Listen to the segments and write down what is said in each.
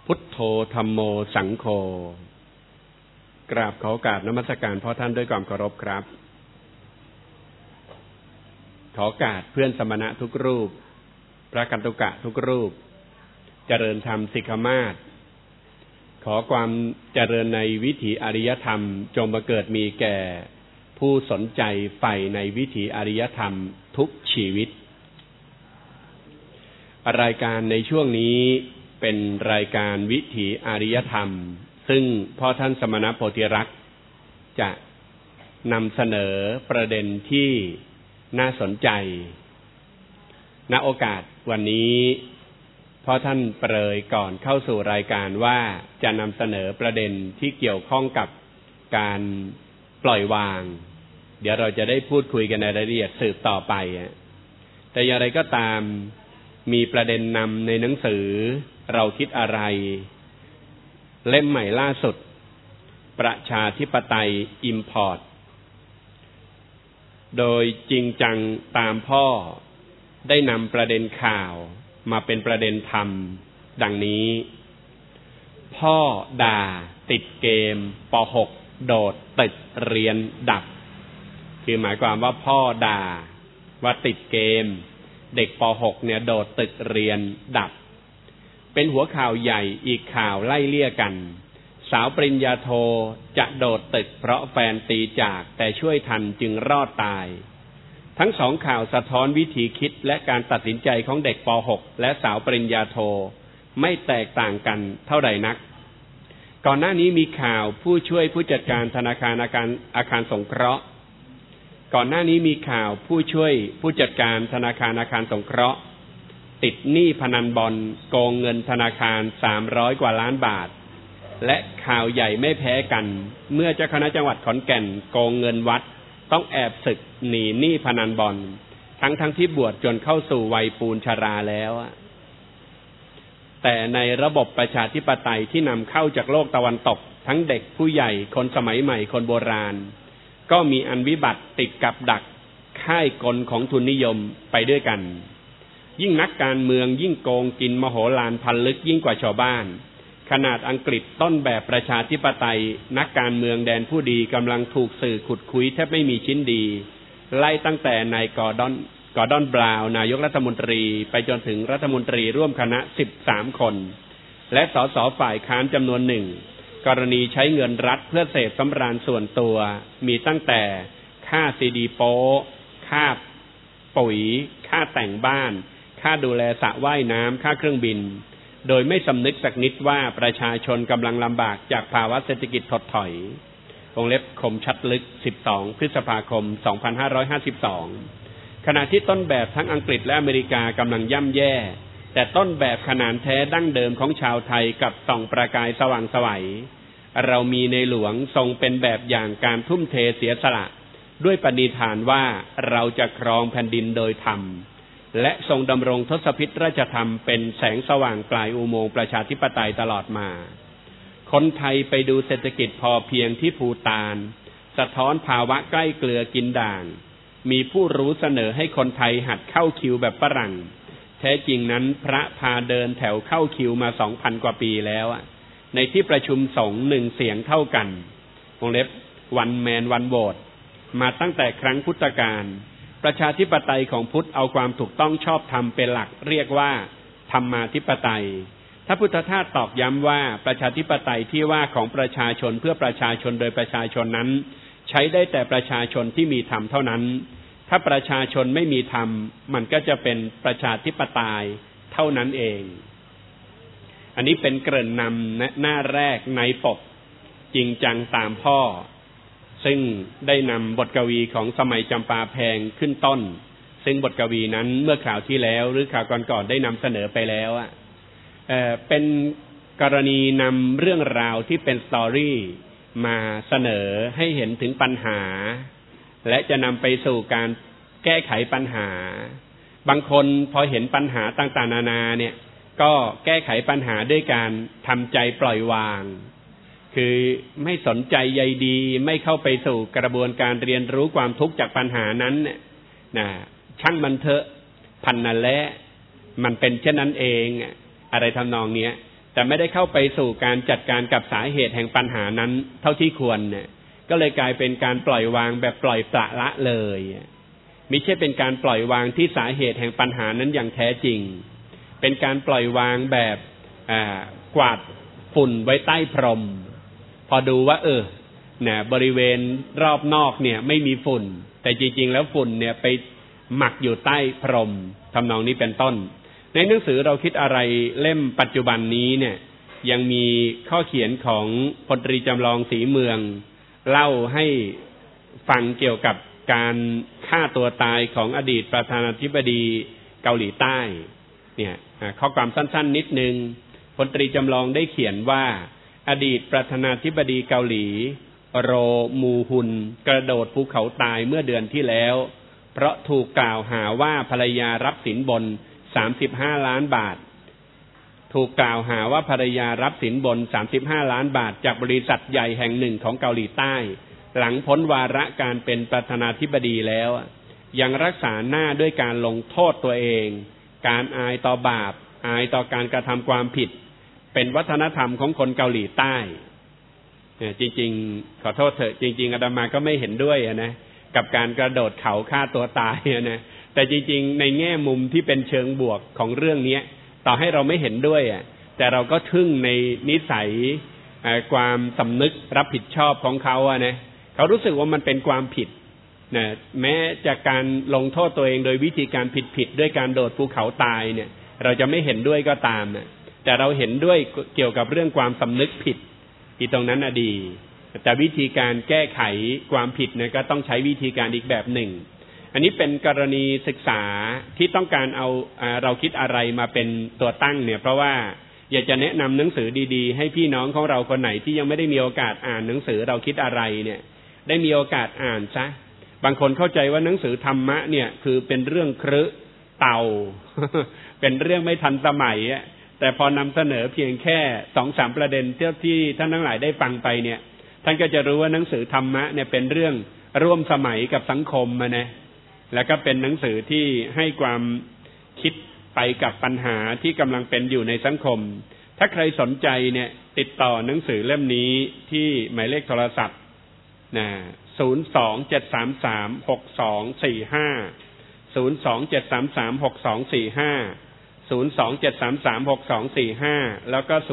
พุทโธธัมโมสังโฆกราบขอโอกาสนมัสการพ่อท่านด้วยความเคารพครับขอโอกาสเพื่อนสมณะทุกรูปพระกันตุกะทุกรูปเจริญธรรมสิกขมาศขอความเจริญในวิถีอริยธรรมจงบังเกิดมีแก่ผู้สนใจใฝ่ในวิถีอริยธรรมทุกชีวิตรายการในช่วงนี้เป็นรายการวิถีอริยธรรมซึ่งพ่อท่านสมณโพธิรักษ์จะนำเสนอประเด็นที่น่าสนใจณโอกาสวันนี้พ่อท่านเปรยก่อนเข้าสู่รายการว่าจะนำเสนอประเด็นที่เกี่ยวข้องกับการปล่อยวางเดี๋ยวเราจะได้พูดคุยกันในรายละเอียดสืบต่อไปแต่อย่างไรก็ตามมีประเด็นนำในหนังสือเราคิดอะไรเล่มใหม่ล่าสุดประชาธิปไตยอิมพอร์ตโดยจริงจังตามพ่อได้นำประเด็นข่าวมาเป็นประเด็นธรรมดังนี้พ่อด่าติดเกมป.6 โดดตึกเรียนดับคือหมายความว่าพ่อด่าว่าติดเกมเด็กป.6 เนี่ยโดดตึกเรียนดับเป็นหัวข่าวใหญ่อีกข่าวไล่เลี่ยกันสาวปริญญาโทจะโดดตึกเพราะแฟนตีจากแต่ช่วยทันจึงรอดตายทั้งสองข่าวสะท้อนวิธีคิดและการตัดสินใจของเด็กป.6 และสาวปริญญาโทไม่แตกต่างกันเท่าใดนักก่อนหน้านี้มีข่าวผู้ช่วยผู้จัดการธนาคารอาคารสงเคราะห์ก่อนหน้านี้มีข่าวผู้ช่วยผู้จัดการธนาคารอาคารสงเคราะห์ติดหนี้พนันบอลโกงเงินธนาคาร300กว่าล้านบาทและข่าวใหญ่ไม่แพ้กันเมื่อเจ้าคณะจังหวัดขอนแก่นโกงเงินวัดต้องแอบศึกหนีหนี้พนันบอลทั้งที่บวชจนเข้าสู่วัยปูนชราแล้วแต่ในระบบประชาธิปไตยที่นำเข้าจากโลกตะวันตกทั้งเด็กผู้ใหญ่คนสมัยใหม่คนโบราณก็มีอันวิบัติติดกับดักค่ายกลของทุนนิยมไปด้วยกันยิ่งนักการเมืองยิ่งโกงกินมโหฬารพันลึกยิ่งกว่าชาวบ้านขนาดอังกฤษต้นแบบประชาธิปไตยนักการเมืองแดนผู้ดีกำลังถูกสื่อขุดคุยแทบไม่มีชิ้นดีไล่ตั้งแต่นายกอร์ดอนบราวน์นายกรัฐมนตรีไปจนถึงรัฐมนตรีร่วมคณะ13คนและสสฝ่ายค้านจำนวนหนึ่งกรณีใช้เงินรัฐเพื่อเสพสำราญส่วนตัวมีตั้งแต่ค่าซีดีโป๊ค่าปุ๋ยค่าแต่งบ้านค่าดูแลสระว่ายน้ำค่าเครื่องบินโดยไม่สำนึกสักนิดว่าประชาชนกำลังลำบากจากภาวะเศรษฐกิจถดถอยวงเล็บคมชัดลึก12พฤษภาคม2552ขณะที่ต้นแบบทั้งอังกฤษและอเมริกากำลังย่ำแย่แต่ต้นแบบขนานแท้ดั้งเดิมของชาวไทยกับส่องประกายสว่างไสวเรามีในหลวงทรงเป็นแบบอย่างการทุ่มเทเสียสละด้วยปณิธานว่าเราจะครองแผ่นดินโดยธรรมและทรงดำรงทศพิธราชธรรมเป็นแสงสว่างปลายอุโมงค์ประชาธิปไตยตลอดมาคนไทยไปดูเศรษฐกิจพอเพียงที่ภูฏานสะท้อนภาวะใกล้เกลือกินด่างมีผู้รู้เสนอให้คนไทยหัดเข้าคิวแบบฝรั่งแท้จริงนั้นพระพาเดินแถวเข้าคิวมา 2,000 กว่าปีแล้วในที่ประชุมสงฆ์1เสียงเท่ากันวงเล็บวันแมนวันโหวตมาตั้งแต่ครั้งพุทธกาลประชาธิปไตยของพุทธเอาความถูกต้องชอบธรรมเป็นหลักเรียกว่าธรรมาธิปไตยถ้าพุทธทาสตอกย้ำว่าประชาธิปไตยที่ว่าของประชาชนเพื่อประชาชนโดยประชาชนนั้นใช้ได้แต่ประชาชนที่มีธรรมเท่านั้นถ้าประชาชนไม่มีธรรมมันก็จะเป็นประชาธิปไตยเท่านั้นเองอันนี้เป็นเกริ่นนำหน้าแรกในปกจริงจังตามพ่อซึ่งได้นำบทกวีของสมัยจำปาแพงขึ้นต้นซึ่งบทกวีนั้นเมื่อข่าวที่แล้วหรือข่าวก่อนๆได้นำเสนอไปแล้วเป็นกรณีนำเรื่องราวที่เป็นสตอรี่มาเสนอให้เห็นถึงปัญหาและจะนำไปสู่การแก้ไขปัญหาบางคนพอเห็นปัญหาต่างๆนานาเนี่ยก็แก้ไขปัญหาด้วยการทำใจปล่อยวางคือไม่สนใจใยดีไม่เข้าไปสู่กระบวนการเรียนรู้ความทุกข์จากปัญหานั้นนะช่างมันเถอะพันนั่นแหละมันเป็นเช่นนั้นเองอะไรทำนองเนี้ยแต่ไม่ได้เข้าไปสู่การจัดการกับสาเหตุแห่งปัญหานั้นเท่าที่ควรเนี่ยก็เลยกลายเป็นการปล่อยวางแบบปล่อยปละละเลยมิใช่เป็นการปล่อยวางที่สาเหตุแห่งปัญหานั้นอย่างแท้จริงเป็นการปล่อยวางแบบกวาดฝุ่นไว้ใต้พรมพอดูว่าเนี่ยบริเวณรอบนอกเนี่ยไม่มีฝุ่นแต่จริงๆแล้วฝุ่นเนี่ยไปหมักอยู่ใต้พรมทำนองนี้เป็นต้นในหนังสือเราคิดอะไรเล่มปัจจุบันนี้เนี่ยยังมีข้อเขียนของพลตรีจำลองศรีเมืองเล่าให้ฟังเกี่ยวกับการฆ่าตัวตายของอดีตประธานาธิบดีเกาหลีใต้เนี่ยข้อความสั้นๆนิดนึงพลตรีจำลองได้เขียนว่าอดีตประธานาธิบดีเกาหลีโรมูฮุนกระโดดภูเขาตายเมื่อเดือนที่แล้วเพราะถูกกล่าวหาว่าภรรยารับสินบน35 ล้านบาทถูกกล่าวหาว่าภรรยารับสินบน35 ล้านบาทจากบริษัทใหญ่แห่งหนึ่งของเกาหลีใต้หลังพ้นวาระการเป็นประธานาธิบดีแล้วยังรักษาหน้าด้วยการลงโทษตัวเองการอายต่อบาปอายต่อการกระทำความผิดเป็นวัฒนธรรมของคนเกาหลีใต้จริงๆขอโทษเถอะจริงๆอาตมาก็ไม่เห็นด้วยนะกับการกระโดดเขาฆ่าตัวตายนะแต่จริงๆในแง่มุมที่เป็นเชิงบวกของเรื่องนี้ต่อให้เราไม่เห็นด้วยแต่เราก็ทึ่งในนิสัยความสำนึกรับผิดชอบของเขานะเขารู้สึกว่ามันเป็นความผิดนะแม้จากการลงโทษตัวเองโดยวิธีการผิดด้วยการโดดภูเขาตายเนี่ยเราจะไม่เห็นด้วยก็ตามนะแต่เราเห็นด้วยเกี่ยวกับเรื่องความสำนึกผิดที่ตรงนั้นดีแต่วิธีการแก้ไขความผิดเนี่ยก็ต้องใช้วิธีการอีกแบบหนึ่งอันนี้เป็นกรณีศึกษาที่ต้องการเอาเราคิดอะไรมาเป็นตัวตั้งเนี่ยเพราะว่าอยากจะแนะนำหนังสือดีๆให้พี่น้องของเราคนไหนที่ยังไม่ได้มีโอกาสอ่านหนังสือเราคิดอะไรเนี่ยได้มีโอกาสอ่านซะบางคนเข้าใจว่าหนังสือธรรมะเนี่ยคือเป็นเรื่องครึเต่า เป็นเรื่องไม่ทันสมัยแต่พอนำเสนอเพียงแค่ 2-3 ประเด็นที่ท่านทั้งหลายได้ฟังไปเนี่ยท่านก็จะรู้ว่าหนังสือธรรมะเนี่ยเป็นเรื่องร่วมสมัยกับสังคมนะแล้วก็เป็นหนังสือที่ให้ความคิดไปกับปัญหาที่กำลังเป็นอยู่ในสังคมถ้าใครสนใจเนี่ยติดต่อหนังสือเล่มนี้ที่หมายเลขโทรศัพท์นะ027336245 027336245 027336245แล้วก็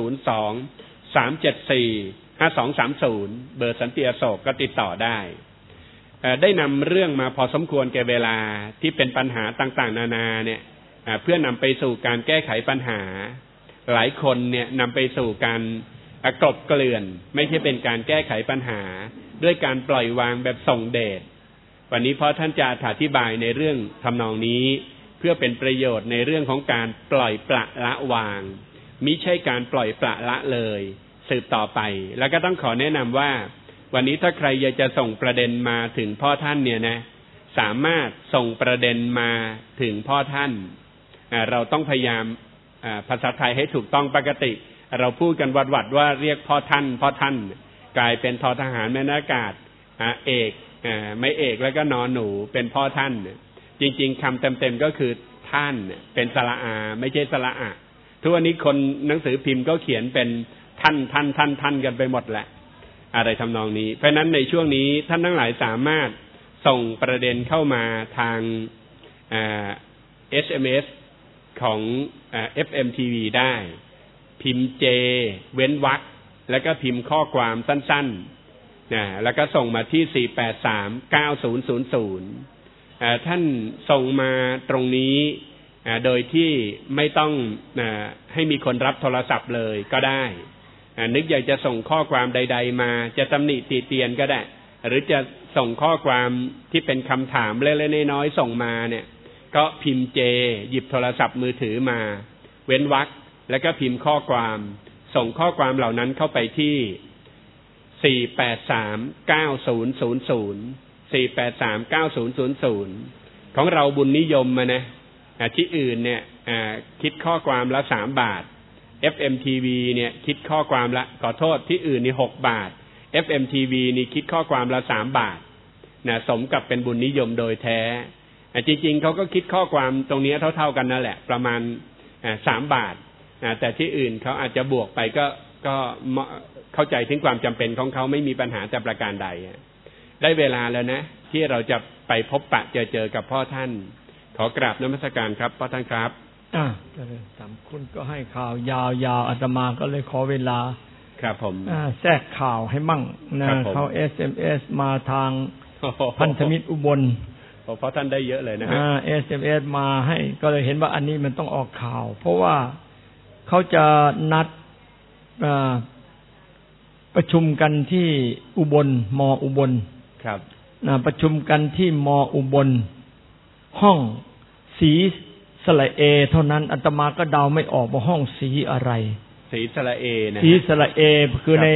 023745230เบอร์สันติอโศกก็ติดต่อได้ได้นำเรื่องมาพอสมควรแก่เวลาที่เป็นปัญหาต่างๆนานาเนี่ยเพื่อนำไปสู่การแก้ไขปัญหาหลายคนเนี่ยนำไปสู่การกลบเกลื่อนไม่ใช่เป็นการแก้ไขปัญหาด้วยการปล่อยวางแบบส่งเดชวันนี้เพราะท่านจะอธิบายในเรื่องทำนองนี้เพื่อเป็นประโยชน์ในเรื่องของการปล่อยปละละวางมิใช่การปล่อยปละละเลยสืบต่อไปแล้วก็ต้องขอแนะนำว่าวันนี้ถ้าใครอยากจะส่งประเด็นมาถึงพ่อท่านเนี่ยนะสามารถส่งประเด็นมาถึงพ่อท่านเราต้องพยายามภาษาไทยให้ถูกต้องปกติเราพูดกันวัดๆว่าเรียกพ่อท่านกลายเป็นทอทหารแม่นอากาศเอกไม่เอกแล้วก็นอหนูเป็นพ่อท่านจริงๆคำเต็มๆก็คือท่านเป็นสระอาไม่ใช่สระอะทุกวันนี้คนหนังสือพิมพ์ก็เขียนเป็นท่านกันไปหมดแหละอะไรทำนองนี้เพราะนั้นในช่วงนี้ท่านทั้งหลายสามารถส่งประเด็นเข้ามาทางSMS ของFM TV ได้พิมพ์ J เว้นวรรคแล้วก็พิมพ์ข้อความสั้นๆแล้วก็ส่งมาที่4839000ท่านส่งมาตรงนี้โดยที่ไม่ต้องให้มีคนรับโทรศัพท์เลยก็ได้นึกอยากจะส่งข้อความใดๆมาจะตำหนิติเตียนก็ได้หรือจะส่งข้อความที่เป็นคำถามเล็กๆน้อยๆส่งมาเนี่ยก็พิมพ์ J หยิบโทรศัพท์มือถือมาเว้นวรรคแล้วก็พิมพ์ข้อความส่งข้อความเหล่านั้นเข้าไปที่4839000ของเราบุญนิยมมานะที่อื่นเนี่ยคิดข้อความละ3 บาทFM TV เนี่ยคิดข้อความละขอโทษที่อื่นนี่6 บาท FM TV นี่คิดข้อความละ3 บาทนะสมกับเป็นบุญนิยมโดยแท้จริงๆเขาก็คิดข้อความตรงนี้เท่าๆกันนั่นแหละประมาณ3 บาทแต่ที่อื่นเขาอาจจะบวกไปก็เข้าใจถึงความจำเป็นของเขาไม่มีปัญหาแต่ประการใดได้เวลาแล้วนะที่เราจะไปพบปะเจอกับพ่อท่านขอกราบนมัสการครับพ่อท่านครับสามคุณก็ให้ข่าวยาวอาตมาก็เลยขอเวลาครับผมแทรกข่าวให้มั่งนะเขา SMS มาทางพันธมิตรอุบลเพราะท่านได้เยอะเลยนะฮะ SMS มาให้ก็เลยเห็นว่าอันนี้มันต้องออกข่าวเพราะว่าเขาจะนัดประชุมกันที่อุบลม.อุบลครับประชุมกันที่ม.อุบลห้องศรีสระเอเท่านั้นอาตมาก็เดาไม่ออกว่าห้องศรีอะไรศรีสระเอนะศรีสระเอคือใน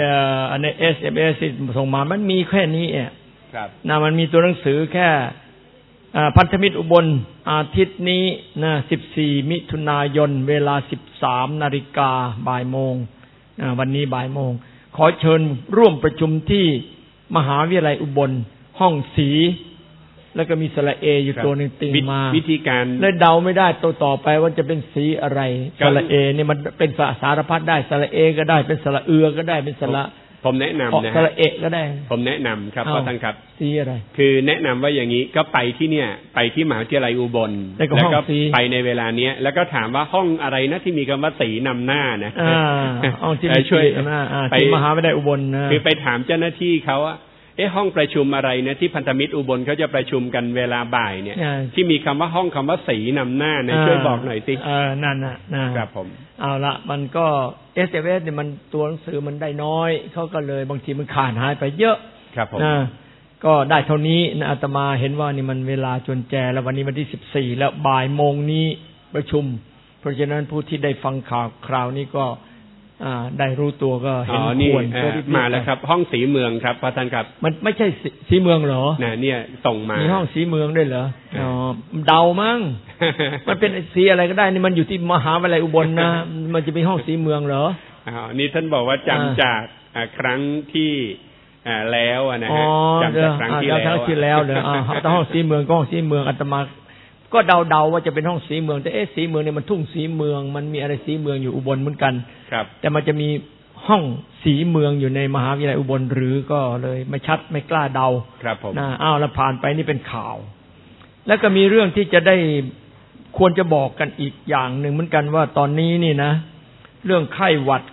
SMS ส่งมามันมีแค่นี้ครับมันมีตัวหนังสือแค่พันธมิตรอุบลอาทิตย์นี้นะ14มิถุนายนเวลา 13:00 นบ่ายโมงวันนี้บ่ายโมงขอเชิญร่วมประชุมที่มหาวิทยาลัยอุบลห้องศรีแล้วก็มีสระเออยู่ตัวนึงติงมาวิธีการแล้วเดาไม่ได้ต่อไปว่าจะเป็นสีอะไรสระเอเนี่ยมันเป็นสารพัดได้สระเอก็ได้เป็นสระเอือก็ได้เป็นสระผมแนะนำนะสระเอก็ได้ผมแนะนำครับพ่อท่านครับสีอะไรคือแนะนำว่าอย่างนี้ก็ไปที่เนี่ยไปที่มหาวิทยาลัยอุบลแล้วก็ไปในเวลาเนี้ยแล้วก็ถามว่าห้องอะไรนะที่มีคำว่าสีนำหน้านะช่วยไปมหาวิทยาลัยอุบลนะคือไปถามเจ้าหน้าที่เขาว่าห้องประชุมอะไรนะที่พันธมิตรอุบลเขาจะประชุมกันเวลาบ่ายเนี่ยที่มีคำว่าห้องคำว่าสีนำหน้านะช่วยบอกหน่อยสินั่นครับผมเอาละมันก็ SMS เนี่ยมันตัวหนังสือมันได้น้อยเขาก็เลยบางทีมันขาดหายไปเยอะครับผมก็ได้เท่านี้นะอาตมาเห็นว่านี่มันเวลาจนแจแล้ววันนี้วันที่14แล้วบ่ายโมงนี้ประชุมเพราะฉะนั้นผู้ที่ได้ฟังข่าวคราวนี้ก็ได้รู้ตัวก็เห็นควรมาแล้วครับห้องสีเมืองครับพระท่านครับมันไม่ใช่สีเมืองเหรอเนี่ยส่งมามีห้องสีเมืองด้วยเหรอเดามั้งมันเป็นสีอะไรก็ได้นี่มันอยู่ที่มหาวิทยาลัยอุบลนะมันจะเป็นห้องสีเมืองเหรอนี่ท่านบอกว่าจำจากครั้งที่แล้วนะฮะจำจากครั้งที่แล้วเลยแต่ห้องสีเมืองก็ห้องสีเมืองอาตมาก็เดาว่าจะเป็นห้องสีเมืองแต่สีเมืองเนี่ยมันทุ่งสีเมืองมันมีอะไรสีเมืองอยู่อุบลเหมือนกันครับแต่มันจะมีห้องสีเมืองอยู่ในมหาวิทยาลัยอุบลหรือก็เลยไม่ชัดไม่กล้าเดาครับผมแล้วผ่านไปนี่เป็นข่าวแล้วก็มีเรื่องที่จะได้ควรจะบอกกันอีกอย่างหนึ่งเหมือนกันว่าตอนนี้นี่นะเรื่องไข้หวัด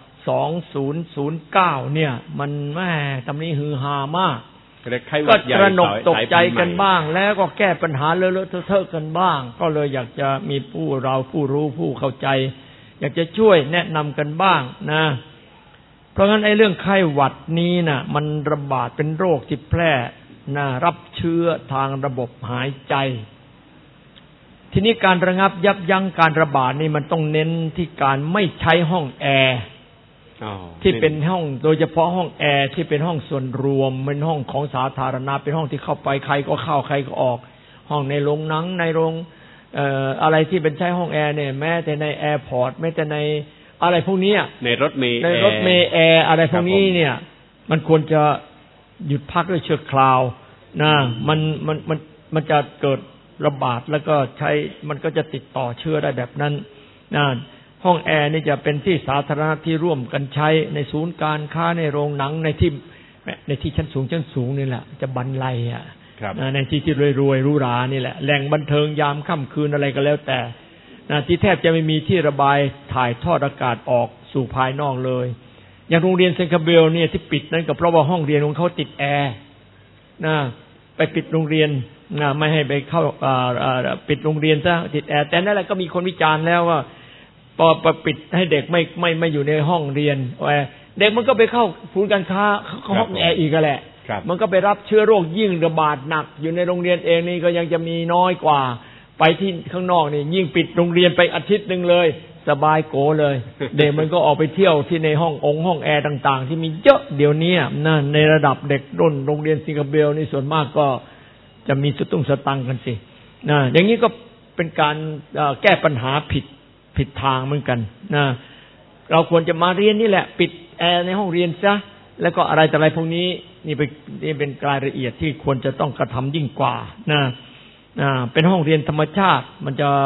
2009เนี่ยมันแม่ตำนี้ฮือฮามากก็ตระหนกตกใจกันบ้างแล้วก็แก้ปัญหาเลอะเทอะกันบ้างก็เลยอยากจะมีผู้รู้ผู้เข้าใจอยากจะช่วยแนะนำกันบ้างนะเพราะงั้นไอ้เรื่องไข้หวัดนี้นะมันระบาดเป็นโรคที่แพร่นะรับเชื้อทางระบบหายใจทีนี้การระงับยับยั้งการระบาดนี่มันต้องเน้นที่การไม่ใช้ห้องแอร์ที่เป็นห้องโดยเฉพาะห้องแอร์ที่เป็นห้องส่วนรวมเป็นห้องของสาธารณะเป็นห้องที่เข้าไปใครก็เข้าใครก็ออกห้องในโรงหนังในโรงอะไรที่เป็นใช้ห้องแอร์เนี่ยแม้แต่ในแอร์พอร์ตแม้แต่ในอะไรพวกนี้ในรถเมล์แอร์อะไรพวกนี้เนี่ยมันควรจะหยุดพักด้วยชั่วคราวนะมันจะเกิดระบาดแล้วก็ใช้มันก็จะติดต่อเชื้อได้แบบนั้นนะห้องแอร์นี่จะเป็นที่สาธารณะที่ร่วมกันใช้ในศูนย์การค้าในโรงหนังในที่ชั้นสูงนี่แหละจะบรรลัยในที่รวยหรูหรานี่แหละแหล่งบันเทิงยามค่ำคืนอะไรก็แล้วแต่ที่แทบจะไม่มีที่ระบายถ่ายทอดอากาศออกสู่ภายนอกเลยอย่างโรงเรียนเซนคาเบลเนี่ยที่ปิดนั่นก็เพราะว่าห้องเรียนของเขาติดแอร์ไปปิดโรงเรียนไม่ให้ไปเข้าปิดโรงเรียนซะติดแอร์แต่นั่นแหละก็มีคนวิจารณ์แล้วว่าพอปิดให้เด็กไม่อยู่ในห้องเรียนเด็กมันก็ไปเข้าศูนย์การค้าห้องแอร์อีกแหละมันก็ไปรับเชื้อโรคยิ่งระบาดหนักอยู่ในโรงเรียนเองนี่ก็ยังจะมีน้อยกว่าไปที่ข้างนอกนี่ยิ่งปิดโรงเรียนไปอาทิตย์นึงเลยสบายโกเลยเด็กมันก็ออกไปเที่ยวที่ในห้องแอร์ต่างๆที่มีเยอะเดี๋ยวนี้ในระดับเด็กรุ่นโรงเรียนสิงคโปร์นี่ส่วนมากก็จะมีสตุ้งสตังกันสิอย่างนี้ก็เป็นการแก้ปัญหาผิดทางเหมือนกันเราควรจะมาเรียนนี่แหละปิดแอร์ในห้องเรียนซะแล้วก็อะไรแต่อะไรพวกนี้นี่เป็นรายละเอียดที่ควรจะต้องกระทำยิ่งกว่าเป็นห้องเรียนธรรมชาติมันจะ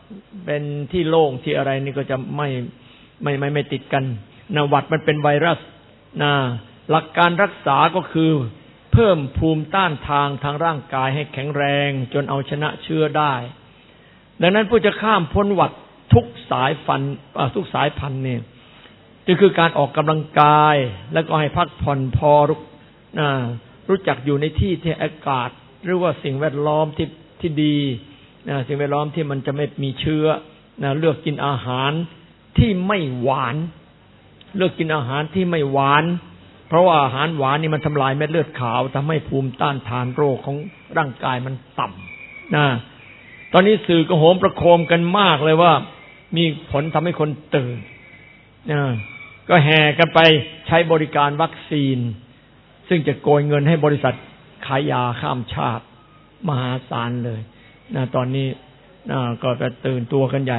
เป็นที่โล่งที่อะไรนี่ก็จะไม่ติดกันนะหวัดมันเป็นไวรัสนะหลักการรักษาก็คือเพิ่มภูมิต้านทางร่างกายให้แข็งแรงจนเอาชนะเชื้อได้ดังนั้นผู้จะข้ามพ้นหวัดทุกสายพันธุ์เนี่ยก็คือการออกกำลังกายแล้วก็ให้พักผ่อนพอรู้จักอยู่ในที่อากาศหรือว่าสิ่งแวดล้อมที่ดีสิ่งแวดล้อมที่มันจะไม่มีเชื้อเลือกกินอาหารที่ไม่หวานเลือกกินอาหารที่ไม่หวานเพราะว่าอาหารหวานนี่มันทำลายเม็ดเลือดขาวทำให้ภูมิต้านทานโรคของร่างกายมันต่ำตอนนี้สื่อก็โหมประโคมกันมากเลยว่ามีผลทำให้คนตื่นก็แห่กันไปใช้บริการวัคซีนซึ่งจะโกยเงินให้บริษัทขายยาข้ามชาติมหาศาลเลยตอนนี้ก็จะตื่นตัวกันใหญ่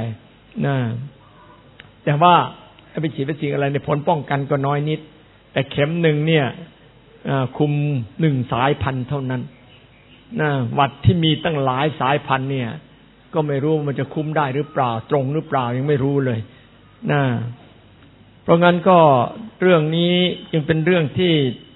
แต่ว่าไปฉีดวัคซีนอะไรในผลป้องกันก็น้อยนิดแต่เข็มหนึ่งเนี่ยคุม1 สายพันธุ์เท่านั้นหวัดที่มีตั้งหลายสายพันธุ์เนี่ยก็ไม่รู้มันจะคุ้มได้หรือเปล่าตรงหรือเปล่ายังไม่รู้เลยเพราะงั้นก็เรื่องนี้จึงเป็นเรื่องที่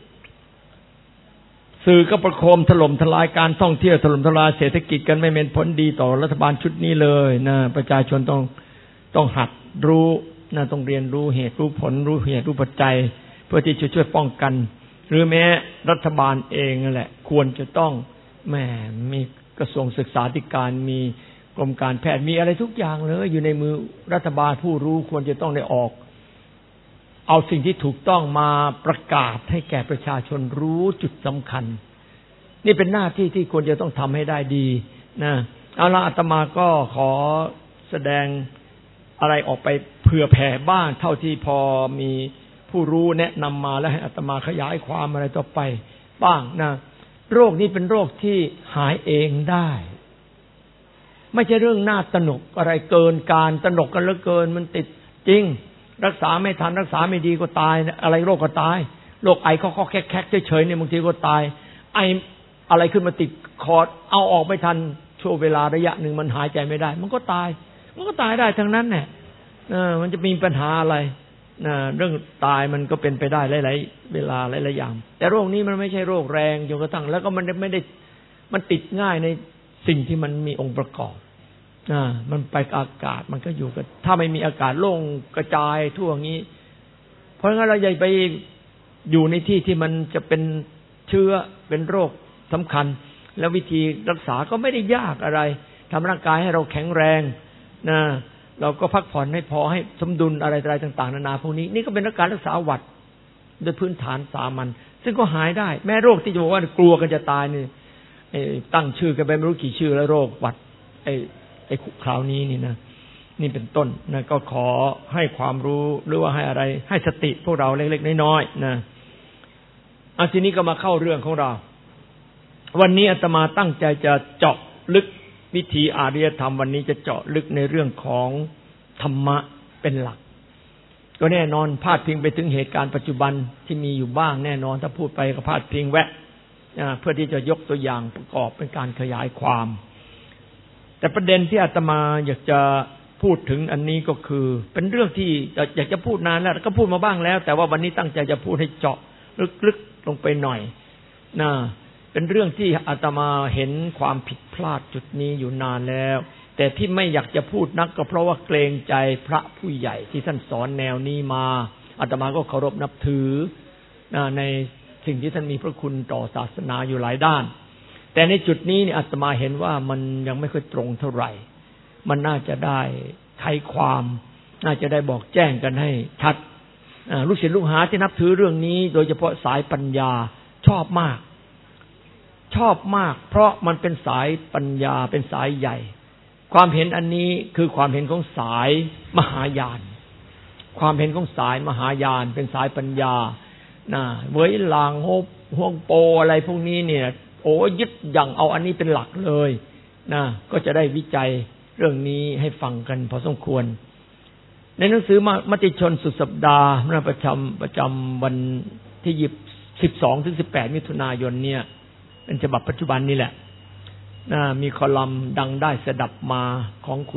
สื่อก็ประโคมถล่มทลายการท่องเที่ยวถล่มทลายเศรษฐกิจกันไม่เป็นผลดีต่อรัฐบาลชุดนี้เลยประชาชนต้องหัดรู้ต้องเรียนรู้เหตุรู้ผลรู้เหตุรู้ปัจจัยเพื่อที่จะช่วยป้องกันหรือแม้รัฐบาลเองนั่นแหละควรจะต้องมีกระทรวงศึกษาธิการมีกรมการแพทย์มีอะไรทุกอย่างเลยอยู่ในมือรัฐบาลผู้รู้ควรจะต้องได้ออกเอาสิ่งที่ถูกต้องมาประกาศให้แก่ประชาชนรู้จุดสำคัญนี่เป็นหน้าที่ที่ควรจะต้องทำให้ได้ดีเอาละอาตมาก็ขอแสดงอะไรออกไปเผื่อแผ่บ้างเท่าที่พอมีผู้รู้แนะนำมาแล้วให้อาตมาขยายความอะไรต่อไปบ้างโรคนี้เป็นโรคที่หายเองได้ไม่ใช่เรื่องน่าตระหนกอะไรเกินการตระหนกกันเหลือเกินมันติดจริงรักษาไม่ทันรักษาไม่ดีก็ตายอะไรโรคก็ตายโรคไอข้อแคกๆเฉยๆเนี่ยบางทีก็ตายไออะไรขึ้นมาติดคอเอาออกไม่ทันช่วงเวลาระยะหนึ่งมันหายใจไม่ได้มันก็ตายได้ทั้งนั้นแหละมันจะมีปัญหาอะไรเรื่องตายมันก็เป็นไปได้หลายๆเวลาหลายๆอย่างแต่โรคนี้มันไม่ใช่โรคแรงจนกระทั่งแล้วก็มันไม่ได้มันติดง่ายในสิ่งที่มันมีองค์ประกอบมันไปอากาศมันก็อยู่กับถ้าไม่มีอากาศโล่งกระจายทั่วงี้เพราะงั้นเราอย่าไปอยู่ในที่ที่มันจะเป็นเชื้อเป็นโรคสำคัญแล้ววิธีรักษาก็ไม่ได้ยากอะไรทำร่างกายให้เราแข็งแรงเราก็พักผ่อนให้พอให้สมดุลอะไรต่างๆนานาพวกนี้นี่ก็เป็นการรักษาหวัดโดยพื้นฐานสามัญซึ่งก็หายได้แม้โรคที่จะบอกว่ากลัวกันจะตายนี่ตั้งชื่อกันไปไม่รู้กี่ชื่อแล้วโรคหวัดไอ้คราวนี้นี่เป็นต้นก็ขอให้ความรู้หรือว่าให้อะไรให้สติพวกเราเล็กๆน้อยๆทีนี้ก็มาเข้าเรื่องของเราวันนี้อาตมาตั้งใจจะเจาะลึกวิธีอารยธรรมวันนี้จะเจาะลึกในเรื่องของธรรมะเป็นหลักก็แน่นอนพาดพิงไปถึงเหตุการณ์ปัจจุบันที่มีอยู่บ้างแน่นอนถ้าพูดไปก็พาดพิงแวะเพื่อที่จะยกตัวอย่างประกอบเป็นการขยายความแต่ประเด็นที่อาตมาอยากจะพูดถึงอันนี้ก็คือเป็นเรื่องที่อยากจะพูดนานแล้วก็พูดมาบ้างแล้วแต่ว่าวันนี้ตั้งใจจะพูดให้เจาะลึกๆลงไปหน่อยเป็นเรื่องที่อาตมาเห็นความผิดพลาดจุดนี้อยู่นานแล้วแต่ที่ไม่อยากจะพูดนักก็เพราะว่าเกรงใจพระผู้ใหญ่ที่ท่านสอนแนวนี้มาอาตมาก็เคารพนับถือในสิ่งที่ท่านมีพระคุณต่อศาสนาอยู่หลายด้านแต่ในจุดนี้เนี่ยอาตมาเห็นว่ามันยังไม่ค่อยตรงเท่าไหร่มันน่าจะได้ไขความน่าจะได้บอกแจ้งกันให้ชัดลูกศิษย์ลูกหาที่นับถือเรื่องนี้โดยเฉพาะสายปัญญาชอบมากเพราะมันเป็นสายปัญญาเป็นสายใหญ่ความเห็นอันนี้คือความเห็นของสายมหายานความเห็นของสายมหายานเป็นสายปัญญาเว้ยหลางฮวงโปอะไรพวกนี้เนี่ยยึดอย่างเอาอันนี้เป็นหลักเลยก็จะได้วิจัยเรื่องนี้ให้ฟังกันพอสมควรในหนังสือมติชนสุดสัปดาห์ประจำวันที่12 ถึง 18 มิถุนายนเนี่ยเป็นฉบับปัจจุบันนี่แหละมีคอลัมน์ดังได้สดับมาของคุณ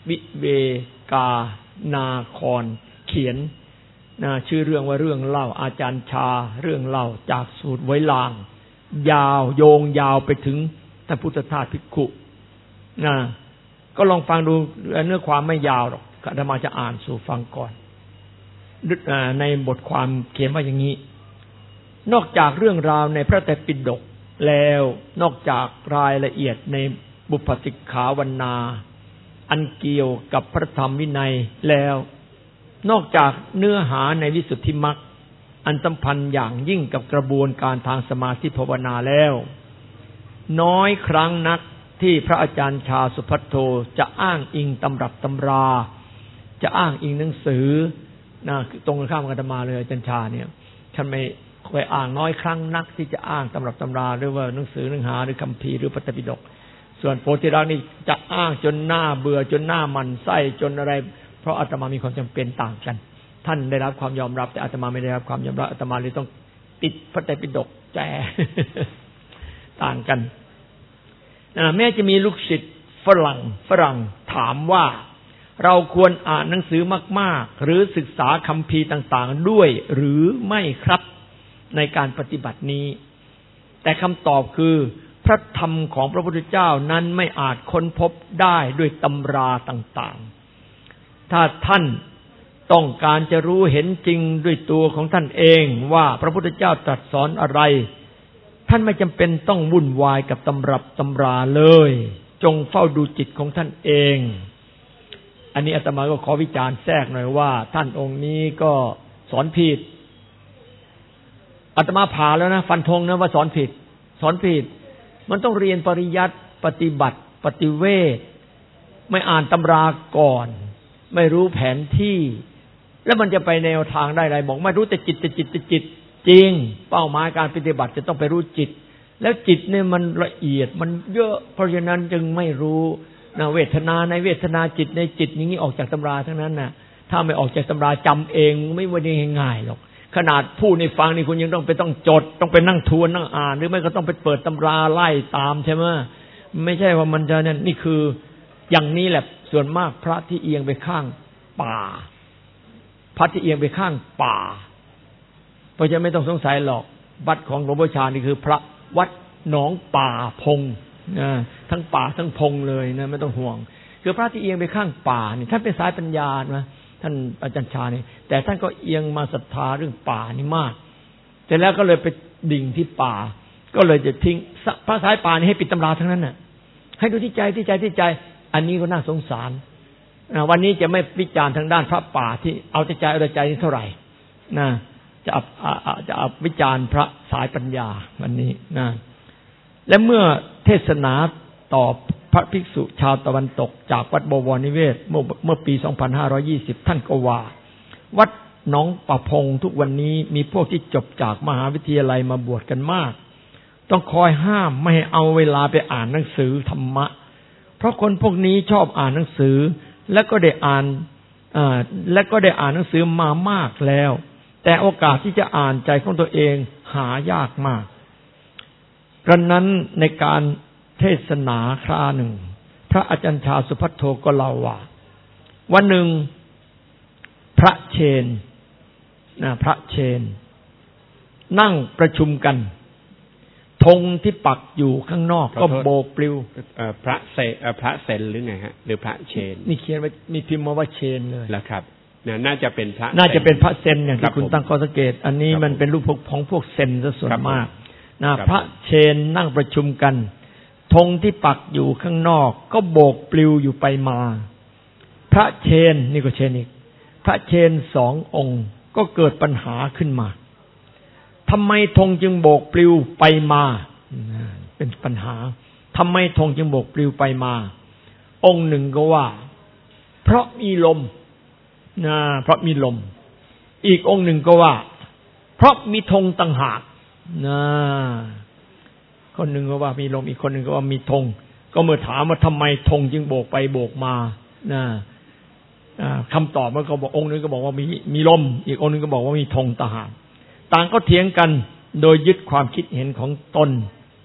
วิเวกานาครเขียนชื่อเรื่องว่าเรื่องเล่าอาจารย์ชาเรื่องเล่าจากสูตรไว้ลางยาวโยงยาวไปถึงท่านพุทธทาสภิกขุก็ลองฟังดูเนื้อความไม่ยาวหรอกอาตมาจะอ่านสู่ฟังก่อนในบทความเขียนว่าอย่างนี้นอกจากเรื่องราวในพระไตรปิฎกแล้วนอกจากรายละเอียดในบุพสิกขาวรรณาอันเกี่ยวกับพระธรรมวินัยแล้วนอกจากเนื้อหาในวิสุทธิมรรคอันสัมพันธ์อย่างยิ่งกับกระบวนการทางสมาธิภาวนาแล้วน้อยครั้งนักที่พระอาจารย์ชาสุภัทโทจะอ้างอิงตำรับตำราจะอ้างอิงหนังสือตรงกันข้ามกับอาตมาเลยอาจารย์ชาเนี่ยท่านไม่ค่อยอ้างน้อยครั้งนักที่จะอ้างตำรับตำราหรือว่าหนังสือเนื้อหาหรือคัมภีร์หรือพระไตรปิฎกส่วนโพธิรักษ์นี่จะอ้างจนหน้าเบื่อจนหน้าหมั่นไส้จนอะไรเพราะอาตมามีความจำเป็นต่างกันท่านได้รับความยอมรับแต่อาตมาไม่ได้รับความยอมรับอาตมาเลยต้องติดพระไตรปิฎกแจต่างกันแม้จะมีลูกศิษย์ฝรั่งถามว่าเราควรอ่านหนังสือมากๆหรือศึกษาคัมภีร์ต่างๆด้วยหรือไม่ครับในการปฏิบัตินี้แต่คำตอบคือพระธรรมของพระพุทธเจ้านั้นไม่อาจค้นพบได้ด้วยตำราต่างๆถ้าท่านต้องการจะรู้เห็นจริงด้วยตัวของท่านเองว่าพระพุทธเจ้าตรัสสอนอะไรท่านไม่จำเป็นต้องวุ่นวายกับตำรับตำราเลยจงเฝ้าดูจิตของท่านเองอันนี้อาตมาก็ขอวิจารณ์แทรกหน่อยว่าท่านองค์นี้ก็สอนผิดอาตมาผ่าแล้วนะฟันธงนะว่าสอนผิดมันต้องเรียนปริยัติปฏิบัติปฏิเวทไม่อ่านตำราก่อนไม่รู้แผนที่แล้วมันจะไปแนวทางได้ไรบอกไม่รู้แต่จิตจริงเป้าหมายการปฏิบัติจะต้องไปรู้จิตแล้วจิตเนี่ยมันละเอียดมันเยอะเพราะฉะนั้นจึงไม่รู้เวทนาในเวทนาจิตในจิตอย่างนี้ออกจากตำราทั้งนั้นน่ะถ้าไม่ออกจากตำราจำเองไม่ว่าได้ง่ายๆหรอกขนาดผู้ในฟังนี่คุณยังต้องจดต้องไปนั่งทวนนั่งอ่านหรือไม่ก็ต้องไปเปิดตำราไล่ตามใช่ไหมไม่ใช่ว่ามันจะนี่คืออย่างนี้แหละส่วนมากพระที่เอียงไปข้างป่าพระที่เอียงไปข้างป่าเพราะฉะนั้นไม่ต้องสงสัยหรอกวัดของหลวงพ่อชานี่คือพระวัดหนองป่าพงทั้งป่าทั้งพงเลยนะไม่ต้องห่วงคือพระที่เอียงไปข้างป่านี่ท่านเป็นสายปัญญานะท่านอาจารย์ชานี่แต่ท่านก็เอียงมาศรัทธาเรื่องป่านี่มากแต่แล้วก็เลยไปดิ่งที่ป่าก็เลยจะทิ้งพระสายป่านี่ให้ปิดตำราทั้งนั้นน่ะให้ดูที่ใจอันนี้ก็น่าสงสารวันนี้จะไม่วิจารณ์ทางด้านพระป่าที่เอาแต่ใจนี่เท่าไหร่นะจะเอาวิจารณ์พระสายปัญญาวันนี้นะและเมื่อเทศนาต่อพระภิกษุชาวตะวันตกจากวัดบวรนิเวศเมื่อปี 2520 ท่านก็ว่าวัดหนองป่าพงทุกวันนี้มีพวกที่จบจากมหาวิทยาลัยมาบวชกันมากต้องคอยห้ามไม่ให้เอาเวลาไปอ่านหนังสือธรรมะเพราะคนพวกนี้ชอบอ่านหนังสือและก็ได้อ่านหนังสือมามากแล้วแต่โอกาสที่จะอ่านใจของตัวเองหายากมากกระนั้นในการเทศนาคราหนึ่งพระอาจารย์ชาสุภัทโทก็เล่าว่าวันหนึ่งพระเชนนั่งประชุมกันธงที่ปักอยู่ข้างนอกก็โบกปลิวพระเซนหรือไงฮะหรือพระเชนนี่เขียนไว้มีพิมพ์มาว่าเชนเลยแล้วครับน่าจะเป็นพระเซนอย่างที่คุณตั้งข้อสังเกตอันนี้มันเป็นรูปของพวกเซนซะส่วนมากพระเชนนั่งประชุมกันธงที่ปักอยู่ข้างนอกก็โบกปลิวอยู่ไปมาพระเชนนี่ก็เชนอีกพระเชน2 องค์ก็เกิดปัญหาขึ้นมาทำไมธงจึงโบกปลิวไปมาเป็นปัญหาทำไมธงจึงโบกปลิวไปมาองค์หนึ่งก็ว่าเพราะมีลมเพราะมีลมอีกองค์หนึ่งก็ว่าเพราะมีธงต่างหากคนหนึ่งก็ว่ามีลมอีกคนหนึ่งก็ว่ามีธงก็เมื่อถามว่าทำไมธงจึงโบกไปโบกมาคำตอบมันก็บอกองค์นึงก็บอกว่ามีลมอีกองค์นึงก็บอกว่ามีธงต่างหากต่างก็เถียงกันโดยยึดความคิดเห็นของตน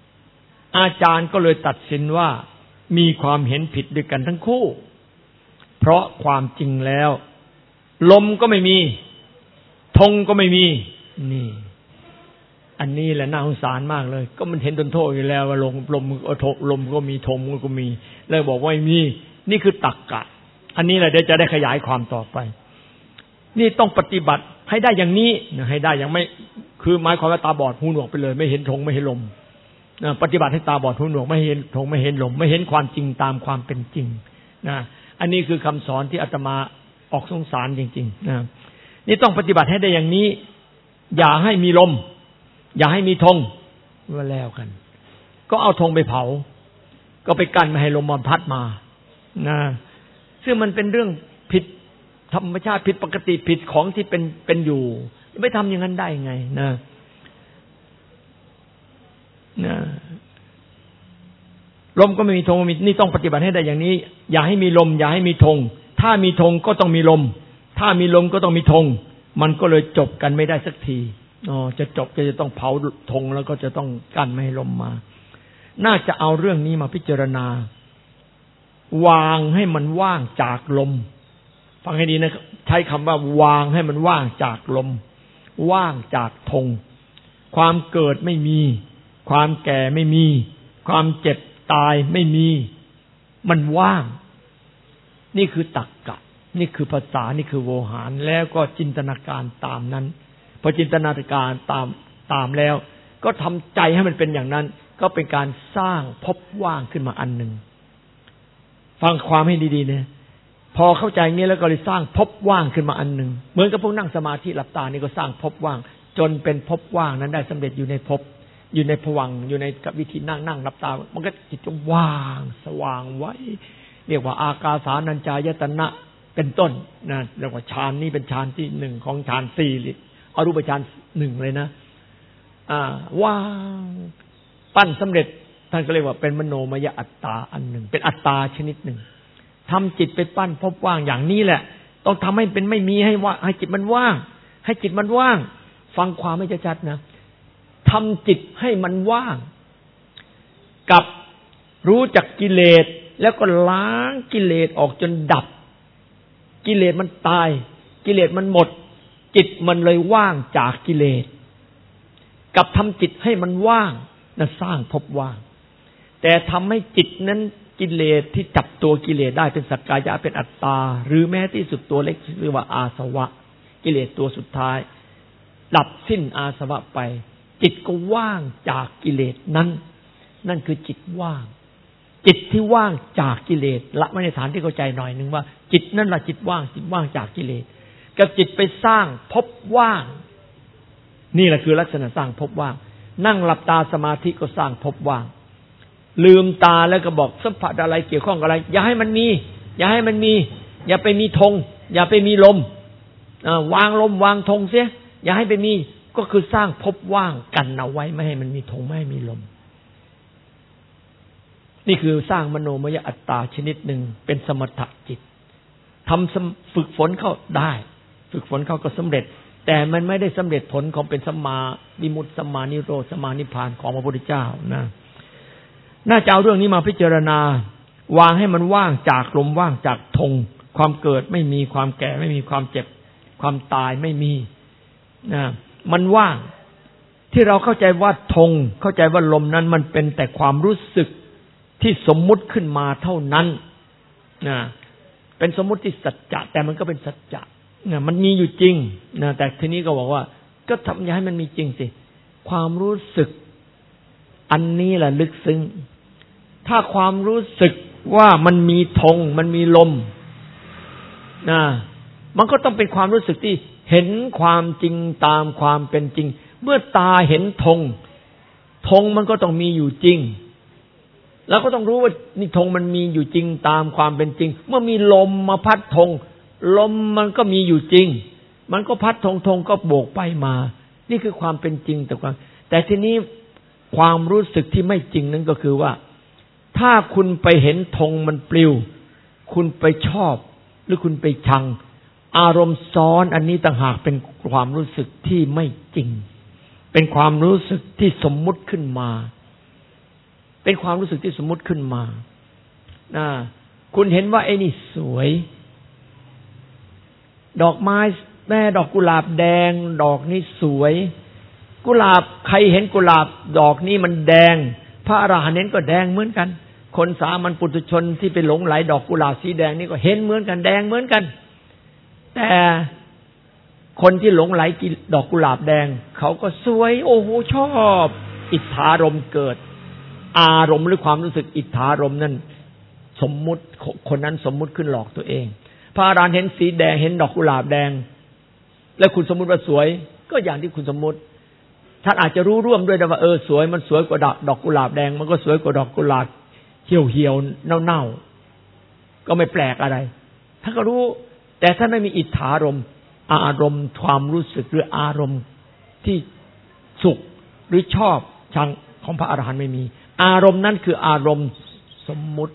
อาจารย์ก็เลยตัดสินว่ามีความเห็นผิดด้วยกันทั้งคู่เพราะความจริงแล้วลมก็ไม่มีธงก็ไม่มีนี่อันนี้แหละน่าสงสารมากเลยก็มันเห็นต้นโทษอยู่แล้วว่าลมก็มีธงก็มีแล้วบอกว่าไม่มีนี่คือตรรกะอันนี้แหละเดี๋ยวจะได้ขยายความต่อไปนี่ต้องปฏิบัติให้ได้อย่างนี้ให้ได้อย่างไม่คือหมายความว่าตาบอดหูหนวกไปเลยไม่เห็นธงไม่เห็นลมปฏิบัติให้ตาบอดหูหนวกไม่เห็นธงไม่เห็นลมไม่เห็นความจริงตามความเป็นจริงนะอันนี้คือคำสอนที่อาตมาออกสงสารจริงๆนะนี่ต้องปฏิบัติให้ได้อย่างนี้อย่าให้มีลมอย่าให้มีธงว่าแล้วกันก็เอาธงไปเผาก็ไปกั้นไม่ให้ลมมันพัดมานะซึ่งมันเป็นเรื่องผิดธรรมชาติผิดปกติผิดของที่เป็นอยู่ไม่ทำอย่างนั้นได้ไงนะลมก็ไม่มีธงนี่ต้องปฏิบัติให้ได้อย่างนี้อย่าให้มีลมอย่าให้มีธงถ้ามีธงก็ต้องมีลมถ้ามีลมก็ต้องมีธงมันก็เลยจบกันไม่ได้สักทีจะจบก็จะต้องเผาธงแล้วก็จะต้องกั้นไม่ให้ลมมาน่าจะเอาเรื่องนี้มาพิจารณาวางให้มันว่างจากลมฟังให้ดีนะใช้คำว่าวางให้มันว่างจากลมว่างจากธงความเกิดไม่มีความแก่ไม่มีความเจ็บตายไม่มีมันว่างนี่คือตรรกะนี่คือภาษานี่คือโวหารแล้วก็จินตนาการตามนั้นพอจินตนาการตามแล้วก็ทำใจให้มันเป็นอย่างนั้นก็เป็นการสร้างภพว่างขึ้นมาอันหนึ่งฟังความให้ดีๆเนี่ยพอเข้าใจงี้แล้วก็เลยสร้างภพว่างขึ้นมาอันหนึ่งเหมือนกับพวกนั่งสมาธิหลับตานี่ก็สร้างภพว่างจนเป็นภพว่างนั้นได้สำเร็จอยู่ในภพอยู่ในภวังค์อยู่ในกับวิธีนั่งหลับตามันก็จิตจะว่างสว่างไว้เรียกว่าอากาสานัญจายตนะเป็นต้นนะเรียกว่าฌานนี้เป็นฌานที่หนึ่งของฌานสี่อรูปฌานหนึ่งเลยนะว่างปั้นสำเร็จท่านก็เรียกว่าเป็นมโนมยอัตตาอันหนึ่งเป็นอัตตาชนิดหนึ่งทำจิตไปปั้นพบว่างอย่างนี้แหละต้องทำให้เป็นไม่มีให้ว่าให้จิตมันว่างให้จิตมันว่างฟังความให้ชัดๆนะทำจิตให้มันว่างกับรู้จักกิเลสแล้วก็ล้างกิเลสออกจนดับกิเลสมันตายกิเลสมันหมดจิตมันเลยว่างจากกิเลสกับทำจิตให้มันว่างนั่นสร้างภพว่างแต่ทำให้จิตนั้นกิเลสที่จับตัวกิเลสได้เป็นสักกายะเป็นอัตตาหรือแม้ที่สุดตัวเล็กเรียกว่าอาสวะกิเลสตัวสุดท้ายดับสิ้นอาสวะไปจิตก็ว่างจากกิเลสนั้นนั่นคือจิตว่างจิตที่ว่างจากกิเลสละไว้ในฐานที่เข้าใจหน่อยนึงว่าจิตนั่นแหละจิตว่างจากกิเลสกับจิตไปสร้างภพว่างนี่แหละคือลักษณะสร้างภพว่างนั่งหลับตาสมาธิก็สร้างภพว่างลืมตาแล้วก็บอกสัมผัสอะไรเกี่ยวข้องกับอะไรอย่าให้มันมีอย่าให้มันมีอย่าไปมีธงอย่าไปมีลมวางลมวางธงเสียอย่าให้ไปมีก็คือสร้างภพว่างกันเอาไว้ไม่ให้มันมีธงไม่ให้มีลมนี่คือสร้างมโนมยอัตตาชนิดหนึ่งเป็นสมถะจิตทำฝึกฝนเข้าได้ฝึกฝนเข้าก็สำเร็จแต่มันไม่ได้สำเร็จผลของเป็นสัมมาวิมุตติสัมมานิโรธสัมมานิพพานของพระพุทธเจ้านะน่าจะเอาเรื่องนี้มาพิจารณาวางให้มันว่างจากลมว่างจากธงความเกิดไม่มีความแก่ไม่มีความเจ็บความตายไม่มีนะมันว่างที่เราเข้าใจว่าธงเข้าใจว่าลมนั้นมันเป็นแต่ความรู้สึกที่สมมุติขึ้นมาเท่านั้นนะเป็นสมมุติสัจจะแต่มันก็เป็นสัจจะนะมันมีอยู่จริงนะแต่ทีนี้ก็บอกว่าก็ทำอย่าให้มันมีจริงสิความรู้สึกอันนี้แหละลึกซึ้งถ้าความรู้สึกว่ามันมีธงมันมีลมนะมันก็ต้องเป็นความรู้สึกที่เห็นความจริงตามความเป็นจริงเมื่อตาเห็นธงมันก็ต้องมีอยู่จริงแล้วก็ต้องรู้ว่านี่ธงมันมีอยู่จริงตามความเป็นจริงเมื่อมีลมมาพัดธงลมมันก็มีอยู่จริงมันก็พัดธงก็โบกไปมานี่คือความเป็นจริงแต่ทีนี้ความรู้สึกที่ไม่จริงนั้นก็คือว่าถ้าคุณไปเห็นธงมันปลิวคุณไปชอบหรือคุณไปชังอารมณ์ซ้อนอันนี้ต่างหากเป็นความรู้สึกที่ไม่จริงเป็นความรู้สึกที่สมมุติขึ้นมาเป็นความรู้สึกที่สมมุติขึ้นมาคุณเห็นว่าไอ้นี่สวยดอกไม้แม่ดอกกุหลาบแดงดอกนี้สวยกุหลาบใครเห็นกุหลาบดอกนี้มันแดงพระอรหันต์เห็นก็แดงเหมือนกันคนสามัญปุถุชนที่ไปหลงไหลดอกกุหลาบสีแดงนี่ก็เห็นเหมือนกันแดงเหมือนกันแต่คนที่หลงไหลกินดอกกุหลาบแดงเขาก็สวยโอ้โหชอบอิทธารมณ์เกิดอารมณ์หรือความรู้สึกอิทธารมณ์นั้นสมมุติคนนั้นสมมุติขึ้นหลอกตัวเองพระอรหันต์เห็นสีแดงเห็นดอกกุหลาบแดงแล้วคุณสมมุติว่าสวยก็อย่างที่คุณสมมุติท่านอาจจะรู้ร่วมด้วยนะว่าสวยมันสวยกว่าดอกกุหลาบแดงมันก็สวยกว่าดอกกุหลาบเหี่ยวๆเน่าๆก็ไม่แปลกอะไรท่านก็รู้แต่ท่านไม่มีอิทธารมณ์อารมณ์ความรู้สึกหรืออารมณ์ที่สุขหรือชอบชังของพระอรหันต์ไม่มีอารมณ์นั้นคืออารมณ์สมมุติ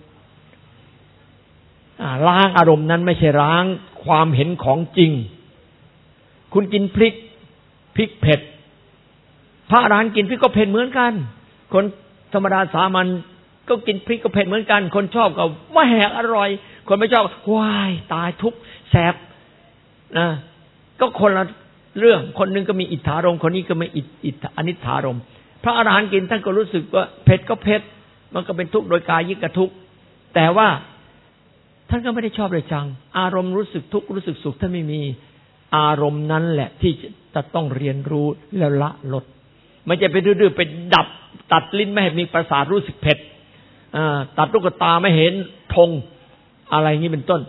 ล้างอารมณ์นั้นไม่ใช่ล้างความเห็นของจริงคุณกินพริกเผ็ดพระอรหันต์กินพริกก็เผ็ดเหมือนกันคนธรรมดาสามัญก็กินพริกก็เผ็ดเหมือนกันคนชอบก็ว่าแหกอร่อยคนไม่ชอบว้ายตายทุกข์แสบนะก็คนละเรื่องคนนึงก็มีอิทธารมณ์คนนี้ก็มีอนิทธารมณ์พระอรหันต์กินท่านก็รู้สึกว่าเผ็ดก็เผ็ดมันก็เป็นทุกข์โดยกายยิกทุกข์แต่ว่าท่านก็ไม่ได้ชอบเลยจังอารมณ์รู้สึกทุกข์รู้สึกสุขท่านไม่มีอารมณ์นั้นแหละที่จะต้องเรียนรู้แล้วละลดไม่ใช่ไปดื้อๆไปดับตัดลิ้นไม่ให้มีประสาทรู้สึกเผ็ดตัดลูกตาไม่เห็นธงอะไรอย่างนี้เป็นต้น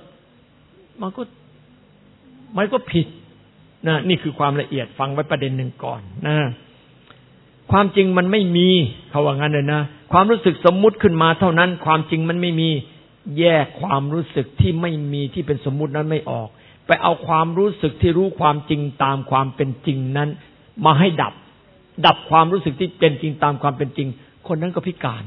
มันก็ผิดนะนี่คือความละเอียดฟังไว้ประเด็นหนึ่งก่อนนะความจริงมันไม่มีเขาว่างั้นเลยนะความรู้สึกสมมุติขึ้นมาเท่านั้นความจริงมันไม่มีแยกความรู้สึกที่ไม่มีที่เป็นสมมุตินั้นไม่ออกไปเอาความรู้สึกที่รู้ความจริงตามความเป็นจริงนั้นมาให้ดับความรู้สึกที่เป็นจริงตามความเป็นจริงคนนั้นก็พิการ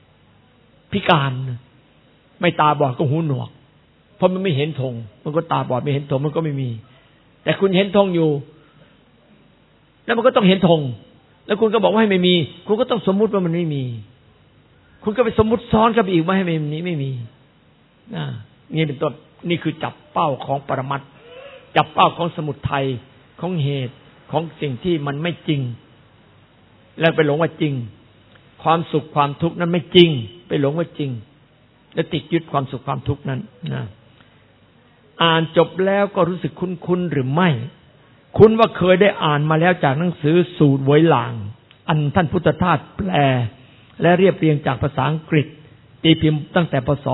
ไม่ตาบอดก็หูหนวกเพราะมันไม่เห็นธงมันก็ตาบอดไม่เห็นธงมันก็ไม่มีแต่คุณเห็นธงอยู่แล้วมันก็ต้องเห็นธงแล้วคุณก็บอกว่าให้ไม่มีคุณก็ต้องสมมุติว่ามันไม่มีคุณก็ไปสมมุติซ้อนกับอีกว่าให้ไม่มีนี่เป็นต้นนี่คือจับเป้าของปรมัตถ์จับเป้าของสมุทัยของเหตุของสิ่งที่มันไม่จริงแล้วไปหลงว่าจริงความสุขความทุกข์นั้นไม่จริงไปหลงว่าจริงแล้วติดยึดความสุขความทุกข์นั้นนะอ่านจบแล้วก็รู้สึกคุ้นหรือไม่คุณว่าเคยได้อ่านมาแล้วจากหนังสือสูตรไว้หลางอันท่านพุทธทาสแปลและเรียบเรียงจากภาษาอังกฤษตีพิมพ์ตั้งแต่พ.ศ.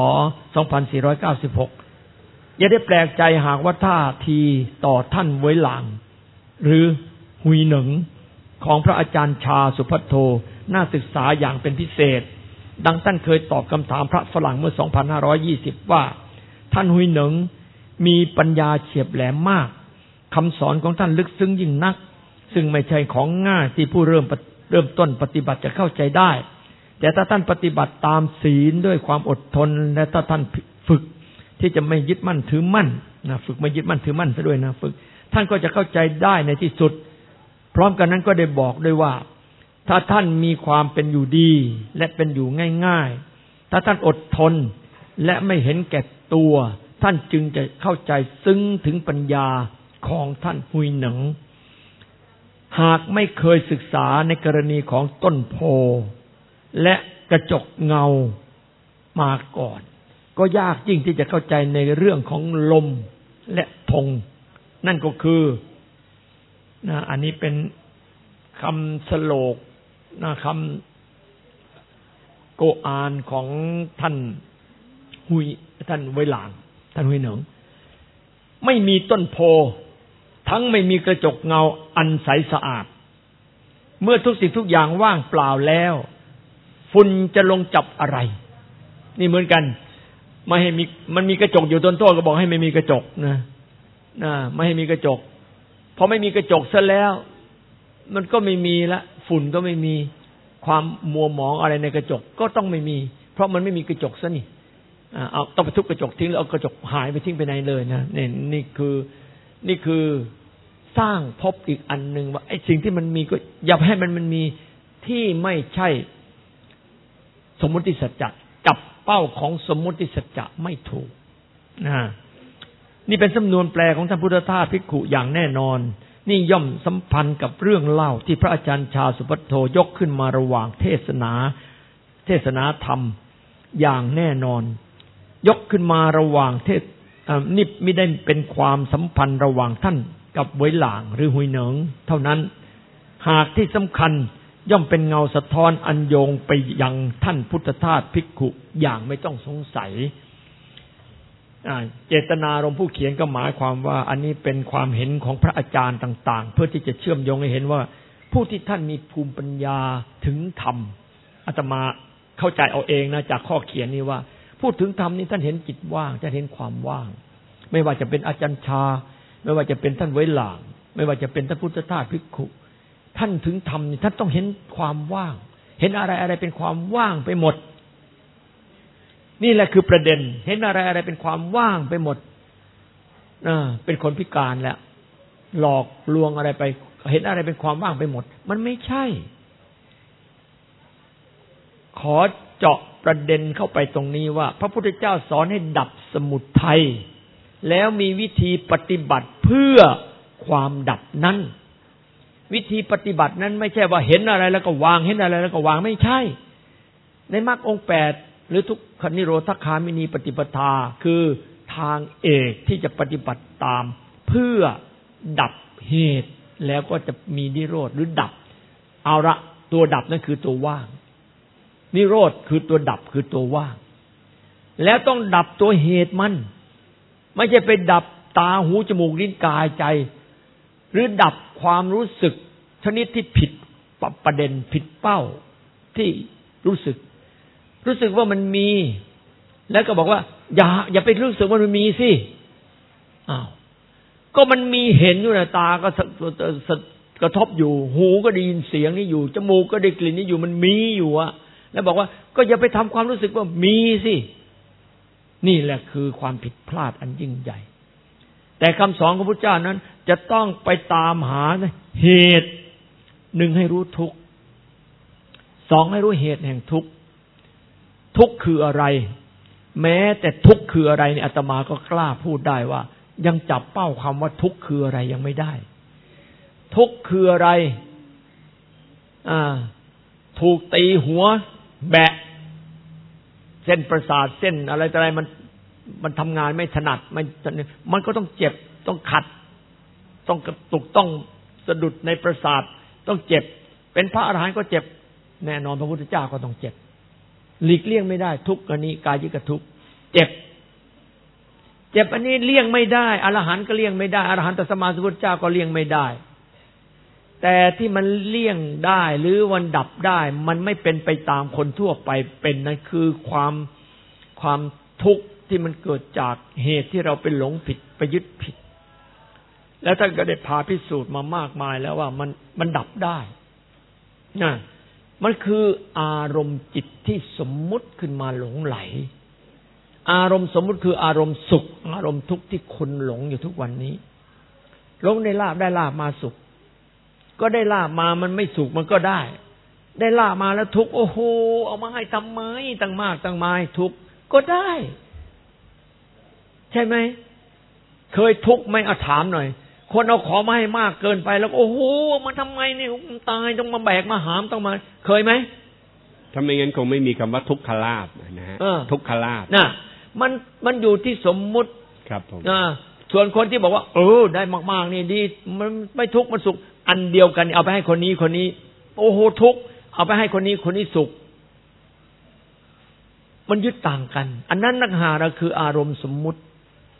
2496อย่าได้แปลกใจหากว่าท่าทีต่อท่านไว้หลางหรือหุยเหนิงของพระอาจารย์ชาสุภัทโทน่าศึกษาอย่างเป็นพิเศษดังท่านเคยตอบคำถามพระฝรั่งเมื่อ 2520 ว่าท่านหุยเหนิงมีปัญญาเฉียบแหลมมากคำสอนของท่านลึกซึ้งยิ่งนักซึ่งไม่ใช่ของง่ายที่ผู้เริ่มต้นปฏิบัติจะเข้าใจได้แต่ถ้าท่านปฏิบัติตามศีลด้วยความอดทนและถ้าท่านฝึกที่จะไม่ยึดมั่นถือมั่นฝึกไม่ยึดมั่นถือมั่นซะด้วยนะฝึกท่านก็จะเข้าใจได้ในที่สุดพร้อมกันนั้นก็ได้บอกด้วยว่าถ้าท่านมีความเป็นอยู่ดีและเป็นอยู่ง่ายๆถ้าท่านอดทนและไม่เห็นแก่ตัวท่านจึงจะเข้าใจซึ้งถึงปัญญาของท่านหุยเหนิงหากไม่เคยศึกษาในกรณีของต้นโพและกระจกเงามาก่อนก็ยากยิ่งที่จะเข้าใจในเรื่องของลมและธงนั่นก็คืออันนี้เป็นคำสโลกคำโกอานของท่านไวหลางท่านหุยเหนิงไม่มีต้นโพทั้งไม่มีกระจกเงาอันใสสะอาดเมื่อทุกสิ่งทุกอย่างว่างเปล่าแล้วฝุ่นจะลงจับอะไรนี่เหมือนกันไม่ให้มีมันมีกระจกอยู่ต้นโต้ก็บอกให้ไม่มีกระจกนะไม่ให้มีกระจกพอไม่มีกระจกซะแล้วมันก็ไม่มีละฝุ่นก็ไม่มีความมัวหมองอะไรในกระจกก็ต้องไม่มีเพราะมันไม่มีกระจกซะนี่เอาต้องไปทุบกระจกทิ้งแล้วเอากระจกหายไปทิ้งไปไหนเลยนะนี่คือสร้างพบอีกอันนึงว่าไอ้สิ่งที่มันมีก็อย่าให้มันมีที่ไม่ใช่สมมุติสัจจะจับเป้าของสมมุติสัจจะไม่ถูกนี่เป็นสำนวนแปลของท่านพุทธทาสภิกขุอย่างแน่นอนนี่ย่อมสัมพันธ์กับเรื่องเล่าที่พระอาจารย์ชาสุภัทโทยกขึ้นมาระหว่างเทศนาธรรมอย่างแน่นอนยกขึ้นมาระหว่างนี่ไม่ได้เป็นความสัมพันธ์ระหว่างท่านกับเวยหลางหรือหุยเหนิงเท่านั้นหากที่สำคัญย่อมเป็นเงาสะท้อนอันโยงไปยังท่านพุทธทาสภิกขุอย่างไม่ต้องสงสัยเจตนารมณ์ผู้เขียนก็หมายความว่าอันนี้เป็นความเห็นของพระอาจารย์ต่างๆเพื่อที่จะเชื่อมโยงให้เห็นว่าผู้ที่ท่านมีภูมิปัญญาถึงธรรมอาตมาเข้าใจเอาเองนะจากข้อเขียนนี้ว่าพูดถึงธรรมนี้ท่านเห็นจิตว่างท่านเห็นความว่างไม่ว่าจะเป็นอาจารย์ชาไม่ว่าจะเป็นท่านเวยหลางไม่ว่าจะเป็นท่านพุทธทาสภิกขุท่านถึงธรรมนี่ท่านต้องเห็นความว่างเห็นอะไรเป็นความว่างไปหมดนี่แหละคือประเด็นเห็นอะไรเป็นความว่างไปหมดเป็นคนพิการแล้วหลอกลวงอะไรไปเห็นอะไรเป็นความว่างไปหมดมันไม่ใช่ขอเจาะประเด็นเข้าไปตรงนี้ว่าพระพุทธเจ้าสอนให้ดับสมุทัยแล้วมีวิธีปฏิบัติเพื่อความดับนั้นวิธีปฏิบัตินั้นไม่ใช่ว่าเห็นอะไรแล้วก็วางเห็นอะไรแล้วก็วางไม่ใช่ในมรรคองค์8หรือทุกขนิโรธคามินีปฏิปทาคือทางเอกที่จะปฏิบัติตามเพื่อดับเหตุแล้วก็จะมีนิโรธหรือดับเอาละตัวดับนั่นคือตัวว่างนิโรธคือตัวดับคือตัวว่างแล้วต้องดับตัวเหตุมันไม่ใช่ไปดับตาหูจมูกลิ้นกายใจหรือดับความรู้สึกชนิดที่ผิดประเด็นผิดเป้าที่รู้สึกว่ามันมีแล้วก็บอกว่าอย่าไปรู้สึกว่ามันมีสิอ้าวก็มันมีเห็นอยู่นะตาก็กระทบอยู่หูก็ได้ยินเสียงนี่อยู่จมูกก็ได้กลิ่นนี่อยู่มันมีอยู่อะแล้วบอกว่าก็อย่าไปทำความรู้สึกว่ามีสินี่แหละคือความผิดพลาดอันยิ่งใหญ่แต่คำสอนของพระพุทธเจ้านั้นจะต้องไปตามหาเหตุหนึ่งให้รู้ทุกข์สองให้รู้เหตุแห่งทุกข์ทุกข์คืออะไรแม้แต่ทุกข์คืออะไรเนี่ยอาตมาก็กล้าพูดได้ว่ายังจับเป้าคำว่าทุกข์คืออะไรยังไม่ได้ทุกข์คืออะไรถูกตีหัวแบะเส้นประสาทเส้นอะไรต่ออะไรมันทำงานไม่ถนัดมันก็ต้องเจ็บต้องขัดต้องกระตุกต้องสะดุดในประสาทต้องเจ็บเป็นพระอรหันต์ก็เจ็บแน่นอนพระพุทธเจ้าก็ต้องเจ็บหลีกเลี่ยงไม่ได้ทุกข์อันนี้กายิกทุกข์เจ็บอันนี้เลี่ยงไม่ได้อรหันต์ก็เลี่ยงไม่ได้อรหันตสัมมาสัมพุทธเจ้าก็เลี่ยงไม่ได้แต่ที่มันเลี่ยงได้หรือวันดับได้มันไม่เป็นไปตามคนทั่วไปเป็นนั่นคือความทุกข์ที่มันเกิดจากเหตุที่เราไปหลงผิดไปยึดผิดแล้วท่านก็ได้พาพิสูจน์มามากมายแล้วว่ามันดับได้นะมันคืออารมณ์จิตที่สมมุติขึ้นมาหลงไหลอารมณ์สมมุติคืออารมณ์สุขอารมณ์ทุกข์ที่คนหลงอยู่ทุกวันนี้หลงในลาภได้ลาภมาสุขก็ได้ลาภมามันไม่สุขมันก็ได้ลาภมาแล้วทุกข์โอ้โหเอามาให้ทำไมตั้งมากตั้งมายทุกข์ก็ได้ใช่ไหมเคยทุกข์ไหมถามหน่อยคนเอาของมาให้มากเกินไปแล้วโอ้โหมันทำไมเนี่ยมันตายต้องมาแบกมาหามต้องมาเคยไหมถ้าไม่งั้นคงไม่มีคำว่าทุกขลาภนะฮะทุกขลาภน่ะมันอยู่ที่สมมุติครับผมส่วนคนที่บอกว่าได้มากๆนี่ดีมันไม่ทุกข์มันสุขอันเดียวกันเอาไปให้คนนี้โอ้โหทุกข์เอาไปให้คนนี้สุขมันยึดต่างกันอันนั้นนักหาเราคืออารมณ์สมมุติ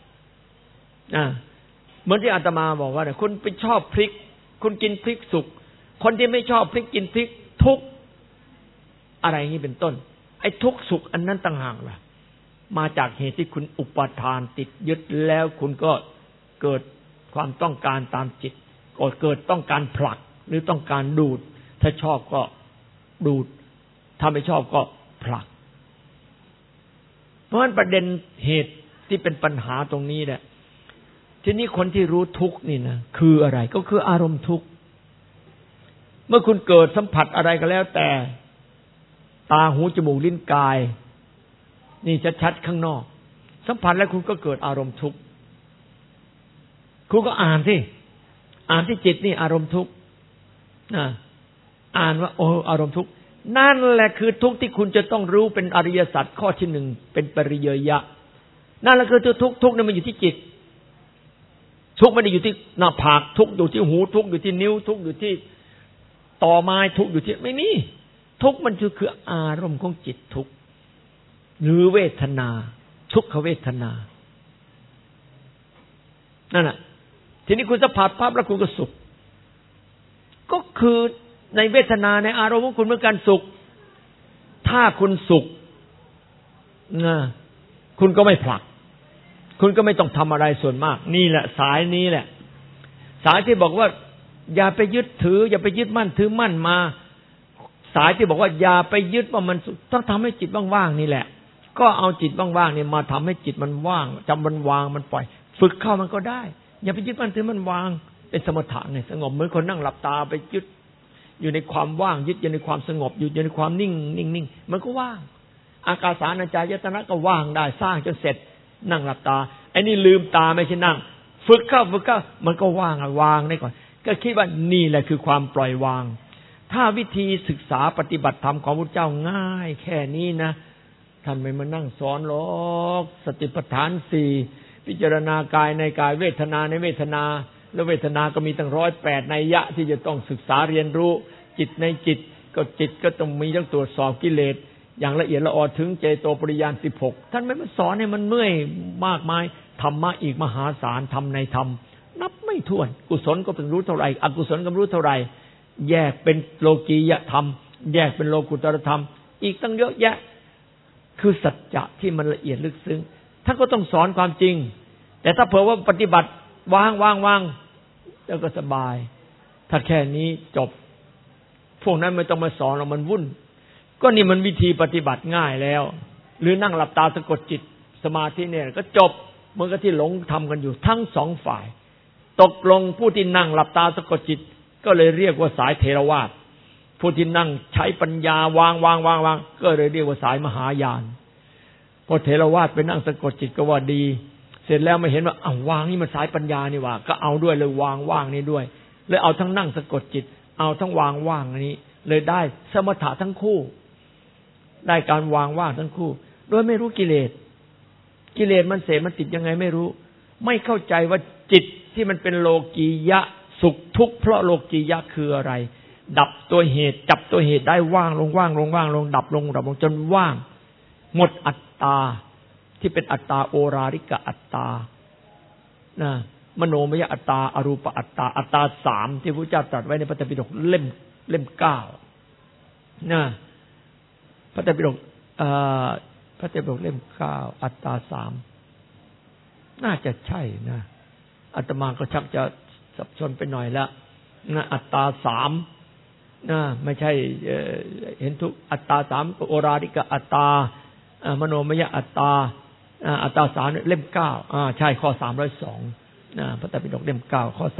เหมือนที่อาตมาบอกว่าคุณไปชอบพริกคุณกินพริกสุกคนที่ไม่ชอบพริกกินพริกทุกข์อะไรอย่างนี้เป็นต้นไอ้ทุกข์สุขอันนั้นต่างหากล่ะมาจากเหตุที่คุณอุปทานติดยึดแล้วคุณก็เกิดความต้องการตามจิตก็เกิดต้องการผลักหรือต้องการดูดถ้าชอบก็ดูดถ้าไม่ชอบก็ผลักเพราะฉะนั้นประเด็นเหตุที่เป็นปัญหาตรงนี้แหละทีนี้คนที่รู้ทุกข์นี่นะคืออะไรก็คืออารมณ์ทุกข์เมื่อคุณเกิดสัมผัสอะไรก็แล้วแต่ตาหูจมูกลิ้นกายนี่ชัดๆข้างนอกสัมผัสแล้วคุณก็เกิดอารมณ์ทุกข์คุณก็อ่านสิอ่านที่จิตนี่อารมณ์ทุกข์อ่านว่าโอ้อารมณ์ทุกข์นั่นแหละคือทุกข์ที่คุณจะต้องรู้เป็นอริยสัจข้อที่หนึ่งเป็นปริเยยะนั่นแหละคือทุกข์นี่มันอยู่ที่จิตทุกข์ไม่ได้อยู่ที่หน้าผากทุกข์อยู่ที่หูทุกข์อยู่ที่นิ้วทุกข์อยู่ที่ต่อไม้ทุกข์อยู่ที่ไม่มีทุกข์มันคืออารมณ์ของจิตทุกข์หรือเวทนาทุกขเวทนานั่นน่ะทีนี้คุณสัมผัสภาพแล้วคุณก็สุขก็คือในเวทนาในอารมณ์ของคุณเหมือนกันสุขถ้าคุณสุขนะคุณก็ไม่ผลักคุณก็ไม่ต้องทำอะไรส่วนมากนี่แหละสายนี้แหละสายที่บอกว่าอย่าไปยึดถืออย่าไปยึดมั่นถือมั่นมาสายที่บอกว่าอย่าไปยึดว่ามันต้องทำให้จิตว่างๆนี่แหละก็เอาจิตว่างๆนี่มาทำให้จิตมันว่างจำมันวางมันปล่อยฝึกเข้ามันก็ได้อย่าไปยึดมั่นถือมันวางเป็นสมถะไงสงบเหมือนคนนั่งหลับตาไปยึดอยู่ในความว่างยึดอยู่ในความสงบอยู่ในความนิ่งมันก็ว่างอากาสานัญจายตนะก็ว่างได้สร้างจนเสร็จนั่งหลับตาไอ้นี่ลืมตาไม่ใช่นั่งฝึกเข้ามันก็ว่างวางได้ก่อนก็คิดว่านี่แหละคือความปล่อยวางถ้าวิธีศึกษาปฏิบัติธรรมของพระพุทธเจ้าง่ายแค่นี้นะท่านไม่มานั่งสอนหรอกสติปัฏฐาน4พิจารณากายในกายเวทนาในเวทนาแล้วเวทนาก็มีตั้ง108นัยยะที่จะต้องศึกษาเรียนรู้จิตในจิตก็ต้องมีต้องตรวจสอบกิเลสอย่างละเอียดละออถึงเจโตปริญาณ16ท่านไม่มาสอนให้มันเมื่อยมากมายธรรมะอีกมหาศาลธรรมในธรรมนับไม่ถ้วนกุศลก็เป็นรู้เท่าไหร่อกุศลก็รู้เท่าไหร่แยกเป็นโลกียธรรมแยกเป็นโลกุตตรธรรมอีกตั้งเยอะแยะคือสัจจะที่มันละเอียดลึกซึ้งท่านก็ต้องสอนความจริงแต่ถ้าเผื่อว่าปฏิบัติวางแล้วก็สบายถ้าแค่นี้จบพวกนั้นไม่ต้องมาสอนเรามันวุ่นก็นี่มันวิธีปฏิบัติง่ายแล้วหรือนั่งหลับตาสะกดจิตสมาธิเนี่ยก็จบเหมือนกับที่หลงทำกันอยู่ทั้งสองฝ่ายตกลงผู้ที่นั่งหลับตาสะกดจิตก็เลยเรียกว่าสายเถรวาทผู้ที่นั่งใช้ปัญญาวางก็เลยเรียกว่าสายมหายานพอเถรวาทไปนั่งสะกดจิตก็ว่าดีเสร็จแล้วไม่เห็นว่าอ้าววางนี่มันสายปัญญานี่ว่าก็เอาด้วยเลยวางว่างนี่ด้วยเลยเอาทั้งนั่งสะกดจิตเอาทั้งวางว่างนี้เลยได้สมถะทั้งคู่ได้การวางว่างทั้งคู่โดยไม่รู้กิเลสมันเสพมันติดยังไงไม่รู้ไม่เข้าใจว่าจิตที่มันเป็นโลกียะสุขทุกข์เพราะโลกียะคืออะไรดับตัวเหตุจับตัวเหตุได้ว่างลงดับลงจนว่างหมดอัตตาที่เป็นอัตตาโอราริกะอัตตานะมโนมยอัตตาอรูปอัตตาอัตตา3ที่พระเจ้าตรัสไว้ในพระไตรปิฎกเล่ม9นะพระไตรปิฎกพระไตรปิฎกเล่ม9อัตตา3น่าจะใช่นะอาตมาก็ชักจะสับสนไปหน่อยละนะอัตตา3นะไม่ใช่เห็นทุกอัตตา3โอราริกะอัตตามโนมยอัตตาอัตตา3เล่ม9ใช่ข้อ302นะพระไตรปิฎกเล่ม9ข้อ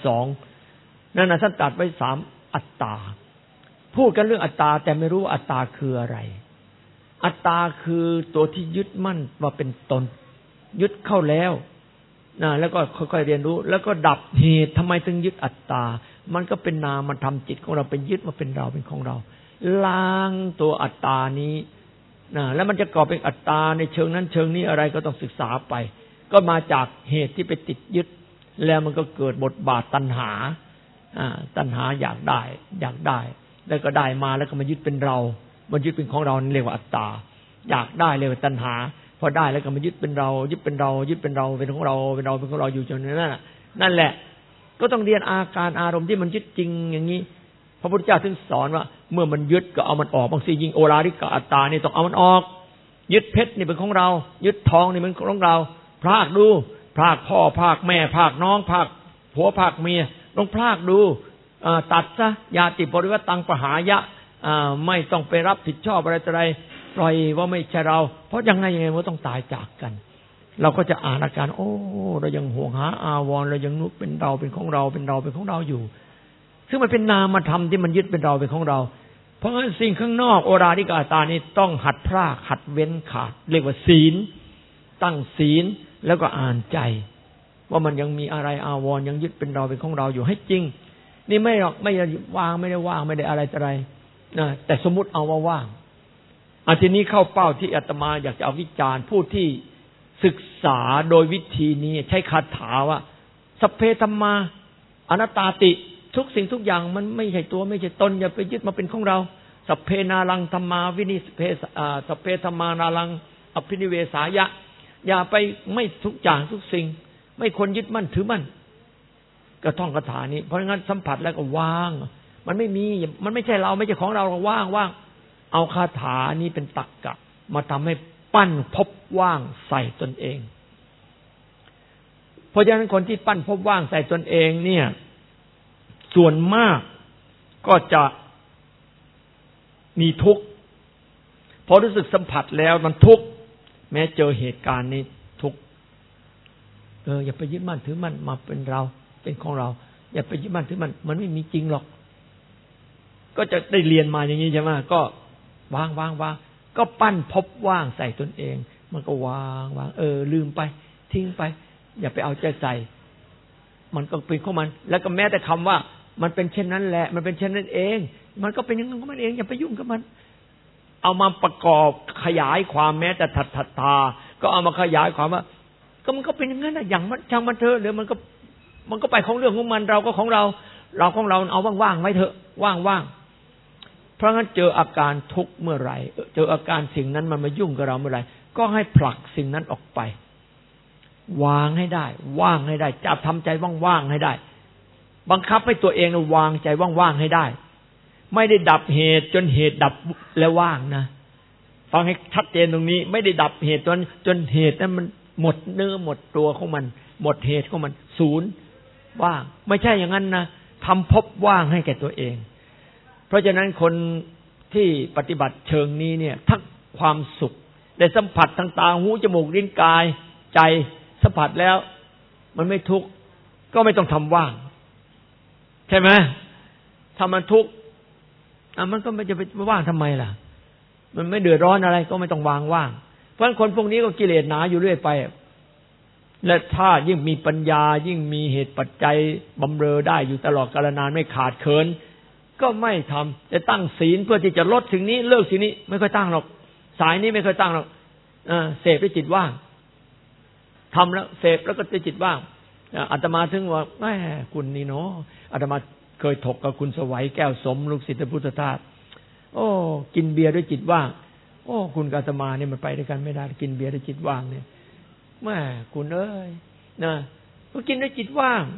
302นั่นน่ะท่านตัดไว้3อัตตาพูดกันเรื่องอัตตาแต่ไม่รู้อัตตาคืออะไรอัตตาคือตัวที่ยึดมั่นว่าเป็นตนยึดเข้าแล้วนะแล้วก็ค่อยๆเรียนรู้แล้วก็ดับเหตุทำไมถึงยึดอัตตามันก็เป็นนามธรรมจิตของเราเป็นยึดว่าเป็นเราเป็นของเราล้างตัวอัตตานี้นะแล้วมันจะก่อเป็นอัตตาในเชิงนั้นเชิงนี้อะไรก็ต้องศึกษาไปก็มาจากเหตุที่ไปติดยึดแล้วมันก็เกิดบทบาทตัณหาอยากได้แล้วก็ได้มาแล้วก็มายึดเป็นเรามันยึดเป็นของเราเรียกว่าอัตตาอยากได้เรียกว่าตัณหาพอได้แล้วก็มายึดเป็นเราเป็นของเราอยู่จนนั่นแหละก็ต้องเรียนอาการอารมณ์ที่มันยึดจริงอย่างนี้พระพุทธเจ้าถึงสอนว่าเมื่อมันยึดก็เอามันออกบางทียิ่งโอราริกะอัตตานี่ต้องเอามันออกยึดเพชรนี่เป็นของเรายึดทองนี่เป็นของเราพรากดูพรากพ่อพรากแม่พรากน้องพรากผัวพรากเมียลองพรากดูตัดซะญาติปริวัติตังปหายะไม่ต้องไปรับผิดชอบอะไรปล่อยว่าไม่ใช่เราเพราะยังไงมันต้องตายจากกันเราก็จะอ่านอาการโอ้เรายังห่วงหาอาวรณ์เรายังนึกเป็นเราเป็นของเราอยู่ซึ่งมันเป็นนามธรรมที่มันยึดเป็นเราเป็นของเราเพราะงั้นสิ่งข้างนอกโอราริกะอัตตานี่ต้องหัดพรากหัดเว้นขาดเรียกว่าศีลตั้งศีลแล้วก็อ่านใจว่ามันยังมีอะไรอาวรณ์ยังยึดเป็นเราเป็นของเราอยู่ให้จริงนี่ไม่หรอกไม่ได้ว่างไม่ได้อะไรอะไรนะแต่สมมุติเอาว่าว่างทีนี้เข้าเป้าที่อาตมาอยากจะเอาวิจารณ์ผู้ที่ศึกษาโดยวิธีนี้ใช้คาถาว่าสัพเพธัมมาอนัตตาติทุกสิ่งทุกอย่างมันไม่ใช่ตัวไม่ใช่ตนอย่าไปยึดมาเป็นของเราสัพเพนารังธัมมาวินิเพสัพเพธัมมานารังอภินิเวสายะอย่าไปไม่ทุกอย่างทุกสิ่งไม่ควรยึดมั่นถือมั่นก็ท่องคาถานี้เพราะงั้นสัมผัสแล้วก็ว่างมันไม่มีมันไม่ใช่เราไม่ใช่ของเราว่างเอาคาถานี้เป็นตรรกะมาทำให้ปั้นพบว่างใส่ตนเองเพราะฉะนั้นคนที่ปั้นพบว่างใส่ตนเองเนี่ยส่วนมากก็จะมีทุกข์พอรู้สึกสัมผัสแล้วมันทุกข์แม้เจอเหตุการณ์นี้ทุกข์อย่าไปยึดมั่นถือมั่นมาเป็นเราเป็นของเราอย่าไปยึดมั่นถือมั่นมันไม่มีจริงหรอกก็จะได้เรียนมาอย่างนี้ใช่ไหมก็วางก็ปั้นพบว่างใส่ตนเองมันก็วางลืมไปทิ้งไปอย่าไปเอาใจใส่มันก็เป็นของมันแล้วก็แม้แต่คำว่ามันเป็นเช่นนั้นแหละมันเป็นเช่นนั้นเองมันก็เป็นอย่างนั้นของมันเองอย่าไปยุ่งกับมันเอามาประกอบขยายความแม้แต่ถัดก็เอามาขยายความว่าก็มันก็เป็นอย่างนั้นนะอย่างมันช่างมันเถอะหรือมันก็ไปของเรื่องของมันเราก็ของเราของเราเอาว่างๆไว้เถอะว่างเพราะงั้นเจออาการทุกข์เมื่อไหร่เจออาการสิ่งนั้นมันมายุ่งกับเราเมื่อไหร่ก็ให้ผลักสิ่งนั้นออกไปวางให้ได้ว่างให้ได้จับทำใจว่างๆให้ได้บังคับให้ตัวเองวางใจว่างๆให้ได้ไม่ได้ดับเหตุจนเหตุดับแล้วว่างนะฟังให้ชัดเจนตรงนี้ไม่ได้ดับเหตุจนเหตุนั้นมันหมดเนื้อหมดตัวของมันหมดเหตุของมันศูนย์ว่างไม่ใช่อย่างนั้นนะทำพบว่างให้แก่ตัวเองเพราะฉะนั้นคนที่ปฏิบัติเชิงนี้เนี่ยทั้งความสุขได้สัมผัสทางตาหูจมูกลิ้นกายใจสัมผัสแล้วมันไม่ทุกข์ก็ไม่ต้องทำว่างใช่ไหมถ้ามันทุกข์มันก็ไม่จะไปว่างทำไมล่ะมันไม่เดือดร้อนอะไรก็ไม่ต้องว่างเพราะฉะนั้นคนพวกนี้ก็กิเลสหนาอยู่เรื่อยไปและถ้ายิ่งมีปัญญายิ่งมีเหตุปัจจัยบำเรอได้อยู่ตลอดกาลนานไม่ขาดเขินก็ไม่ทำจะตั้งศีลเพื่อที่จะลดสิ่งนี้เลิกสิ่งนี้ไม่ค่อยตั้งหรอกสายนี้ไม่ค่อยตั้งหรอกเสพด้วยจิตว่างทำแล้วเสพแล้วก็จิตว่างอาตมาถึงว่าแหมคุณนี่เนาะอาตมาเคยถกกับคุณสวัยแก้วสมลูกศิษย์พุทธทาสกินเบียร์ด้วยจิตว่างคุณกับอาตมาเนี่ยมันไปด้วยกันไม่ได้กินเบียร์ด้วยจิตว่างเนี่ยแหมคุณเอ้ยนะก็กินด้วยจิตว่าง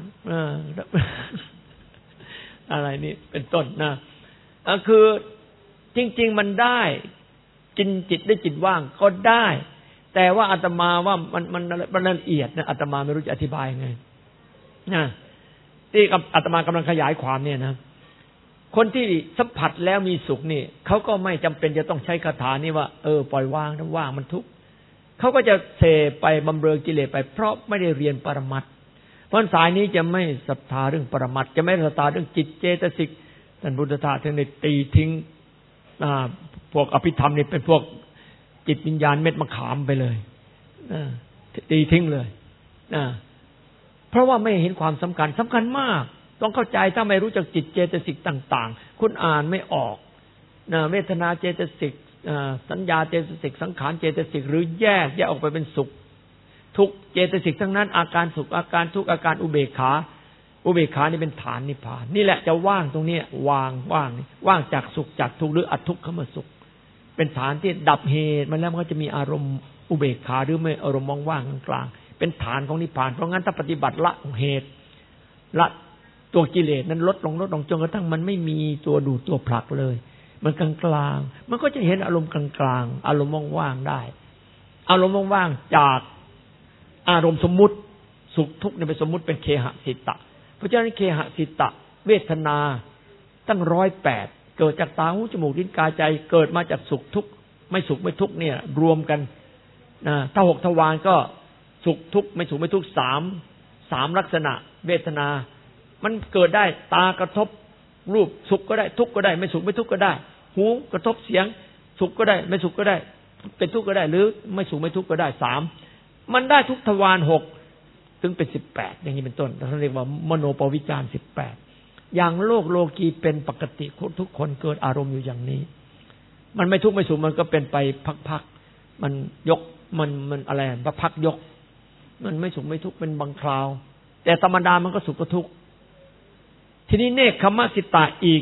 อะไรนี่เป็นต้นนะคือจริงๆมันได้กินจิตด้วยจิตว่างก็ได้แต่ว่าอาตมาว่ามันละเอียดนะอาตมาไม่รู้จะอธิบายไงนะที่อาตมากำลังขยายความเนี่ยนะคนที่สัมผัสแล้วมีสุขนี่เขาก็ไม่จำเป็นจะต้องใช้คาถานี้ว่าปล่อยวางนะว่างมันทุกข์เขาก็จะเสพไปบำเรอกิเลสไปเพราะไม่ได้เรียนปรมัตถ์เพราะสายนี้จะไม่ศรัทธาเรื่องปรมัตถ์จะไม่ศรัทธาเรื่องจิตเจตสิกท่านพุทธทาสท่านได้ตีทิ้งพวกอภิธรรมนี่เป็นพวกจิตวิญญาณเม็ดมะขามไปเลยตีทิ้งเลยเพราะว่าไม่เห็นความสำคัญมากต้องเข้าใจถ้าไม่รู้จักจิตเจตสิกต่างๆคุณอ่านไม่ออกเวทนาเจตสิกสัญญาเจตสิกสังขารเจตสิกหรือแยกออกไปเป็นสุขทุกเจตสิกทั้งนั้นอาการสุขอาการทุกข์อาการอุเบกขานี่เป็นฐานนิพพานนี่แหละจะว่างตรงนี้ว่างจากสุขจากทุกข์หรืออทุกขมสุขเป็นฐานที่ดับเหตุมันแล้วมันก็จะมีอารมณ์อุเบกขาหรือไม่อารมณ์ว่างๆกลางๆเป็นฐานของนิพพานเพราะงั้นถ้าปฏิบัติละเหตุละตัวกิเลสนั้นลดลงจนกระทั่งมันไม่มีตัวดูดตัวผลักเลยมันกลางๆมันก็จะเห็นอารมณ์กลางๆอารมณ์ว่างๆได้อารมณ์ว่างๆจากอารมณ์สมมุติสุขทุกข์เนี่ยเป็นสมมุติเป็นเคหสิตะเพราะฉะนั้นเคหสิตะเวทนาตั้ง108เกิดจากตาหูจมูกลิ้นกายใจเกิดมาจากสุขทุกข์ไม่สุขไม่ทุกข์เนี่ยรวมกันถ้า6ทวารก็สุขทุกข์ไม่สุขไม่ทุกข์3ลักษณะเวทนามันเกิดได้ตากระทบรูปสุขก็ได้ทุกข์ก็ได้ไม่สุขไม่ทุกข์ก็ได้หูกระทบเสียงสุขก็ได้ไม่สุขก็ได้เป็นทุกข์ก็ได้หรือไม่สุขไม่ทุกข์ก็ได้3มันได้ทุกทวาร6 ถึงเป็น18อย่างนี้เป็นต้นเขาเรียกว่ามโนปวิจาร18อย่างโลกีเป็นปกติทุกคนเกิดอารมณ์อยู่อย่างนี้มันไม่ทุกข์ไม่สุขมันก็เป็นไปพักๆมันยกมันอะไรพักยกมันไม่สุขไม่ทุกข์เป็นบางคราวแต่ธรรมดามันก็สุขก็ทุกข์ทีนี้เนกขมสิตาอีก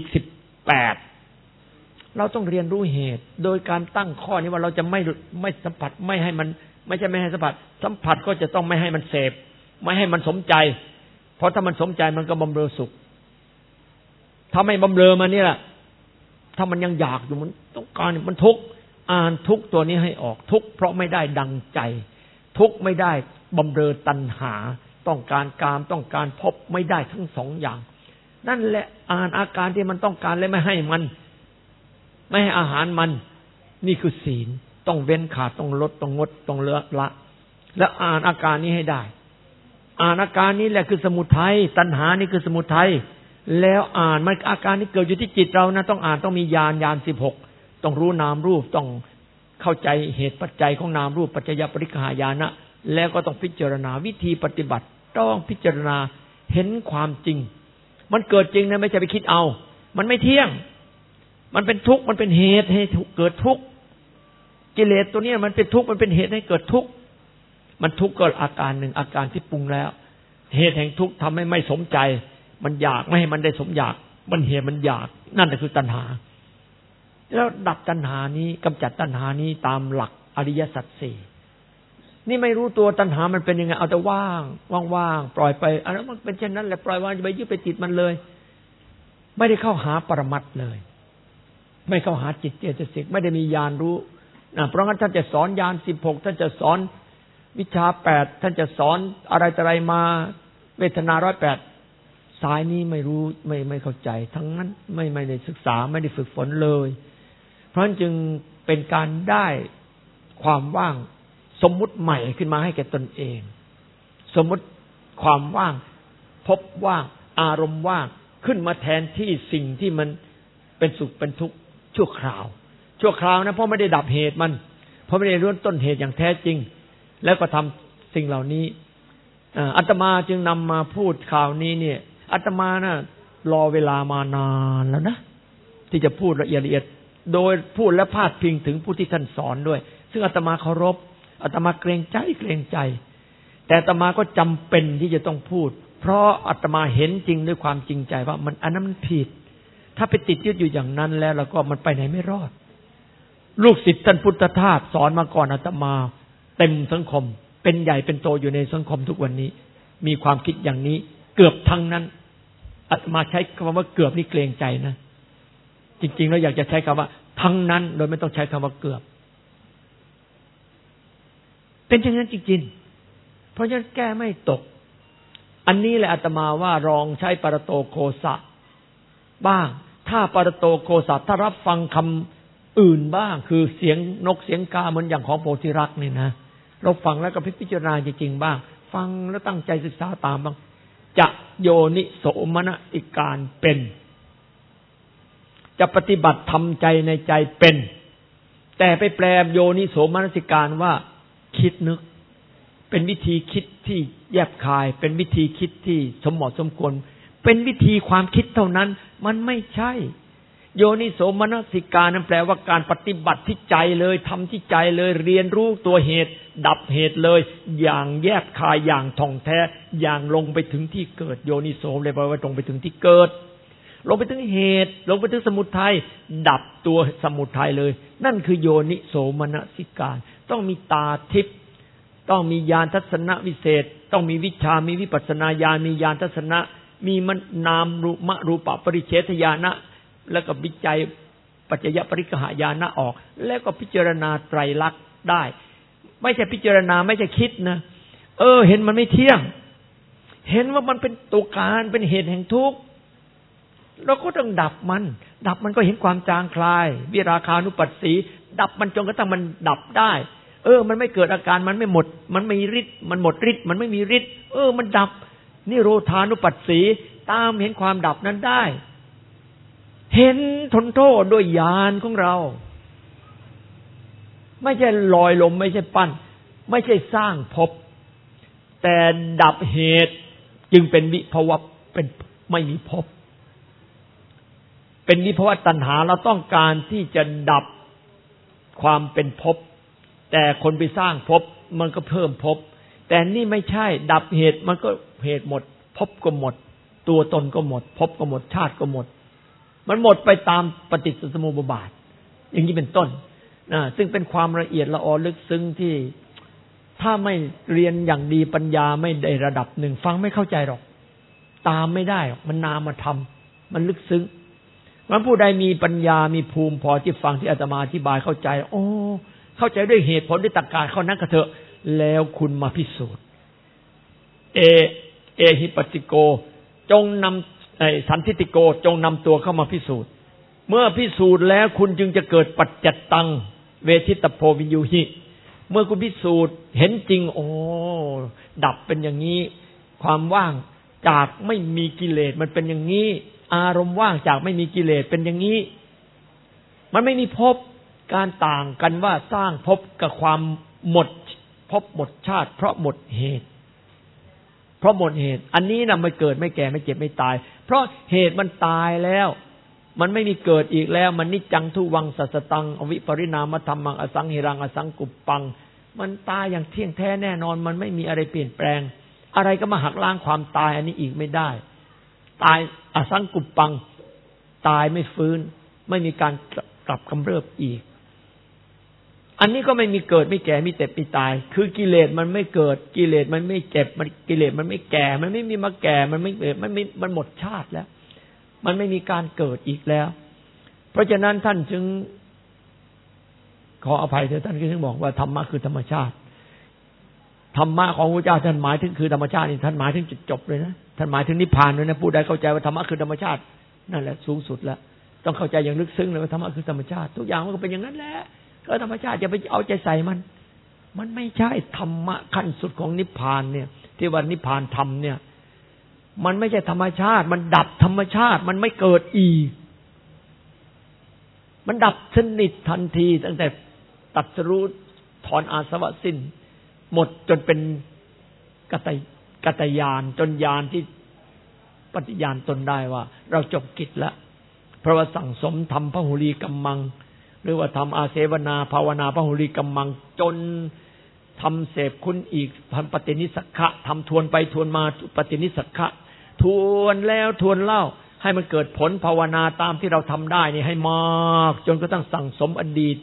18เราต้องเรียนรู้เหตุโดยการตั้งข้อนี้ว่าเราจะไม่สัมผัสไม่ให้มันไม่ใช่ไม่ให้สัมผัสก็จะต้องไม่ให้มันเสพไม่ให้มันสมใจเพราะถ้ามันสมใจมันก็บำเรอสุขถ้าไม่บำเรอมันนี่แหละถ้ามันยังอยากอยู่มันต้องการมันทุกข์อ่านทุกข์ตัวนี้ให้ออกทุกข์เพราะไม่ได้ดังใจทุกข์ไม่ได้บำเรอตัณหาต้องการกามต้องการพบไม่ได้ทั้งสองอย่างนั่นแหละอ่านอาการที่มันต้องการและไม่ให้มันไม่ให้อาหารมันนี่คือศีลต้องเว้นขาดต้องลดต้องงดต้องละแล้วอ่านอาการนี้ให้ได้อ่านอาการนี้แหละคือสมุทัยตัณหานี่คือสมุทัยแล้วอ่านมันอาการนี้เกิดอยู่ที่จิตเรานะต้องอ่านต้องมีญาณ16ต้องรู้นามรูปต้องเข้าใจเหตุปัจจัยของนามรูปปัจจยปริฆหายานะแล้วก็ต้องพิจารณาวิธีปฏิบัติต้องพิจารณาเห็นความจริงมันเกิดจริงนะไม่ใช่ไปคิดเอามันไม่เที่ยงมันเป็นทุกข์มันเป็นเหตุให้เกิดทุกข์กิเลสตัวนี้มันเป็นทุกข์มันเป็นเหตุให้เกิดทุกข์มันทุกข์ก็อาการหนึ่งอาการที่ปรุงแล้วเหตุแห่งทุกข์ทำให้ไม่สมใจมันอยากไม่ให้มันได้สมอยากมันเหตุมันอยากนั่นแหละคือตัณหาแล้วดับตัณหานี้กำจัดตัณหานี้ตามหลักอริยสัจสี่นี่ไม่รู้ตัวตัณหามันเป็นยังไงเอาแต่ว่างปล่อยไปอันนั้นมันเป็นเช่นนั้นแหละปล่อยวางไปยึดไปติดมันเลยไม่ได้เข้าหาปรมัตถ์เลยไม่เข้าหาจิตเจตสิกไม่ได้มีญาณรู้เพราะงั้นท่านจะสอนญาณ16ท่านจะสอนวิชา8ท่านจะสอนอะไรต่ออะไรมาเวทนา108สายนี้ไม่รู้ไม่เข้าใจทั้งนั้นไม่ได้ศึกษาไม่ได้ฝึกฝนเลยเพราะฉะนั้นจึงเป็นการได้ความว่างสมมุติใหม่ขึ้นมาให้แก่ตนเองสมมุติความว่างพบว่างอารมณ์ว่างขึ้นมาแทนที่สิ่งที่มันเป็นสุขเป็นทุกข์ชั่วคราวนะเพราะไม่ได้ดับเหตุมันเพราะไม่ได้รู้ต้นเหตุอย่างแท้จริงแล้วก็ทำสิ่งเหล่านี้อาตมาจึงนำมาพูดข่าวนี้เนี่ยอาตมานะรอเวลามานานแล้วนะที่จะพูดละเอียดโดยพูดและพาดพิงถึงผู้ที่ท่านสอนด้วยซึ่งอาตมาเคารพอาตมาเกรงใจแต่อาตมาก็จำเป็นที่จะต้องพูดเพราะอาตมาเห็นจริงด้วยความจริงใจว่ามันอันนั้นมันผิดถ้าไปติดยึดอยู่อย่างนั้นแล้วก็มันไปไหนไม่รอดลูกศิษย์ท่านพุทธทาสสอนมาก่อนอาตมาเต็มสังคมเป็นใหญ่เป็นโตอยู่ในสังคมทุกวันนี้มีความคิดอย่างนี้เกือบทั้งนั้นอาตมาใช้คำว่าเกือบนี่เกรงใจนะจริงๆแล้วอยากจะใช้คำว่าทั้งนั้นโดยไม่ต้องใช้คำว่าเกือบเป็นอย่างนั้นจริงๆเพราะฉะนั้นแก้ไม่ตกอันนี้แหละอาตมาว่าลองใช้ปรโตโคสะบ้างถ้าปรโตโคสะถ้ารับฟังคำอื่นบ้างคือเสียงนกเสียงกาเหมือนอย่างของโพธิรักษ์นี่นะเราฟังแล้วก็พิจารณาจริงๆบ้างฟังแล้วตั้งใจศึกษาตามบ้างจะโยนิโสมนสิการเป็นจะปฏิบัติทำใจในใจเป็นแต่ไปแปลโยนิโสมนสิการว่าคิดนึกเป็นวิธีคิดที่แยบคายเป็นวิธีคิดที่สมเหมาะสมควรเป็นวิธีความคิดเท่านั้นมันไม่ใช่โยนิโสมนสิการนั้นแปลว่าการปฏิบัติที่ใจเลยทำที่ใจเลยเรียนรู้ตัวเหตุดับเหตุเลยอย่างแยบคายอย่างท่องแท้อย่างลงไปถึงที่เกิดโยนิโสเลยแปลว่าตรงไปถึงที่เกิดลงไปถึงเหตุลงไปถึงสมุทัยดับตัวสมุทัยเลยนั่นคือโยนิโสมนสิการต้องมีตาทิพย์ต้องมีญาณทัศนวิเศษต้องมีวิชามีวิปัสสนาญาณมีญาณทัศนะมีนามรูปปริเฉทญาณะแล้วก็วิจัยปัจจยปริฆหายานะออกแล้วก็พิจารณาไตรลักษณ์ได้ไม่ใช่พิจารณาไม่ใช่คิดนะเห็นมันไม่เที่ยงเห็นว่ามันเป็นตัวการเป็นเหตุแห่งทุกข์เราก็ต้องดับมันก็เห็นความจางคลายวิราคานุปัสสีดับมันจนกระทั่งมันดับได้มันไม่เกิดอาการมันไม่หมดมันไม่มีฤทธิ์มันหมดฤทธิ์มันไม่มีฤทธิ์มันดับนิโรธานุปัสสีตามเห็นความดับนั้นได้เห็นทนโทษด้วยญาณของเราไม่ใช่ลอยลมไม่ใช่ปั้นไม่ใช่สร้างภพแต่ดับเหตุจึงเป็นวิภวะเป็นไม่มีภพเป็นวิภวะตัณหาเราต้องการที่จะดับความเป็นภพแต่คนไปสร้างภพมันก็เพิ่มภพแต่นี่ไม่ใช่ดับเหตุมันก็เหตุหมดภพก็หมดตัวตนก็หมดภพก็หมดชาติก็หมดมันหมดไปตามปฏิจจสมุปบาทอย่างนี้เป็นต้นซึ่งเป็นความละเอียดละออลึกซึ้งที่ถ้าไม่เรียนอย่างดีปัญญาไม่ได้ระดับหนึ่งฟังไม่เข้าใจหรอกตามไม่ได้หรอกมันนามธรรมมันลึกซึ้งมันผู้ใดมีปัญญามีภูมิพอที่ฟังที่อาตมาอธิบายเข้าใจโอ้เข้าใจด้วยเหตุผลด้วยตรรกะเข้านั้นก็เถอะแล้วคุณมาพิสูจน์เอหิปัสสิโกจงนำสันทิฏฐิโกจงนำตัวเข้ามาพิสูจน์เมื่อพิสูจน์แล้วคุณจึงจะเกิดปัจจัตตังเวทิตโพวินยูหิเมื่อคุณพิสูจน์เห็นจริงโอ้ดับเป็นอย่างนี้ความว่างจากไม่มีกิเลสมันเป็นอย่างนี้อารมณ์ว่างจากไม่มีกิเลสเป็นอย่างนี้มันไม่มีภพการต่างกันว่าสร้างภพกับความหมดภพหมดชาติเพราะหมดเหตุเพราะหมดเหตุอันนี้นะไม่เกิดไม่แก่ไม่เจ็บไม่ตายเพราะเหตุมันตายแล้วมันไม่มีเกิดอีกแล้วมันนิจจังทุวังสัสตังอวิปริณามธรรมังอสังหิรังอสังกุปปังมันตายอย่างเที่ยงแท้แน่นอนมันไม่มีอะไรเปลี่ยนแปลงอะไรก็มาหักล้างความตายอันนี้อีกไม่ได้ตายอสังกุปปังตายไม่ฟื้นไม่มีการกลับกำเริบอีกอันนี้ก็ไม่มีเกิดไม่แก่ไม่เจ็บไม่ตายคือกิเลสมันไม่เกิดกิเลสมันไม่เจ็บมันกิเลสมันไม่แก่มันไม่มีมาแก่มันไม่เกิดมันหมดชาติแล้วมันไม่มีการเกิดอีกแล้วเพราะฉะนั้นท่านจึงขออภัยเถอะท่านจึงบอกว่าธรรมะคือธรรมชาติธรรมะของพระเจ้าท่านหมายถึงคือธรรมชาตินี่ท่านหมายถึงจุดจบเลยนะท่านหมายถึงนิพพานเลยนะผู้ใดเข้าใจว่าธรรมะคือธรรมชาตินั่นแหละสูงสุดแล้วต้องเข้าใจอย่างลึกซึ้งเลยว่าธรรมะคือธรรมชาติทุกอย่างมันก็เป็นอย่างนั้นแหละก็ธรรมชาติอย่าไปเอาใจใส่มันไม่ใช่ธรรมะขั้นสุดของนิพพานเนี่ยที่ว่านิพพานธรรมเนี่ยมันไม่ใช่ธรรมชาติมันดับธรรมชาติมันไม่เกิดอีกมันดับสนิททันทีตั้งแต่ตรัสรู้ถอนอาสวะสิ้นหมดจนเป็นกัตตญาณจนญาณที่ปฏิญาณตนได้ว่าเราจบกิจแล้วเพราะว่าสั่งสมทำพหุลีกัมมังหรือว่าทำอาเสวนาภาวนาพหุลีกัมมังจนทำเสพคุณอีกทำปฏินิสขะทำทวนไปทวนมาปฏินิสขะทวนแล้วทวนเล่าให้มันเกิดผลภาวนาตามที่เราทำได้นี่ให้มากจนกระทั่งสั่งสมอดีต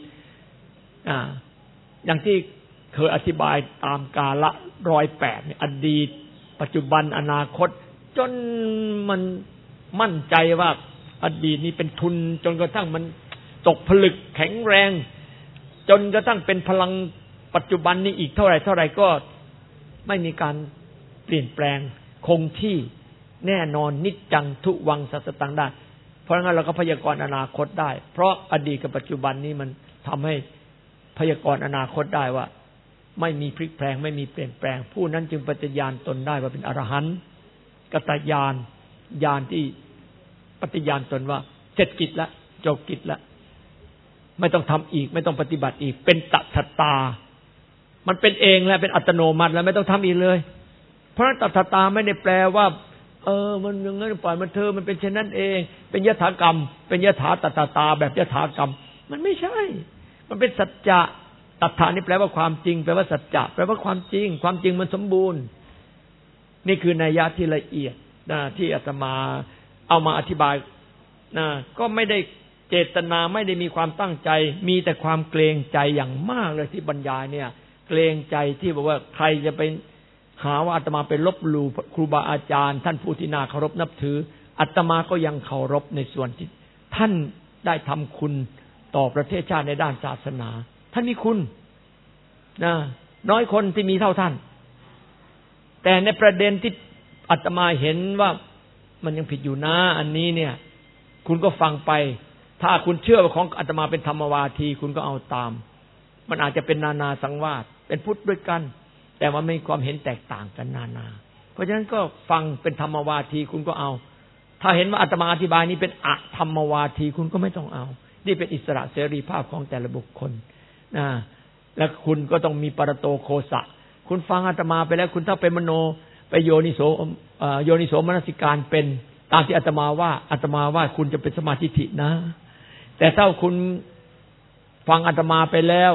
อย่างที่เคยอธิบายตามกาละ108เนี่ยอดีตปัจจุบันอนาคตจนมันมั่นใจว่าอดีตนี้เป็นทุนจนกระทั่งมันตกผลึกแข็งแรงจนกระทั่งเป็นพลังปัจจุบันนี้อีกเท่าไหร่ก็ไม่มีการเปลี่ยนแปลงคงที่แน่นอนนิจจังทุวังสัสตังได้เพราะงั้นเราก็พยากรณ์อนาคตได้เพราะอดีตกับปัจจุบันนี้มันทำให้พยากรณ์อนาคตได้ว่าไม่มีพลิกแปลงไม่มีเปลี่ยนแปลงผู้นั้นจึงปฏิญาณตนได้ว่าเป็นอรหันต์กัตตญาณญาณที่ปฏิญาณตนว่าเสร็จกิจแล้วจบกิจแล้วไม่ต้องทำอีกไม่ต้องปฏิบัติอีกเป็นตัทตามันเป็นเองแล้วเป็นอัตโนมัติแล้วไม่ต้องทำอีกเลยเพราะตัทตาไม่ได้แปลว่ามันอย่างนั้นปล่อยมันเธอมันเป็นเช่นนั้นเองเป็นยถากรรมเป็นยถาตัทตาแบบยถากรรมมันไม่ใช่มันเป็นสัจจะตัทธานี่แปลว่าความจริงแปลว่าสัจจะแปลว่าความจริงความจริงมันสมบูรณ์นี่คือนัยยะที่ละเอียดที่อาตมาเอามาอธิบายก็ไม่ได้เจตนาไม่ได้มีความตั้งใจมีแต่ความเกรงใจอย่างมากเลยที่บรรยายเนี่ยเกรงใจที่บอกว่าใครจะไปหาว่าอาตมาไปลบหลู่ครูบาอาจารย์ท่านผู้ที่น่าเคารพนับถืออาตมาก็ยังเคารพในส่วนที่ท่านได้ทำคุณต่อประเทศชาติในด้านศาสนาท่านมีคุณน้อยคนที่มีเท่าท่านแต่ในประเด็นที่อาตมาเห็นว่ามันยังผิดอยู่นะอันนี้เนี่ยคุณก็ฟังไปถ้าคุณเชื่อว่าของอาตมาเป็นธรรมวาทีคุณก็เอาตามมันอาจจะเป็นนานาสังวาสเป็นพุทธด้วยกันแต่ว่ามีความเห็นแตกต่างกันนานาเพราะฉะนั้นก็ฟังเป็นธรรมวาทีคุณก็เอาถ้าเห็นว่าอาตมาอธิบายนี้เป็นอธรรมวาทีคุณก็ไม่ต้องเอานี่เป็นอิสระเสรีภาพของแต่ละบุคคลแล้วคุณก็ต้องมีปรโตโคสะคุณฟังอาตมาไปแล้วคุณถ้าไปมโนไปโยนิโสมนสิการเป็นตามที่อาตมาว่าคุณจะเป็นสมาธิทินะแต่ถ้าคุณฟังอาตมาไปแล้ว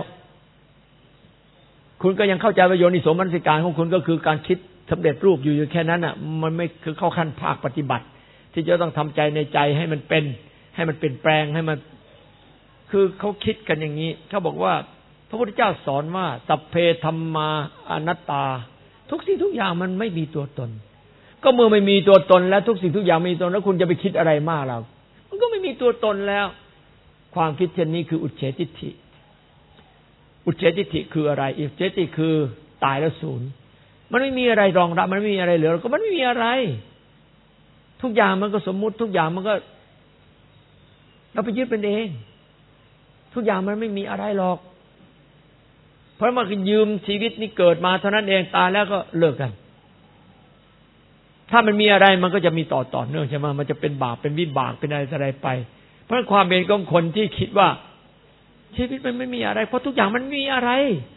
คุณก็ยังเข้าใจว่าโยนิโสมนสิการของคุณก็คือการคิดสำเร็จรูปอยู่แค่นั้นน่ะมันไม่คือเข้าขั้นภาคปฏิบัติที่จะต้องทำใจในใจให้มันเป็นให้มันเปลี่ยนแปลงให้มันคือเขาคิดกันอย่างนี้เขาบอกว่าพระพุทธเจ้าสอนว่าสัพเพธัมมาอนัตตาทุกสิ่งทุกอย่างมันไม่มีตัวตนก็เมื่อไม่มีตัวตนแล้วทุกสิ่งทุกอย่างไม่มีตัวตนแล้วคุณจะไปคิดอะไรมากเรามันก็ไม่มีตัวตนแล้วความคิดเช่นนี้คืออุเฉทิฏฐิอุเฉทิฏฐิคืออะไรอุเฉทิฏฐิคือตายแล้วศูนย์มันไม่มีอะไรรองรับมันไม่มีอะไรเหลือก็มันไม่มีอะไรทุกอย่างมันก็สมมุติทุกอย่างมันก็เราไปยึดเป็นเองทุกอย่างมันไม่มีอะไรหรอกเพราะมันยืมชีวิตนี้เกิดมาเท่านั้นเองตายแล้วก็เลิกกันถ้ามันมีอะไรมันก็จะมีต่อเนื่องใช่ไหมมันจะเป็นบาปเป็นวิบากเป็นอะไรไปเพราะความเป็นของคนที่คิดว่าชีวิตมันไม่มีอะไรเพราะทุกอย่างมันมีอะไร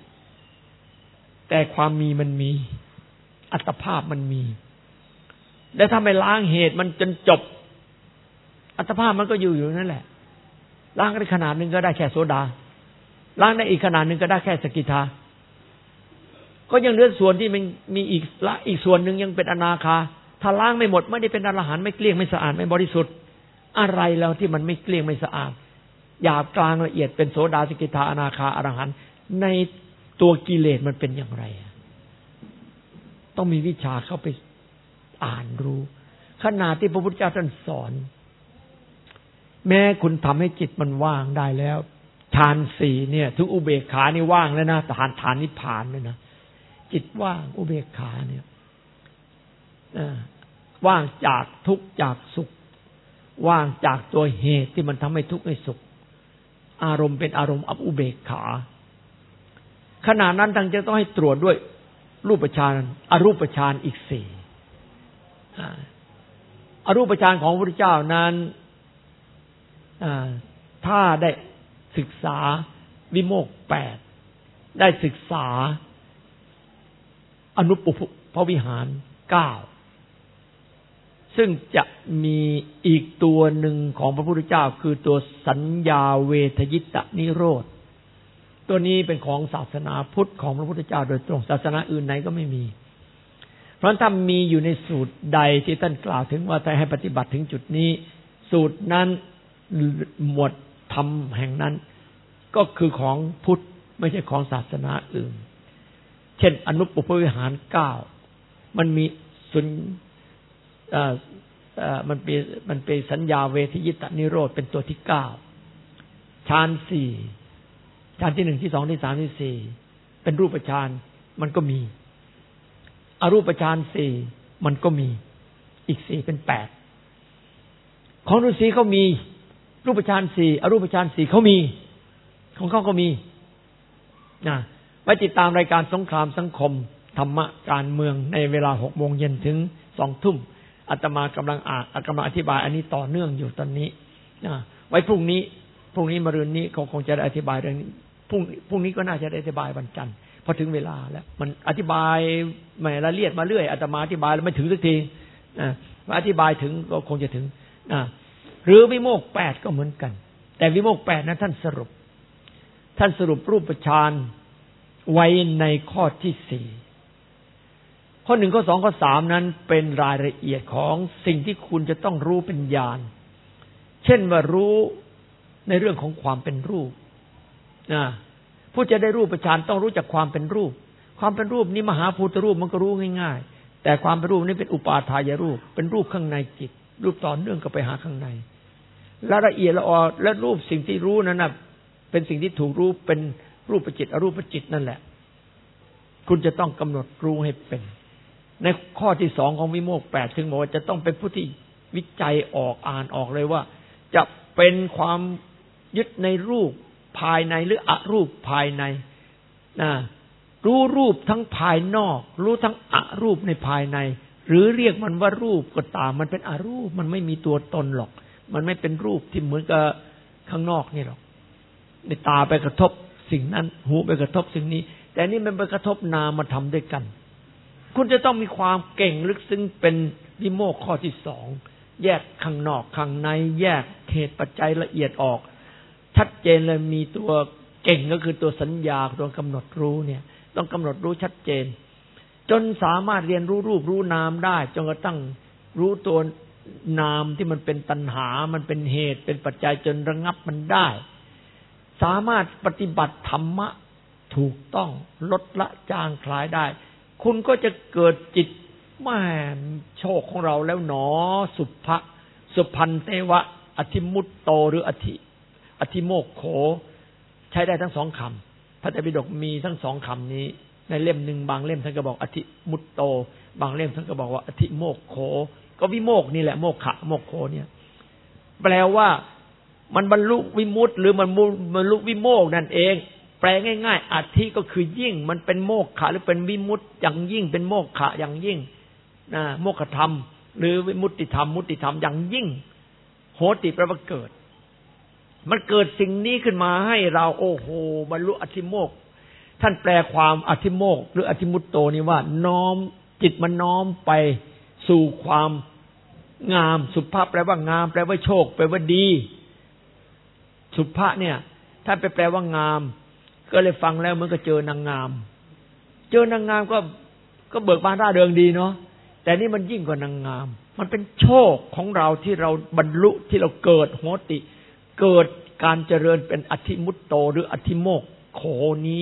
แต่ความมีมันมีอัตภาพมันมีและถ้าไม่ล้างเหตุมันจนจบอัตภาพมันก็อยู่นั่นแหละล้างได้ขนาดนึงก็ได้แค่โสดาล้างได้อีกขนาดนึงก็ได้แค่สกิทาก็ยังเหลือส่วนที่มันมีอีกส่วนนึงยังเป็นอนาคาถ้าล้างไม่หมดไม่ได้เป็นอรหันต์ไม่เกลี้ยงไม่สะอาดไม่บริสุทธิ์อะไรแล้วที่มันไม่เกลี้ยงไม่สะอาดหยาบกลางละเอียดเป็นโสดาสกิทาอนาคาอรหันต์ในตัวกิเลสมันเป็นอย่างไรต้องมีวิชาเข้าไปอ่านรู้ขนาดที่พระพุทธเจ้าท่านสอนแม้คุณทำให้จิตมันว่างได้แล้วฌานสี่เนี่ยถึงอุเบกขานี่ว่างแล้วนะฐานนิพพานเลยนะจิตว่างอุเบกขาเนี่ยว่างจากทุกข์จากสุขว่างจากตัวเหตุที่มันทำให้ทุกข์ให้สุขอารมณ์เป็นอารมณ์อัปอุเบกขาขณะนั้นทั้งจะต้องให้ตรวจด้วยรูปฌานอรูปฌานอีกสี่อรูปฌานของพระพุทธเจ้านั้นถ้าได้ศึกษาวิโมกข์8ได้ศึกษาอนุปปุพวิหาร9ซึ่งจะมีอีกตัวหนึ่งของพระพุทธเจ้าคือตัวสัญญาเวทยิตนิโรธตัวนี้เป็นของศาสนาพุทธของพระพุทธเจ้าโดยตรงศาสนาอื่นไหนก็ไม่มีเพราะถ้ามีอยู่ในสูตรใดที่ท่านกล่าวถึงว่าถ้าให้ปฏิบัติถึงจุดนี้สูตรนั้นหมวดธรรมแห่งนั้นก็คือของพุทธไม่ใช่ของศาสนาอื่นเช่นอนุปปุพวิหาร9มันมีมันเป็นสัญญาเวทยิตนิโรธเป็นตัวที่9ฌาน4ฌานที่1ที่2ที่3ที่4เป็นรูปฌานมันก็มีอรูปฌาน4มันก็มีอีก4เป็น8ของฤาษีเขามีรูปฌาน4อรูปฌาน4เขามีของเขาก็มีไว้ติดตามรายการสงครามสังคมธรรมะการเมืองในเวลา 18:00 นถึง 20:00 นอาตมากำลังอธิบายอันนี้ต่อเนื่องอยู่ตอนนี้ไว้พรุ่งนี้มะรืนนี้คงจะได้อธิบายเรื่องนี้พรุ่งนี้ก็น่าจะได้อธิบายวันจันทร์พอถึงเวลาแล้วมันอธิบายไม่ละเอียดมาเรื่อยอาตมาอธิบายแล้วไม่ถึงสักทีว่าอธิบายถึงก็คงจะถึงหรือวิโมกข์8ก็เหมือนกันแต่วิโมกข์8นั้นท่านสรุปรูปฌานไว้ในข้อที่4ข้อ1ข้อ2ข้อ3นั้นเป็นรายละเอียดของสิ่งที่คุณจะต้องรู้เป็นญาณเช่นว่ารู้ในเรื่องของความเป็นรูปผู้จะได้รูปฌานต้องรู้จักความเป็นรูปความเป็นรูปนี้มหาภูตรูปมันก็รู้ง่ายๆแต่ความเป็นรูปนี้เป็นอุปาทายรูปเป็นรูปข้างในจิตรูปต่อเนื่องก็ไปหาข้างในและละเอียดละออและรูปสิ่งที่รู้นั้นน่ะเป็นสิ่งที่ถูกรู้เป็นรูปจิตอรูปจิตนั่นแหละคุณจะต้องกำหนดรู้ให้เป็นในข้อที่2ของวิโมกข์8ถึงบอกว่าจะต้องเป็นผู้ที่วิจัยออกอ่านออกเลยว่าจะเป็นความยึดในรูปภายในหรืออรูปภายในรู้รูปทั้งภายนอกรู้ทั้งอรูปในภายในหรือเรียกมันว่ารูปก็ตามมันเป็นอรูปมันไม่มีตัวตนหรอกมันไม่เป็นรูปที่เหมือนกับข้างนอกนี่หรอกในตาไปกระทบสิ่งนั้นหูไปกระทบสิ่งนี้แต่แต่นี่มันไปกระทบนามมาทำด้วยกันคุณจะต้องมีความเก่งลึกซึ้งเป็นวิโมกข์ข้อที่สองแยกข้างนอกข้างในแยกเหตุปัจจัยละเอียดออกชัดเจนเลยมีตัวเก่งก็คือตัวสัญญาตัวกำหนดรู้เนี่ยต้องกำหนดรู้ชัดเจนจนสามารถเรียนรู้รูปรู้นามได้จนกระทั่งรู้ตัวนามที่มันเป็นตัณหามันเป็นเหตุเป็นปัจจัยจนระงับมันได้สามารถปฏิบัติธรรมะถูกต้องลดละจางคลายได้คุณก็จะเกิดจิตแม่โชคของเราแล้วหนอสุพันเตวะอธิมุตโตหรืออธิโมกโขใช้ได้ทั้งสองคำพระไตรปิฎกมีทั้งสองคำนี้ในเล่มหนึ่งบางเล่มท่านก็บอกอธิมุตโตบางเล่มท่านก็บอกว่าอธิโมกโขก็วิโมกนี่แหละโมกขะโมกโขเนี่ยแปลว่ามันบรรลุวิมุตติหรือมันบรรลุวิโมกนั่นเองแปลง่ายๆอธิก็คือยิ่งมันเป็นโมกขะหรือเป็นวิมุตติอย่างยิ่งเป็นโมกขะอย่างยิ่งนะโมกขธรรมหรือวิมุตติธรรมมุตติธรรมอย่างยิ่งโหติแปลว่าเกิดมันเกิดสิ่งนี้ขึ้นมาให้เราโอ้โหบรรลุอธิโมกข์ท่านแปลความอธิโมกข์หรืออธิมุตโตนี่ว่าน้อมจิตมันน้อมไปสู่ความงามสุภาพแปลว่างามแปลว่าโชคแปลว่าดีสุภาพเนี่ยท่านไปแปลว่างามก็เลยฟังแล้วมันก็เจอนางงามก็เบิกบานร่าเริงดีเนาะแต่นี่มันยิ่งกว่านางงามมันเป็นโชคของเราที่เราบรรลุที่เราเกิดโหติเกิดการเจริญเป็นอธิมุตโตหรืออธิโมกโขนี้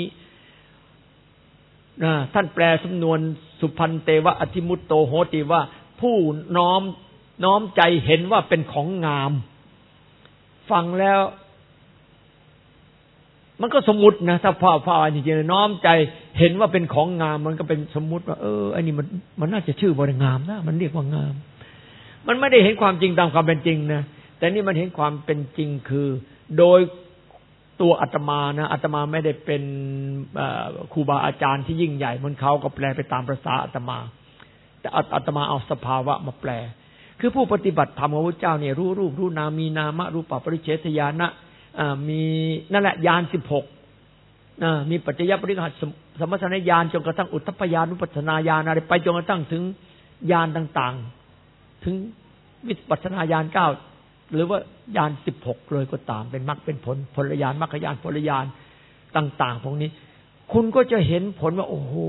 ท่านแปลสำนวนสุพันเตวะอธิมุตโตโหติว่าผู้น้อมใจเห็นว่าเป็นของงามฟังแล้วมันก็สมมุตินะถ้าพ่อจริงๆน้อมใจเห็นว่าเป็นของงามมันก็เป็นสมมุติว่าอันนี้มันน่าจะชื่อว่างามนะมันเรียกว่างามมันไม่ได้เห็นความจริงตามความเป็นจริงนะแต่นี่มันเห็นความเป็นจริงคือโดยตัวอาตมานะอาตมาไม่ได้เป็นครูบาอาจารย์ที่ยิ่งใหญ่เหมือนเขาก็แปลไปตามภาษาอาตมาแต่อาตมาเอาสภาวะมาแปลคือผู้ปฏิบัติธรรมของพระเจ้าเนี่ยรู้รูปรู้นามมีนามะรูปปริเฉทญาณะมีนั่นแหละญาณ16มีปัจจยปริฆะสัมปชัญญะญาณจนกระทั่งอุทธัพพญานุปัฏฐนาญาณอะไรไปจนกระทั่งถึงญาณต่างๆถึงวิปัสสนาญาณ9หรือว่าญาณ16เลยก็ตามเป็นมรรคเป็นผลญาณมรรคญาณผลญาณต่างๆพวกนี้คุณก็จะเห็นผลว่าโอ้โห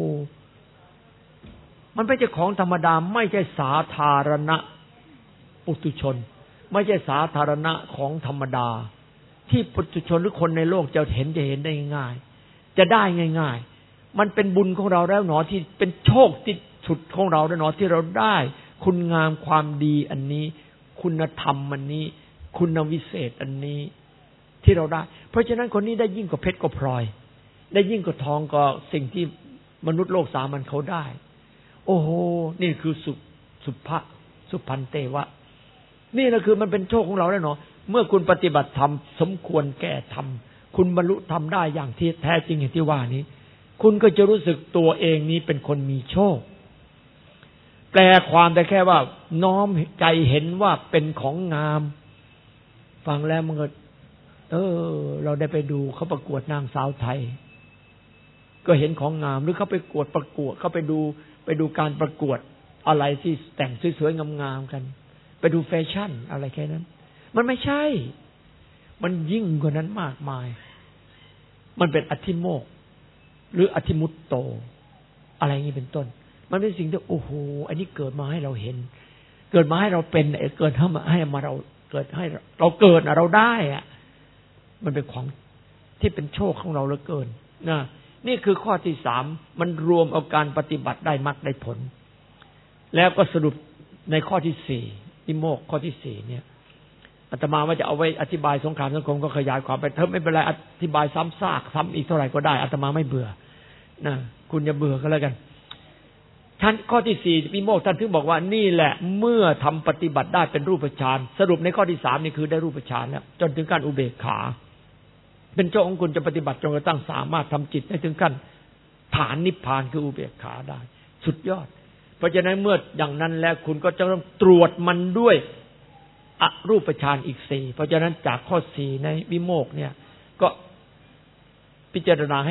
มันไม่ใช่ของธรรมดาไม่ใช่สาธารณะปุถุชนไม่ใช่สาธารณะของธรรมดาที่ปุถุชนหรือคนในโลกจะเห็นได้ง่ายจะได้ง่ายๆมันเป็นบุญของเราแล้วหนอที่เป็นโชคที่สุดของเราแล้วหนอที่เราได้คุณงามความดีอันนี้คุณธรรมอันนี้คุณวิเศษอันนี้ที่เราได้เพราะฉะนั้นคนนี้ได้ยิ่งกว่าเพชรกว่าพลอยได้ยิ่งกว่าทองก็สิ่งที่มนุษย์โลกสามัญเขาได้โอ้โหนี่คือสุพันเตวะนี่แหละคือมันเป็นโชคของเราแล้วเนาะเมื่อคุณปฏิบัติธรรมสมควรแก่ธรรมคุณบรรลุธรรมได้อย่างที่แท้จริงอย่างที่ว่านี้คุณก็จะรู้สึกตัวเองนี้เป็นคนมีโชคแปลความแต่แค่ว่าน้อมใจเห็นว่าเป็นของงามฟังแล้วมันก็เราได้ไปดูเขาประกวดนางสาวไทยก็เห็นของงามหรือเขาไปประกวดเขาไปดูการประกวดอะไรที่แต่งสวยๆงามๆกันไปดูแฟชั่นอะไรแค่นั้นมันไม่ใช่มันยิ่งกว่านั้นมากมายมันเป็นอธิโมกข์หรืออธิมุตโตอะไรอย่างนี้เป็นต้นมันเป็นสิ่งที่โอ้โหอันนี้เกิดมาให้เราเห็นเกิดมาให้เราเป็นเกิดให้มาเราเกิดให้เราเกิดเราได้อะมันเป็นของที่เป็นโชคของเราเหลือเกินนะนี่คือข้อที่3มันรวมเอาการปฏิบัติได้มรรคได้ผลแล้วก็สรุปในข้อที่4วิโมกข์ข้อที่4เนี่ยอาตมาว่าจะเอาไว้อธิบายสงครามสังคมก็ขยายความไปเถอะไม่เป็นไรอธิบายซ้ำซากซ้ำอีกเท่าไหร่ก็ได้อาตมาไม่เบื่อนะคุณอย่าเบื่อก็แล้วกันท่านข้อที่4วิโมกข์ท่านถึงบอกว่านี่แหละเมื่อทำปฏิบัติได้เป็นรูปฌานสรุปในข้อที่3นี่คือได้รูปฌานแล้วจนถึงขั้นอุเบกขาเป็นโชคของคุณจะปฏิบัติจนกระทั่งสามารถทำจิตให้ถึงขั้นฐานนิพพานคืออุเบกขาได้สุดยอดเพราะฉะนั้นเมื่ออย่างนั้นแล้วคุณก็จะต้องตรวจมันด้วยอรูปฌานอีก4เพราะฉะนั้นจากข้อ4ในวิโมกข์เนี่ยก็พิจารณาให้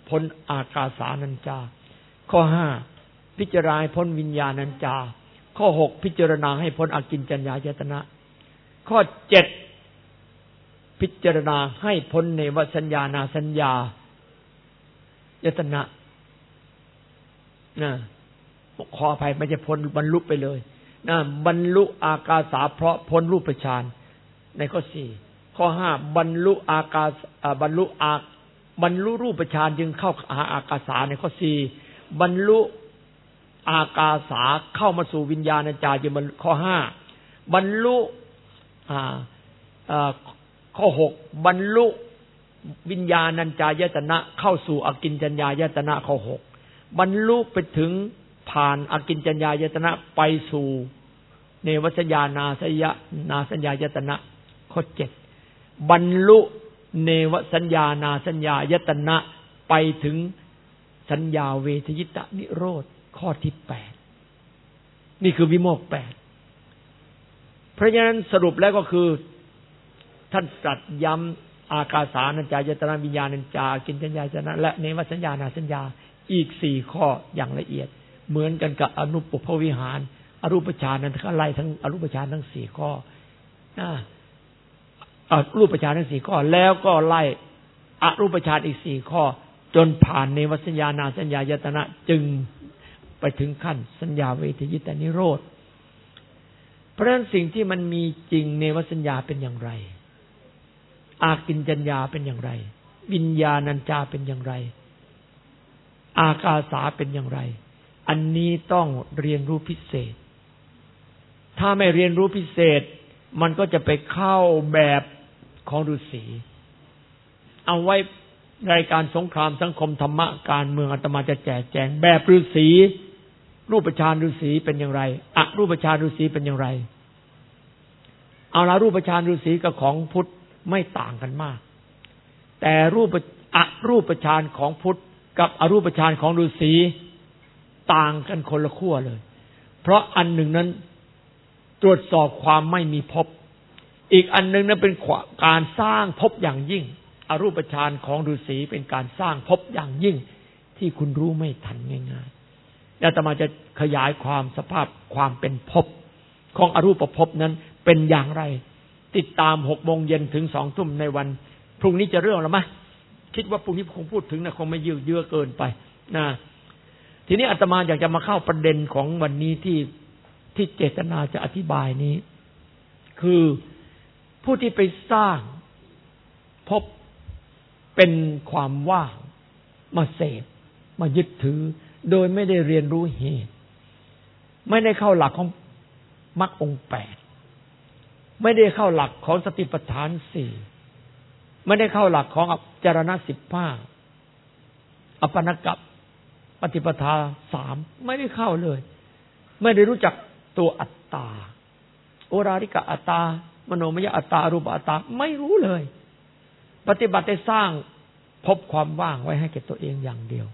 พ้นอากาสานัญจาข้อ5พิจารณาให้พ้นวิญญาณัญจาข้อ6พิจารณาให้พ้นอกิญจญญายตนะข้อ7พิจารณาให้พ้นเนวสัญญานาสัญญายตนะขออภัยไม่ใช่พ้นบรรลุไปเลยบรรลุอากาสาเพราะพ้นรูปฌานในข้อ4ข้อ5บรรลุอากาสบรรลุรูปฌานจึงเข้าหาอากาสาในข้อ4บรรลุอากาสาเข้ามาสู่วิญญาณัญจาจึงข้อ5บรรลุข้อ6บรรลุวิญญาณัญจายตนะเข้าสู่อกิญจญญายตนะข้อ6บรรลุไปถึงผ่านอกิญจญญายตนะไปสู่เนวสัญญานาสัญญายตนะข้อ7บรรลุเนวสัญญานาสัญญายตนะไปถึงสัญญาเวทยิตนิโรธข้อที่8นี่คือวิโมกข์8เพราะฉะนั้นสรุปแล้วก็คือท่านตรัสย้ำอากาสานัญจายตนะวิญญาณัญจากิญจญญายตนะและเนวสัญญานาสัญญาอีก4ข้ออย่างละเอียดเหมือนกันกับอนุปปวิหารอรูปฌานนั้นไล่ทั้งอรูปฌานทั้ง4ข้อรูปฌานทั้ง4ข้อแล้วก็ไล่อรูปฌานอีก4ข้อจนผ่านเนวสัญญานาสัญญายตนะจึงไปถึงขั้นสัญญาเวทยิตนิโรธเพราะฉะนั้นสิ่งที่มันมีจริงเนวสัญญาเป็นอย่างไรอากิญจญญาเป็นอย่างไรวิญญาณัญจาเป็นอย่างไรอากาสาเป็นอย่างไรอันนี้ต้องเรียนรู้พิเศษถ้าไม่เรียนรู้พิเศษมันก็จะไปเข้าแบบของฤาษีเอาไว้รายการสงครามสังคมธรรมะการเมืองอาตมาจะแจกแจงแบบฤาษีรูปฌานฤาษีเป็นอย่างไรอรูปฌานฤาษีเป็นอย่างไรเอาละรูปฌานฤาษีกับของพุทธไม่ต่างกันมากแต่รูปฌานของพุทธกับอรูปฌานของฤาษีต่างกันคนละขั้วเลยเพราะอันหนึ่งนั้นตรวจสอบความไม่มีภพอีกอันหนึ่งนั้นเป็นการสร้างภพอย่างยิ่งอรูปฌานของฤาษีเป็นการสร้างภพอย่างยิ่งที่คุณรู้ไม่ทันง่ายๆแล้วอาตมาจะขยายความสภาพความเป็นภพของอรูปภพนั้นเป็นอย่างไรติดตาม 18:00 นถึง 20:00 นในวันพรุ่งนี้จะเรื่องหรือมั้ยคิดว่าพรุ่งนี้คงพูดถึงนะคงไม่ยืดเยื้อเกินไปนะทีนี้อาตมาอยากจะมาเข้าประเด็นของวันนี้ที่เจตนาจะอธิบายนี้คือผู้ที่ไปสร้างพบเป็นความว่างมาเสพมายึดถือโดยไม่ได้เรียนรู้เหตุไม่ได้เข้าหลักของมรรคองค์8ไม่ได้เข้าหลักของสติปัฏฐาน4ไม่ได้เข้าหลักของจารณะ15อปนกัปปฏิปทา3ไม่ได้เข้าเลยไม่ได้รู้จักตัวอัตตาโอราริกะอัตตามโนมยอัตตาอรูปอัตตาไม่รู้เลยปฏิบัติได้สร้างพบความว่างไว้ให้แก่ตัวเองอย่างเดียว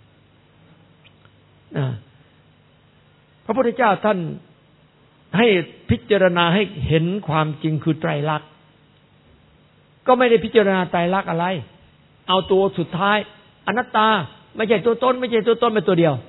พระพุทธเจ้าท่านให้พิจารณาให้เห็นความจริงคือไตรลักษณ์ก็ไม่ได้พิจารณาไตรลักษณ์อะไรเอาตัวสุดท้ายอนัตตาไม่ใช่ตัวตนไม่ใช่ตัวตนเป็นตัวเดียว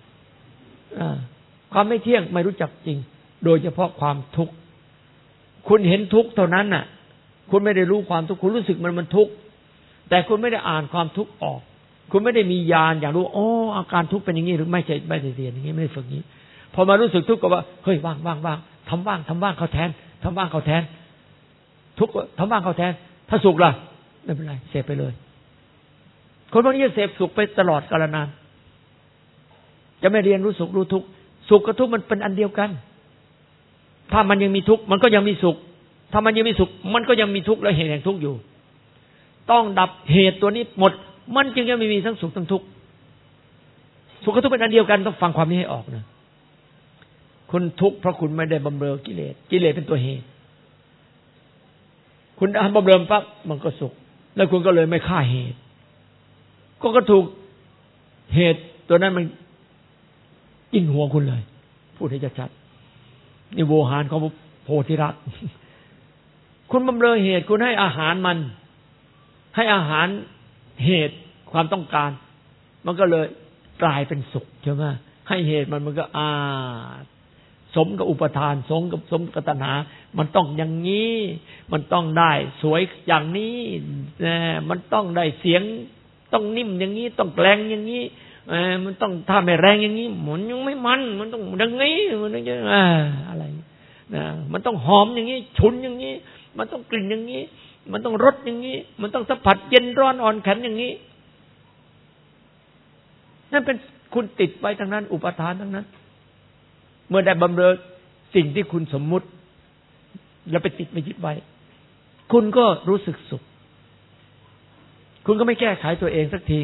ความไม่เที่ยงไม่รู้จักจริงโดยเฉพาะความทุกข์คุณเห็นทุกข์เท่านั้นน่ะคุณไม่ได้รู้ความทุกข์คุณรู้สึกมันทุกข์แต่คุณไม่ได้อ่านความทุกข์ออกคุณไม่ได้มีญาณอย่างรู้อ๋ออาการทุกข์เป็นอย่างนี้หรือไม่ใช่ไม่ได้เรียนอย่างนี้ไม่ได้ฝึกอย่างนี้พอมารู้สึกทุกข์ก็ว่าเฮ้ยว่างทำว่างเขาแทนทำว่างเขาแทนทุกข์ทำว่างเขาแทนถ้าสุขล่ะไม่เป็นไรเสพไปเลยคนพวกนี้จะเสพสุขไปตลอดกาลนานจะไม่เรียนรู้สุขรู้ทุกข์สุขกับทุกข์มันเป็นอันเดียวกันถ้ามันยังมีทุกข์มันก็ยังมีสุขถ้ามันยังมีสุขมันก็ยังมีทุกข์และเหตุแห่งทุกข์อยู่ต้องดับเหตุตัวนี้หมดมันจึงจะไม่มีทั้งสุขทั้งทุกข์สุขกับทุกข์เป็นอันเดียวกันต้องฟังความนี้ให้ออกนะคุณทุกข์เพราะคุณไม่ได้บำเรอกิเลสกิเลสเป็นตัวเหตุคุณบำเรอปั๊บมันก็สุขแล้วคุณก็เลยไม่ฆ่าเหตุก็ถูกเหตุตัวนั้นมันกินหัวคุณเลยพูดให้ชัดๆนี่โวหารของโพธิรักษ์คุณบำเรอเหตุคุณให้อาหารมันให้อาหารเหตุความต้องการมันก็เลยกลายเป็นสุขใช่ไหมให้เหตุมันก็สมกับอุปทานสมกับตัณหามันต้องอย่างนี้มันต้องได้สวยอย่างนี้มันต้องได้เสียงต้องนิ่มอย่างนี้ต้องแรงอย่างนี้มันต้องถ้าไม่แรงอย่างนี้มันยังไม่มันต้องอย่างนี้มันจะอะไรนะมันต้องหอมอย่างนี้ฉุนอย่างนี้มันต้องกลิ่นอย่างนี้มันต้องรสอย่างนี้มันต้องสัมผัสเย็นร้อนอ่อนแข็งอย่างนี้นั่นเป็นคุณติดไว้ทั้งนั้นอุปทานทั้งนั้นเมื่อได้บำเรอสิ่งที่คุณสมมุติแล้วไปติดไปยึดไว้คุณก็รู้สึกสุขคุณก็ไม่แก้ไขตัวเองสักที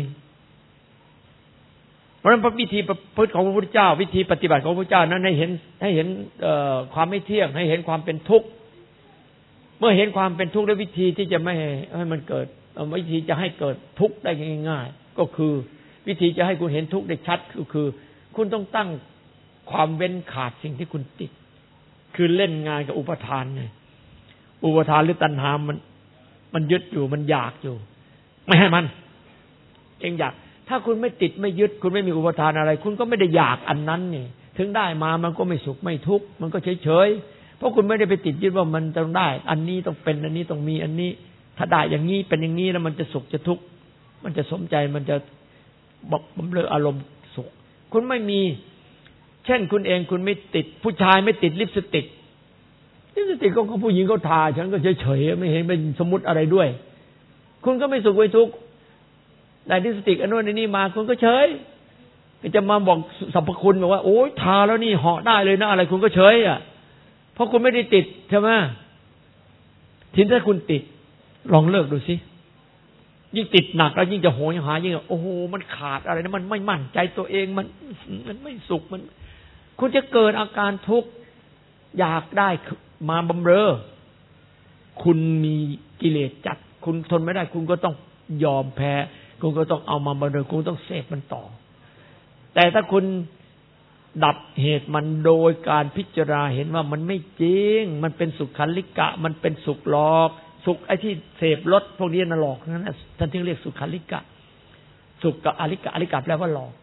เพราะฉะนั้นวิธีประพฤติของพระพุทธเจ้าวิธีปฏิบัติของพระพุทธเจ้านั้นให้เห็นความไม่เที่ยงให้เห็นความเป็นทุกข์เมื่อเห็นความเป็นทุกข์ด้วยวิธีที่จะไม่ให้มันเกิดวิธีจะให้เกิดทุกข์ได้ง่ายๆก็คือวิธีจะให้คุณเห็นทุกข์ได้ชัดก็คือคุณต้องตั้งความเว้นขาดสิ่งที่คุณติดคือเล่นงานกับอุปทานไงอุปทานหรือตัณหามันยึดอยู่มันอยากอยู่ไม่ให้มันเองอยากถ้าคุณไม่ติดไม่ยึดคุณไม่มีอุปทานอะไรคุณก็ไม่ได้อยากอันนั้นนี่ถึงได้มามันก็ไม่สุขไม่ทุกข์มันก็เฉยๆเพราะคุณไม่ได้ไปติดยึดว่ามันต้องได้อันนี้ต้องเป็นอันนี้ต้องมีอันนี้ถ้าได้อย่างนี้เป็นอย่างนี้แล้วมันจะสุขจะทุกข์มันจะสมใจมันจะบอกบำเรออารมณ์สุขคุณไม่มีเช่นคุณเองคุณไม่ติดผู้ชายไม่ติดลิปสติกก็ผู้หญิงเขาทาฉันก็เฉยๆไม่เห็นเป็นสมมุติอะไรด้วยคุณก็ไม่สุขไม่ทุกข์ได้ลิปสติกอันโน้นอันนี้มาคุณก็เฉยจะมาบอกสรรพคุณบอกว่าโอ๊ยทาแล้วนี่เหาะได้เลยนะอะไรคุณก็เฉยเพราะคุณไม่ได้ติดใช่ไหมทีนี้ถ้าคุณติดลองเลิกดูสิยิ่งติดหนักแล้วยิ่งจะโหยหายิ่งโอ้โหมันขาดอะไรนะมันไม่มั่นใจตัวเองมันไม่สุขมันคุณจะเกิดอาการทุกข์อยากได้มาบำเรอคุณมีกิเลสจัดคุณทนไม่ได้คุณก็ต้องยอมแพ้คุณก็ต้องเอามาบำเรอคุณต้องเสพมันต่อแต่ถ้าคุณดับเหตุมันโดยการพิจารณาเห็นว่ามันไม่จริงมันเป็นสุขขันลิกะมันเป็นสุขหลอกสุขไอ้ที่เสพรสพวกนี้น่ะหลอกนั่นน่ะท่านถึงเรียกสุขขันลิกะสุขกับอริกะแปลว่าหลอก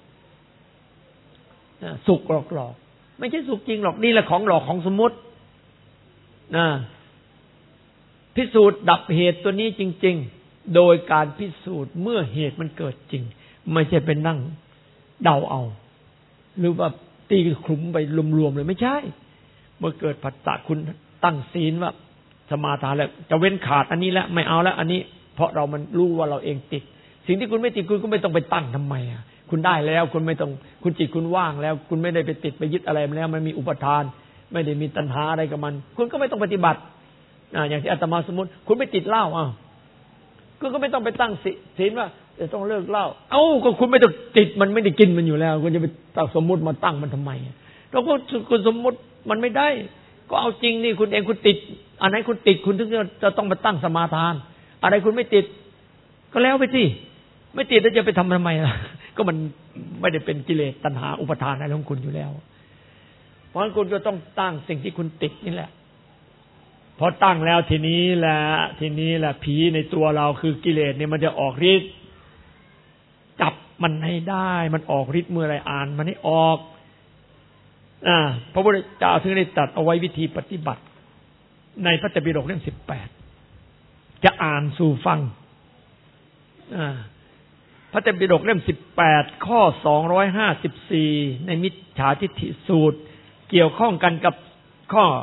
สุขหลอกไม่ใช่สุขจริงหรอกนี่แหละของหลอกของสมมุติพิสูจน์ดับเหตุตัวนี้จริงๆโดยการพิสูจน์เมื่อเหตุมันเกิดจริงไม่ใช่เป็นนั่งเดาเอาหรือว่าตีคลุมไปรวมๆเลยไม่ใช่เมื่อเกิดผัสสะคุณตั้งศีลว่าสมาทานแล้วจะเว้นขาดอันนี้แล้วไม่เอาแล้วอันนี้เพราะเรามันรู้ว่าเราเองติดสิ่งที่คุณไม่ติดคุณก็ไม่ต้องไปตั้งทำไมคุณได้แล้วคุณไม่ต้องคุณจิตคุณว่างแล้วคุณไม่ได้ไปติดไปยึดอะไรมันแล้วมันมีอุปทานไม่ได้มีตัณหาอะไรกับมันคุณก็ไม่ต้องปฏิบัติอย่างที่อาตมาสมมติคุณไม่ติดเหล้าคุณก็ไม่ต้องไปตั้งศีลว่าจะต้องเลิกเหล้าก็คุณไม่ต้องติดมันไม่ได้กินมันอยู่แล้วคุณจะไปตั้งสมมุติมาตั้งมันทำไมเราก็คุณสมมุติมันไม่ได้ก็เอาจริงนี่คุณเองคุณติดอันไหนคุณติดคุณถึงจะต้องมาตั้งสมาทานอะไรคุณไม่ติดก็แล้วไปสิไม่ติดแล้วจะไปทำไมล่ะก็มันไม่ได้เป็นกิเลสตัณหาอุปทานอะไรของคุณอยู่แล้วเพราะฉะนั้นคุณก็ต้องตั้งสิ่งที่คุณติดนี่แหละพอตั้งแล้วทีนี้แหละผีในตัวเราคือกิเลสเนี่ยมันจะออกฤทธิ์จับมันให้ได้มันออกฤทธิ์เมื่อไรอ่านมันให้ออกพระพุทธเจ้าถึงได้ตรัสเอาไว้วิธีปฏิบัติในพระไตรปิฎกเล่ม18จะอ่านสู่ฟังพระไตรปิฎกเล่ม18ข้อ254ในมิจฉาทิฏฐิสูตรเกี่ยวข้องกันกับข้อ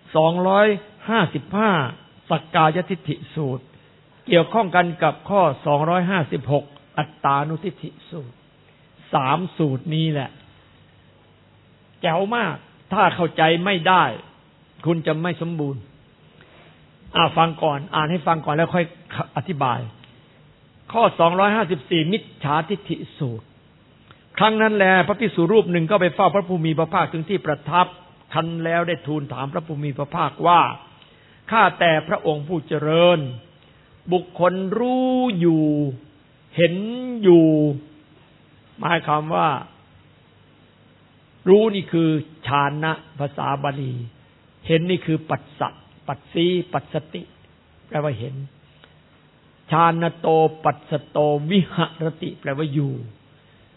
255สักกายทิฏฐิสูตรเกี่ยวข้องกันกับข้อ256อัตตานุทิฏฐิสูตร3สูตรนี้แหละแจ๋วมากถ้าเข้าใจไม่ได้คุณจะไม่สมบูรณ์ฟังก่อนอ่านให้ฟังก่อนแล้วค่อยอธิบายข้อ254มิจฉาทิฏฐิสูตรครั้งนั้นแลพระภิกษุรูปหนึ่งก็ไปเฝ้าพระผู้มีพระภาคถึงที่ประทับคันแล้วได้ทูลถามพระผู้มีพระภาคว่าข้าแต่พระองค์ผู้เจริญบุคคลรู้อยู่เห็นอยู่หมายความว่ารู้นี่คือฌานะภาษาบาลีเห็นนี่คือปัสสะปัสสีปัสสติแปลว่าเห็นฌานโตปัสสโตวิหรติแปลว่าอยู่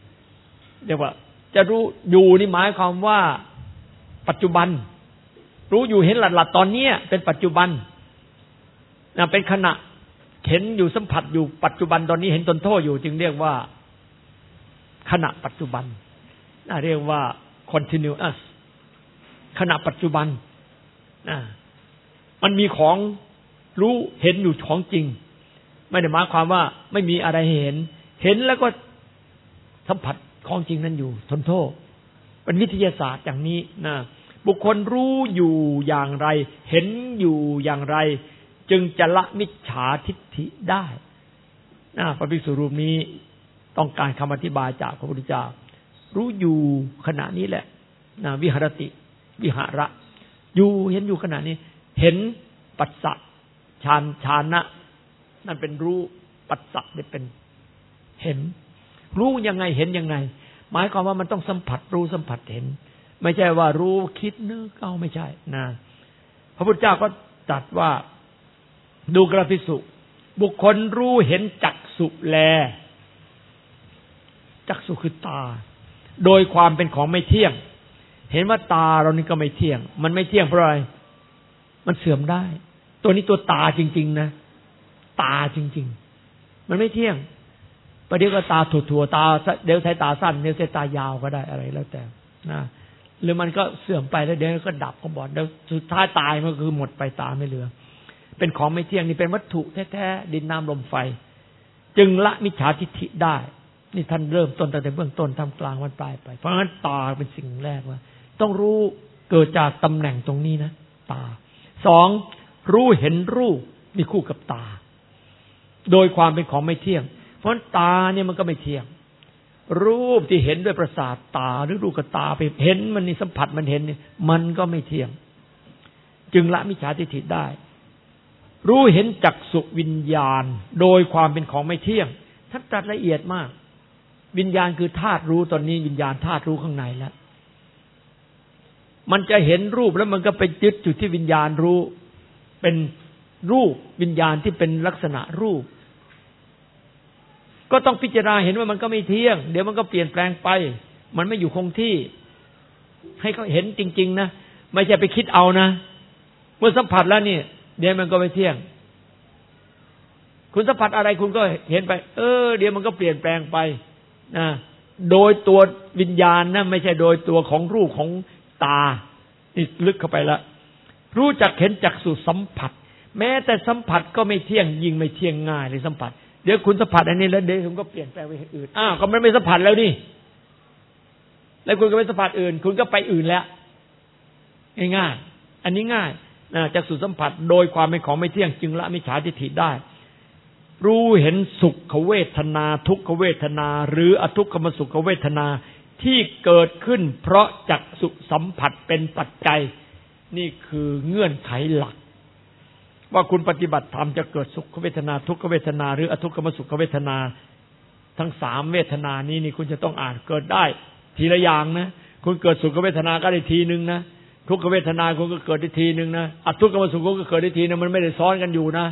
เรียกว่าจะรู้อยู่นี่หมายความว่าปัจจุบันรู้อยู่เห็นหลัดๆตอนนี้เป็นปัจจุบันนะเป็นขณะเห็นอยู่สัมผัสอยู่ปัจจุบันตอนนี้เห็นตนโทษอยู่จึงเรียกว่าขณะปัจจุบันเรียกว่า continuous ขณะปัจจุบันมันมีของรู้เห็นอยู่ของจริงไม่ได้หมายความว่าไม่มีอะไรเห็นแล้วก็สัมผัสของจริงนั้นอยู่ทนโทษเป็นวิทยาศาสตร์อย่างนี้นะบุคคลรู้อยู่อย่างไรเห็นอยู่อย่างไรจึงจะละมิจฉาทิฏฐิได้พระภิกษุรูปนี้ต้องการคำอธิบายจากพระพุทธเจ้ารู้อยู่ขณะนี้แหละวิหรติวิหระอยู่เห็นอยู่ขณะนี้เห็นปัสสะฌานะนั่นเป็นรู้ปัสสะได้เป็นเห็นรู้ยังไงเห็นยังไงหมายความว่ามันต้องสัมผัสรู้สัมผัสเห็นไม่ใช่ว่ารู้คิดนึกเอาไม่ใช่นะพระพุทธเจ้าก็ตรัสว่าดูกระภิกษุบุคคลรู้เห็นจักษุแลจักษุคือตาโดยความเป็นของไม่เที่ยงเห็นว่าตาเรานี่ก็ไม่เที่ยงมันไม่เที่ยงเพราะอะไรมันเสื่อมได้ตัวนี้ตัวตาจริงๆนะตาจริงๆมันไม่เที่ยงประเดี๋ยวก็ตาถั่วๆตาเดี๋ยวใช้ตาสั้นเดี๋ยวใช้ตายาวก็ได้อะไรแล้วแต่นะหรือมันก็เสื่อมไปแล้วเดี๋ยวก็ดับก็บอดแล้วสุดท้ายตายมันคือหมดไปตาไม่เหลือเป็นของไม่เที่ยงนี่เป็นวัตถุแท้ๆดินน้ำลมไฟจึงละมิจฉาทิฏฐิได้นี่ท่านเริ่มต้นตั้งแต่เบื้องต้นทำกลางวันปลายไปเพราะฉะนั้นตาเป็นสิ่งแรกว่าต้องรู้เกิดจากตำแหน่งตรงนี้นะตาสองรู้เห็นรูปนี่คู่กับตาโดยความเป็นของไม่เที่ยงเพราะตาเนี่ยมันก็ไม่เที่ยงรูปที่เห็นด้วยประสาทตาหรือรูปกับตาไปเห็นมันนี่สัมผัสมันเห็นนี่มันก็ไม่เที่ยงจึงละมิจฉาทิฏฐิได้รู้เห็นจักษุวิญญาณโดยความเป็นของไม่เที่ยงท่านตรัสละเอียดมากวิญญาณคือธาตุรู้ตอนนี้วิญญาณธาตุรู้ข้างในแล้วมันจะเห็นรูปแล้วมันก็ไปยึดอยู่ที่วิญญาณรู้เป็นรูปวิญญาณที่เป็นลักษณะรูปก็ต้องพิจารณาเห็นว่ามันก็ไม่เที่ยงเดี๋ยวมันก็เปลี่ยนแปลงไปมันไม่อยู่คงที่ให้เขาเห็นจริงๆนะไม่ใช่ไปคิดเอานะเมื่อสัมผัสแล้วนี่เดี๋ยวมันก็ไม่เที่ยงคุณสัมผัสอะไรคุณก็เห็นไปเดี๋ยวมันก็เปลี่ยนแปลงไปนะโดยตัววิญญาณนะไม่ใช่โดยตัวของรูปของตานี่ลึกเข้าไปแล้วรู้จักเห็นจักษุสัมผัสแม้แต่สัมผัสก็ไม่เที่ยงยิ่งไม่เที่ยงง่ายเลยสัมผัสเดี๋ยวคุณสัมผัสอันนี้แล้วเดี๋ยวคุณก็เปลี่ยนแปลงไปอื่นก็มันไม่สัมผัสแล้วนี่แล้วคุณก็ไปสัมผัสอื่นคุณก็ไปอื่นแล้วง่ายๆอันนี้ง่ายจักษุสัมผัสโดยความเป็นของไม่เที่ยงจึงละมิจฉาทิฏฐิได้รู้เห็นสุขเวทนาทุกขเวทนาหรืออทุกขมสุขเวทนาที่เกิดขึ้นเพราะจักษุสัมผัสเป็นปัจจัยนี่คือเงื่อนไขหลักว่าคุณปฏิบัติธรรมจะเกิดสุขเวทนาทุกขเวทนาหรืออทุกขมสุขเวทนาทั้งสามเวทนานี้นี่คุณจะต้องอ่านเกิดได้ทีละอย่างนะคุณเกิดสุขเวทนาก็ได้ทีนึงนะทุกขเวทนาคุณก็เกิดได้ทีนึงนะอทุกขมสุขก็เกิดได้ทีนึงมันไม่ได้ซ้อนกันอยู่นะ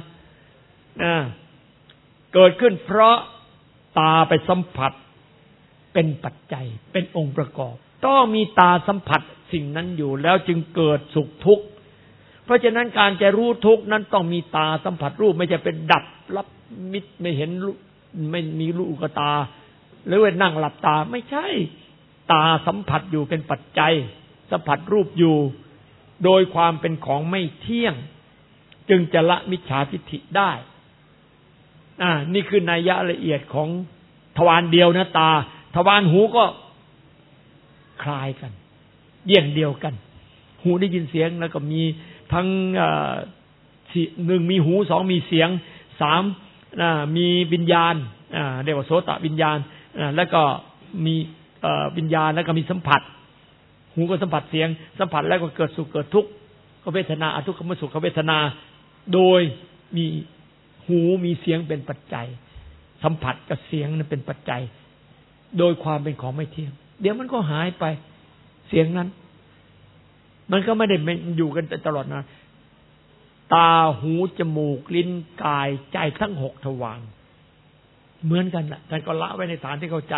เกิดขึ้นเพราะตาไปสัมผัสเป็นปัจจัยเป็นองค์ประกอบต้องมีตาสัมผัสสิ่งนั้นอยู่แล้วจึงเกิดสุขทุกข์เพราะฉะนั้นการจะรู้ทุกข์นั้นต้องมีตาสัมผัสรูปไม่ใช่เป็นดับรับมิดไม่เห็นไม่มีรูปกับตาหรือว่านั่งหลับตาไม่ใช่ตาสัมผัสอยู่เป็นปัจจัยสัมผัสรูปอยู่โดยความเป็นของไม่เที่ยงจึงจะละมิจฉาทิฏฐิได้นี่คือนัยยะละเอียดของทวารเดียวนะตาทวารหูก็คล้ายกันเยี่ยงเดียวกันหูได้ยินเสียงแล้วก็มีทั้งหนึ่งมีหูสองมีเสียงสามมีวิญญาณเรียกว่าโสตวิญญาณแล้วก็มีวิญญาณแล้วก็มีสัมผัสหูก็สัมผัสเสียงสัมผัสแล้วก็เกิดสุขเกิดทุกข์ก็เวทนาอทุกขมสุขเวทนาโดยมีหูมีเสียงเป็นปัจจัยสัมผัสกับเสียงนั้นเป็นปัจจัยโดยความเป็นของไม่เที่ยงเดี๋ยวมันก็หายไปเสียงนั้นมันก็ไม่ได้อยู่กันตลอดนะตาหูจมูกลิ้นกายใจทั้ง6ทวารเหมือนกันแหละท่านก็ละไว้ในฐานที่เข้าใจ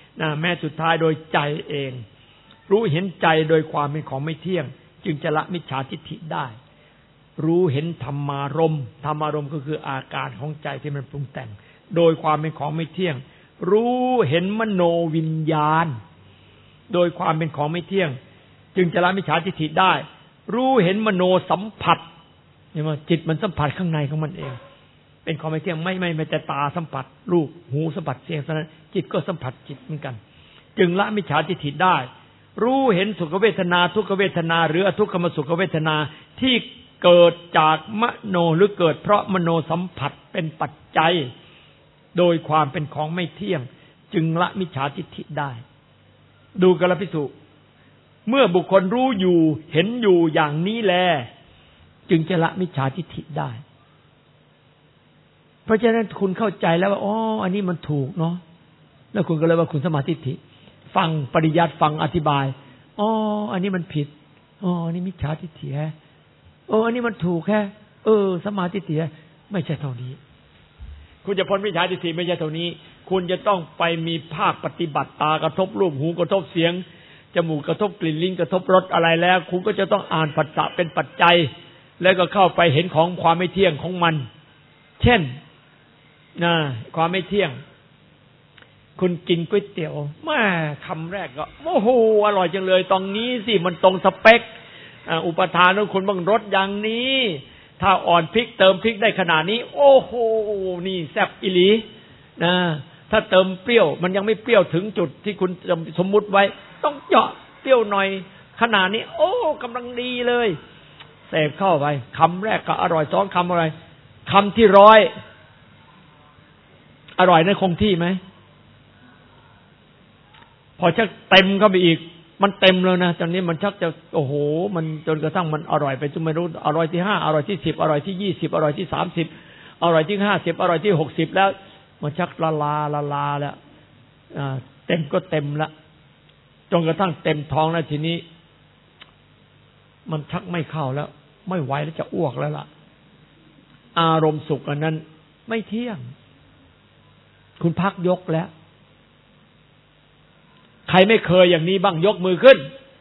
แม้สุดท้ายโดยใจเองรู้เห็นใจโดยความเป็นของไม่เที่ยงจึงจะละมิจฉาทิฏฐิได้รู้เห็นธรรมารมณ์ธรรมารมณ์ก็คืออาการของใจที่มันปรุงแต่งโดยความเป็นของไม่เที่ยงรู้เห็นมโนวิญญาณโดยความเป็นของไม่เที่ยงจึงจะละมิจฉาทิฏฐิได้รู้เห็นมโนสัมผัสเนี่ยว่าจิตมันสัมผัสข้างในของมันเองเป็นของไม่เที่ยงไม่แต่ตาสัมผัสรูปหูสัมผัสเสียงเท่านั้นจิตก็สัมผัสจิตเหมือนกันจึงละมิจฉาทิฏฐิได้รู้เห็นสุขเวทนาทุกขเวทนาหรืออทุกขมสุขเวทนาที่เกิดจากมโนหรือเกิดเพราะมโนสัมผัสเป็นปัจจัยโดยความเป็นของไม่เที่ยงจึงละมิจฉาทิฏฐิได้ดูกระภิกษุเมื่อบุคคลรู้อยู่เห็นอยู่อย่างนี้แลจึงจะละมิจฉาทิฏฐิได้เพราะฉะนั้นคุณเข้าใจแล้วว่าอ๋ออันนี้มันถูกเนาะแล้วคุณก็เลยว่าคุณสมาธิฏฐิฟังปริยัติฟังอธิบายอ๋ออันนี้มันผิดอ๋ออันนี้มิจฉาทิฏฐิแฮะอันนี้มันถูกแค่สมาธิฏฐิไม่ใช่เท่านี้คุณจะพ้นมิจฉาทิฏฐิไม่ใช่เท่านี้คุณจะต้องไปมีภาคปฏิบัติตากระทบรูปหูกระทบเสียงจมูกกระทบกลิ่นลิ้นกระทบรสอะไรแล้วคุณก็จะต้องอ่านผัสสะเป็นปัจจัยแล้วก็เข้าไปเห็นของความไม่เที่ยงของมันเช่นความไม่เที่ยงคุณกินก๋วยเตี๋ยวแม่คำแรกก็โอ้โหอร่อยจังเลยตรงนี้สิมันตรงสเปคอุปทานของคุณบางรสอย่างนี้ถ้าอ่อนพริกเติมพริกได้ขนาดนี้โอ้โหนี่แซ่บอีหลีนะถ้าเติมเปรี้ยวมันยังไม่เปรี้ยวถึงจุดที่คุณสมมุติไว้ต้องเจาะเปรี้ยวหน่อยขนาดนี้โอ้กำลังดีเลยเสพเข้าไปคำแรกก็อร่อยซ้อนคำอะไรคำที่100อร่อยนั้นคงที่ไหมพอชักเต็มเข้าไปอีกมันเต็มแล้วนะตอนนี้มันชักจะโอ้โหมันจนกระทั่งมันอร่อยไปจนไม่รู้อร่อยที่5อร่อยที่10อร่อยที่20อร่อยที่30อร่อยที่50อร่อยที่60แล้วมันชักละลาแล้วเต็มก็เต็มละจนกระทั่งเต็มท้องแล้วทีนี้มันชักไม่เข้าแล้วไม่ไหวแล้วจะอ้วกแล้วล่ะอารมณ์สุขอันนั้นไม่เที่ยงคุณพักยกแล้วใครไม่เคยอย่างนี้บ้างยกมือขึ้น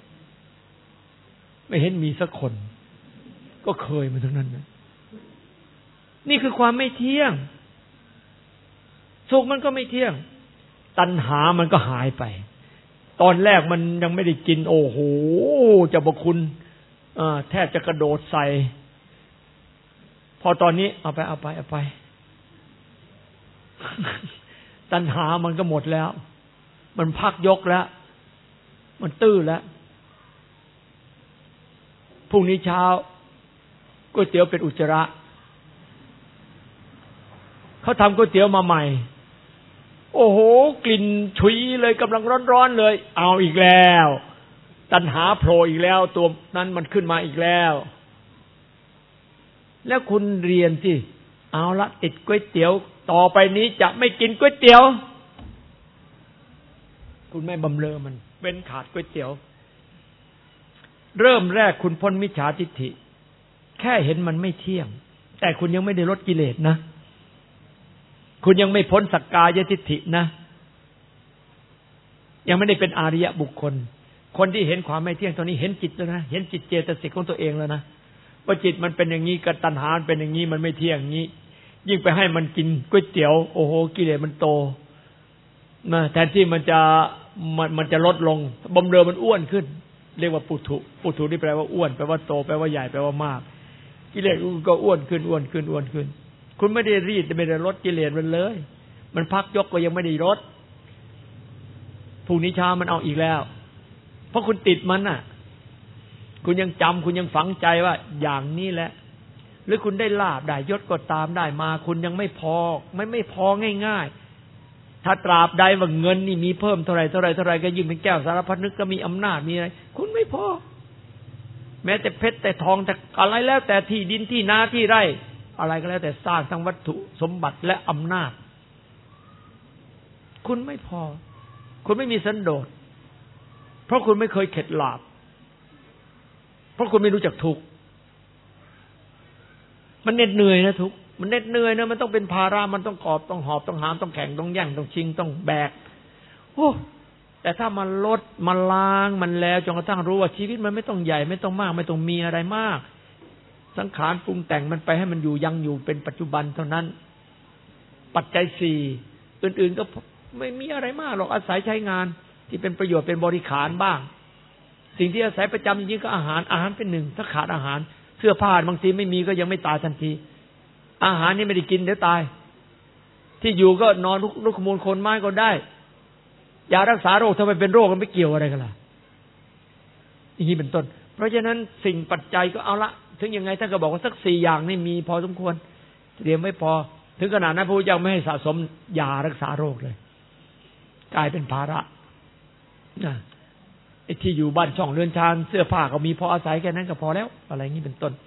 ไม่เห็นมีสักคนก็เคยมาทั้งนั้นนะนี่คือความไม่เที่ยงสุขมันก็ไม่เที่ยงตัณหามันก็หายไปตอนแรกมันยังไม่ได้กินโอ้โหเจ้าพระคุณแทบจะกระโดดใส่พอตอนนี้เอาไปตัณหามันก็หมดแล้วมันพักยกแล้วมันตื้อแล้วพรุ่งนี้เช้าก๋วยเตี๋ยวเป็นอุจจาระเขาทำก๋วยเตี๋ยวมาใหม่โอ้โหกลิ่นฉุยเลยกำลังร้อนๆเลยเอาอีกแล้วตัณหาโผล่อีกแล้วตัวนั้นมันขึ้นมาอีกแล้วแล้วคุณเรียนสิเอาละติดก๋วยเตี๋ยวต่อไปนี้จะไม่กินก๋วยเตี๋ยวคุณไม่บำเรอมันเป็นขาดก๋วยเตี๋ยวเริ่มแรกคุณพ้นมิจฉาทิฏฐิแค่เห็นมันไม่เที่ยงแต่คุณยังไม่ได้ลดกิเลสนะคุณยังไม่พ้นสักกายทิฏฐินะยังไม่ได้เป็นอาริยบุคคลคนที่เห็นความไม่เที่ยงตอนนี้เห็นจิตแล้วนะเห็นจิตเจตสิกของตัวเองแล้วนะว่าจิตมันเป็นอย่างนี้กับตัณหาเป็นอย่างนี้มันไม่เที่ยงอย่างนี้ยิ่งไปให้มันกินก๋วยเตี๋ยวโอ้โหกิเลสมันโตนะแทนที่มันจะลดลงบำเรอมันอ้วนขึ้นเรียกว่าปุถุนี่แปลว่าอ้วนแปลว่าโตแปลว่าใหญ่แปลว่ามากกิเลสก็อ้วนขึ้นคุณไม่ได้รีดไม่ได้ลดกิเลสมันเลยมันพักยกก็ยังไม่ได้ลดพรุ่งนี้เช้ามันเอาอีกแล้วเพราะคุณติดมันน่ะคุณยังจำคุณยังฝังใจว่าอย่างนี้แหละหรือคุณได้ลาภได้ยศก็ตามได้มาคุณยังไม่พอไม่พอง่ายๆถ้าตราบใดว่าเงินนี่มีเพิ่มเท่าไหร่ก็ยิ่งเป็นแก้วสารพัดนึกก็มีอำนาจมีอะไรคุณไม่พอแม้แต่เพชรแต่ทองแต่อะไรแล้วแต่ที่ดินที่นาที่ไร่อะไรก็แล้วแต่สร้างทั้งวัตถุสมบัติและอำนาจคุณไม่พอคุณไม่มีสันโดษเพราะคุณไม่เคยเข็ดหลาบเพราะคุณไม่รู้จักทุกข์มันเหน็ดเหนื่อยนะทุกข์มันเหน็ดเหนื่อยนะมันต้องเป็นภาระมันต้องกอบต้องหอบต้องหามต้องแข่งต้องแย่งต้องชิงต้องแบกโอ้แต่ถ้ามันลดมาล้างมันแล้วจนกระทั่งรู้ว่าชีวิตมันไม่ต้องใหญ่ไม่ต้องมากไม่ต้องมีอะไรมากสังขารปรุงแต่งมันไปให้มันอยู่ยังอยู่เป็นปัจจุบันเท่านั้นปัจจัยสี่อื่นๆก็ไม่มีอะไรมากหรอกอาศัยใช้งานที่เป็นประโยชน์เป็นบริขารบ้างสิ่งที่อาศัยประจำจริงๆก็อาหารเป็นหนึ่งถ้าขาดอาหารเสื้อผ้าบางทีไม่มีก็ยังไม่ตายทันทีอาหารนี่ไม่ได้กินเดี๋ยวตายที่อยู่ก็นอนลุกขมูลคนไม้ก็ได้ยารักษาโรคถ้ามันเป็นโรคมันไม่เกี่ยวอะไรกันล่ะอย่างนี้เป็นต้นเพราะฉะนั้นสิ่งปัจจัยก็เอาละถึงยังไงท่านก็บอกว่าสัก4อย่างนี่มีพอสมควรเตรียมไม่พอถึงขนาดนั้นพระพุทธเจ้าไม่ให้สะสมยารักษาโรคเลยกลายเป็นภาระนะไอ้ที่อยู่บ้านช่องเรือนชานเสื้อผ้าก็มีพออาศัยแค่นั้นก็พอแล้วอะไรอย่างนี้เป็นต้น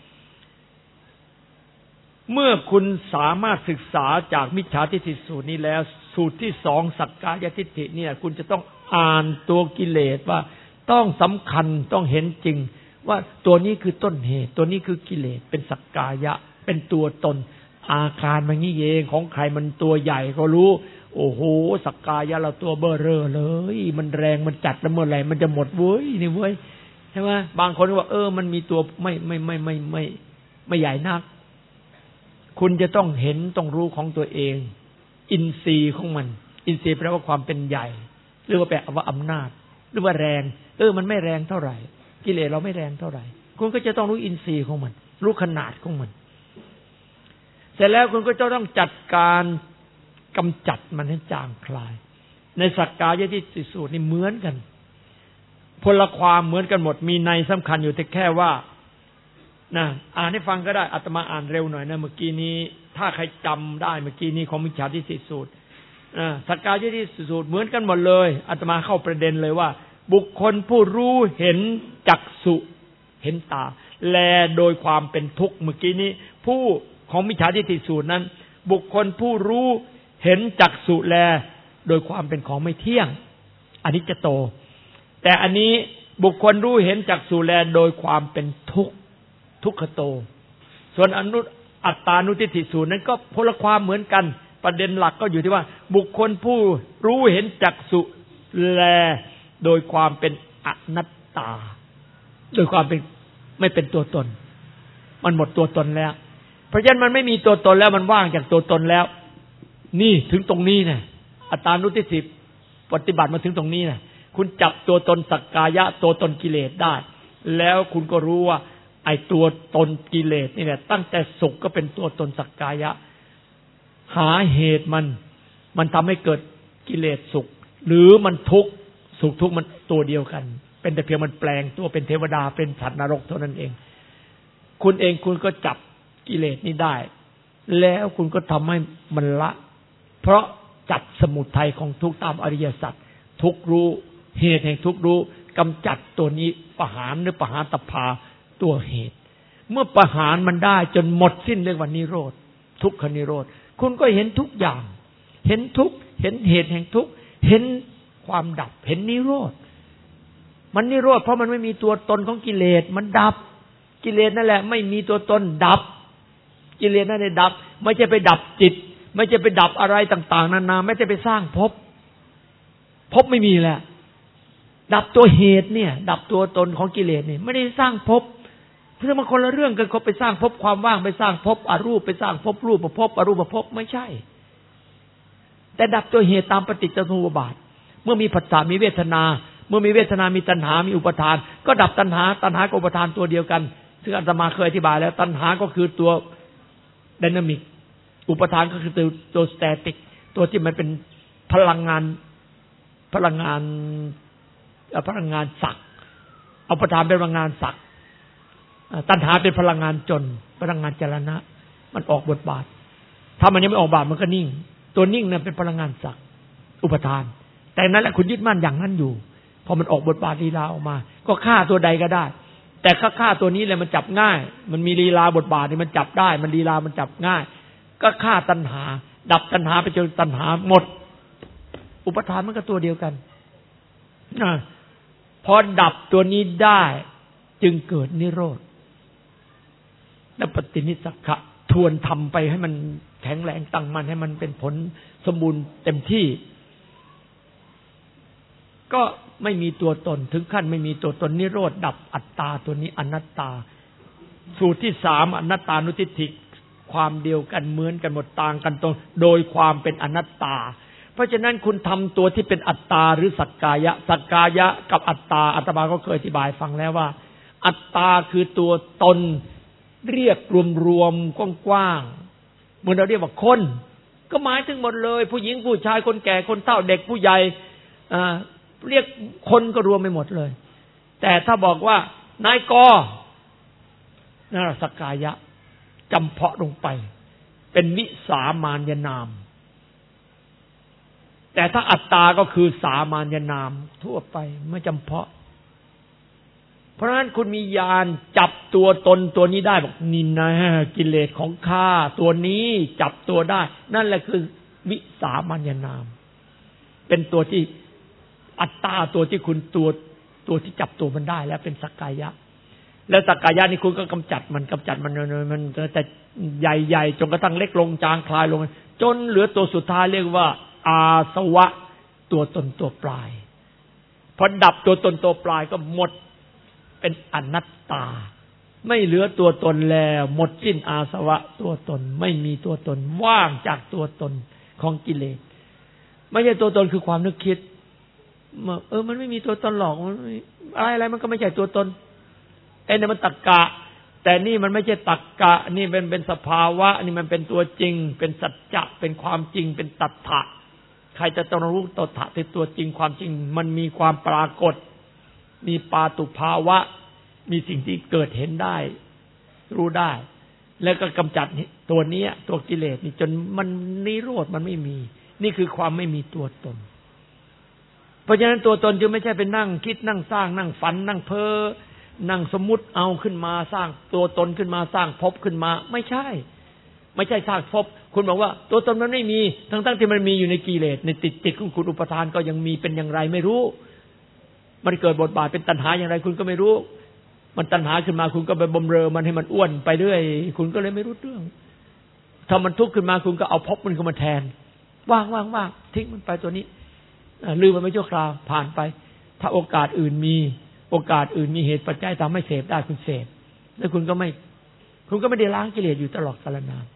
เมื่อคุณสามารถศึกษาจากมิจฉาทิฏฐิสูตรนี้แล้วสูตรที่2สักกายทิฏฐิเนี่ยคุณจะต้องอ่านตัวกิเลสว่าต้องสำคัญต้องเห็นจริงว่าตัวนี้คือต้นเหตุตัวนี้คือกิเลสเป็นสักกายะเป็นตัวตนอาการมันนี่เองของใครมันตัวใหญ่ก็รู้โอ้โหสักกายะเราตัวเบ้อเร่อเลยมันแรงมันจัดแล้วเมื่อไหร่มันจะหมดเว้ยนี่เว้ยใช่ไหมบางคนก็ว่ามันมีตัวไม่ใหญ่นักคุณจะต้องเห็นต้องรู้ของตัวเองอินทรีย์ของมันอินทรีย์แปลว่าความเป็นใหญ่หรือว่าแปลว่าอำนาจหรือว่าแรงมันไม่แรงเท่าไหร่กิเลสเราไม่แรงเท่าไหร่คุณก็จะต้องรู้อินทรีย์ของมันรู้ขนาดของมันเสร็จแล้วคุณก็จะต้องจัดการกำจัดมันให้จางคลายในสักกายทิฏฐิสูตรนี่เหมือนกันพลความเหมือนกันหมดมีในสำคัญอยู่แต่แค่ว่านะอ่านให้ฟังก็ได้อาตมาอ่านเร็วหน่อยนะเมื่อกี้นี้ถ้าใครจำได้เมื่อกี้นี้ของมิจฉาทิฏฐิสูตรสักกายทิฏฐิสูตรเหมือนกันหมดเลยอาตมาเข้าประเด็นเลยว่าบุคคลผู้รู้เห็นจักษุเห็นตาแลโดยความเป็นทุกข์เมื่อกี้นี้ผู้ของมิจฉาทิฏฐิสูตรนั้นบุคคลผู้รู้เห็นจักษุแลโดยความเป็นของไม่เที่ยงอนิจจโตแต่อันนี้บุคคลรู้เห็นจักษุแลโดยความเป็นทุกข์ทุกขโตส่วนอัตตานุทิฏฐิสูตรนั้นก็พลความเหมือนกันประเด็นหลักก็อยู่ที่ว่าบุคคลผู้รู้เห็นจักษุแลโดยความเป็นอนัตตาโดยความเป็นไม่เป็นตัวตนมันหมดตัวตนแล้วเพราะฉะนั้นมันไม่มีตัวตนแล้วมันว่างจากตัวตนแล้วนี่ถึงตรงนี้นะอัตตานุทิฏฐิปฏิบัติมาถึงตรงนี้นะคุณจับตัวตนสักกายะตัวตนกิเลสได้แล้วคุณก็รู้ว่าไอ้ตัวตนกิเลสนี่แหละตั้งแต่สุขก็เป็นตัวตนสักกายะหาเหตุมันทำให้เกิดกิเลสสุขหรือมันทุกข์สุขทุกข์มันตัวเดียวกันเป็นแต่เพียงมันแปลงตัวเป็นเทวดาเป็นสัตว์นรกเท่านั้นเองคุณก็จับกิเลสนี้ได้แล้วคุณก็ทำให้มันละเพราะจับสมุทัยของทุกข์ตามอริยสัจทุกข์รู้เหตุแห่งทุกข์รู้กำจัดตัวนี้ประหารหรือประหารตภาตัวเหตุเมื่อประหารมันได้จนหมดสิ้นเรียกว่านิโรธทุกขนิโรธคุณก็เห็นทุกอย่างเห็นทุกข์เห็นเหตุแห่งทุกข์เห็นความดับเห็นนิโรธมันนิโรธเพราะมันไม่มีตัวตนของกิเลสมันดับกิเลสนั่นแหละไม่มีตัวตนดับกิเลสนั่นแหละดับไม่ใช่ไปดับจิตไม่ใช่ไปดับอะไรต่างๆนานาไม่ใช่ไปสร้างภพไม่มีแหละดับตัวเหตุเนี่ยดับตัวตนของกิเลสนี่ไม่ได้สร้างภพเพราะมันคนละเรื่องกันเขาไปสร้างภพความว่างไปสร้างภพอรูปไปสร้างภพรูปภพอรูปภพไม่ใช่แต่ดับตัวเหตุตามปฏิจจสมุปบาทเมื่อมีผัสสะมีเวทนาเมื่อมีเวทนามีตัณหามีอุปาทานก็ดับตัณหากับอุปาทานตัวเดียวกันซึ่งอาตมาเคยอธิบายแล้วตัณหาก็คือตัวไดนามิกอุปาทานก็คือตัวสแตติกตัวที่มันเป็นพลังงานศักดิ์อุปาทานเป็นพลังงานศักดิ์ตัณหาเป็นพลังงานจนพลังงานจรณะมันออกบทบาทถ้ามันยังไม่ออกบทบาทมันก็นิ่งตัวนิ่งนั้นเป็นพลังงานศักดิ์อุปาทานแต่นั่นแหละคุณยึดมั่นอย่างนั้นอยู่พอมันออกบทบาทลีลาออกมาก็ฆ่าตัวใดก็ได้แต่ฆ่าตัวนี้เลยมันจับง่ายมันมีลีลาบทบาทนี่มันจับได้มันลีลามันจับง่ายก็ฆ่าตัณหาดับตัณหาไปจนตัณหาหมดอุปาทานมันก็ตัวเดียวกันพอดับตัวนี้ได้จึงเกิดนิโรธและปฏินิสสขะทวนทำไปให้มันแข็งแรงตั้งมั่นให้มันเป็นผลสมบูรณ์เต็มที่ก็ไม่มีตัวตนถึงขั้นไม่มีตัวตนนิโรธดับอัตตาตัวนี้อนัตตาสูตรที่3อนัตตานุทิฏฐิความเดียวกันเหมือนกันหมดต่างกันตรงโดยความเป็นอนัตตาเพราะฉะนั้นคุณทำตัวที่เป็นอัตตาหรือสักกายะสักกายะกับอัตตาอาตมาก็เคยอธิบายฟังแล้วว่าอัตตาคือตัวตนเรียกรวมๆกว้างๆเหมือนเราเรียกว่าคนก็หมายถึงหมดเลยผู้หญิงผู้ชายคนแก่คนเฒ่าเด็กผู้ใหญ่เรียกคนก็รวมไปหมดเลยแต่ถ้าบอกว่านายกนั่นสักกายะจำเพาะลงไปเป็นวิสามานยนามแต่ถ้าอัตตาก็คือสามานยนามทั่วไปไม่จำเพาะเพราะฉะนั้นคุณมีญาณจับตัวตนตัวนี้ได้บอกนี่นะกิเลสของข้าตัวนี้จับตัวได้นั่นแหละคือวิสามานยนามเป็นตัวที่อัตตาตัวที่คุณตัวที่จับตัวมันได้แล้วเป็นสักกายะแล้วสักกายะนี่คุณก็กำจัดมันแต่ใหญ่ๆจนกระทั่งเล็กลงจางคลายลงจนเหลือตัวสุดท้ายเรียกว่าอาสวะตัวตนตัวปลายพอดับตัวตนตัวปลายก็หมดเป็นอนัตตาไม่เหลือตัวตนแล้วหมดสิ้นอาสวะตัวตนไม่มีตัวตนว่างจากตัวตนของกิเลสไม่ใช่ตัวตนคือความนึกคิดมันไม่มีตัวตนหรอกอะไรมันก็ไม่ใช่ตัวตนนี่มันตรรกะแต่นี่มันไม่ใช่ตรรกะนี่เป็นสภาวะนี่มันเป็นตัวจริงเป็นสัจจะเป็นความจริงเป็นตัทธะใครจะต้องรู้ตัทธะที่ตัวจริงความจริงมันมีความปรากฏมีปาตุภาวะมีสิ่งที่เกิดเห็นได้รู้ได้แล้วก็กำจัดตัวนี้ตัวกิเลสนี่จนมันนิโรธมันไม่มีนี่คือความไม่มีตัวตนเพราะฉะนั้นตัวตนจึงไม่ใช่เป็นนั่งคิดนั่งสร้างนั่งฝันนั่งเพ้อนั่งสมมุติเอาขึ้นมาสร้างตัวตนขึ้นมาสร้างภพขึ้นมาไม่ใช่สร้างภพคุณบอกว่าตัวตนมันไม่มีทั้งที่มันมีอยู่ในกิเลสในจิตของคุณอุปทานก็ยังมีเป็นอย่างไรไม่รู้มันเกิดบทบาทเป็นตัณหาอย่างไรคุณก็ไม่รู้มันตัณหาขึ้นมาคุณก็ไปบำเรอมันให้มันอ้วนไปเรื่อยคุณก็เลยไม่รู้เรื่องถ้ามันทุกข์ขึ้นมาคุณก็เอาภพมันเข้ามาแทนว่างทิ้งมันไปตัวนี้ลืมมันไปชั่วคราวผ่านไปถ้าโอกาสอื่นมีเหตุปัจจัยทำให้เสพได้คุณเสพแล้วคุณก็ไม่ได้ล้างกิเลสอยู่ตลอดกาลนาน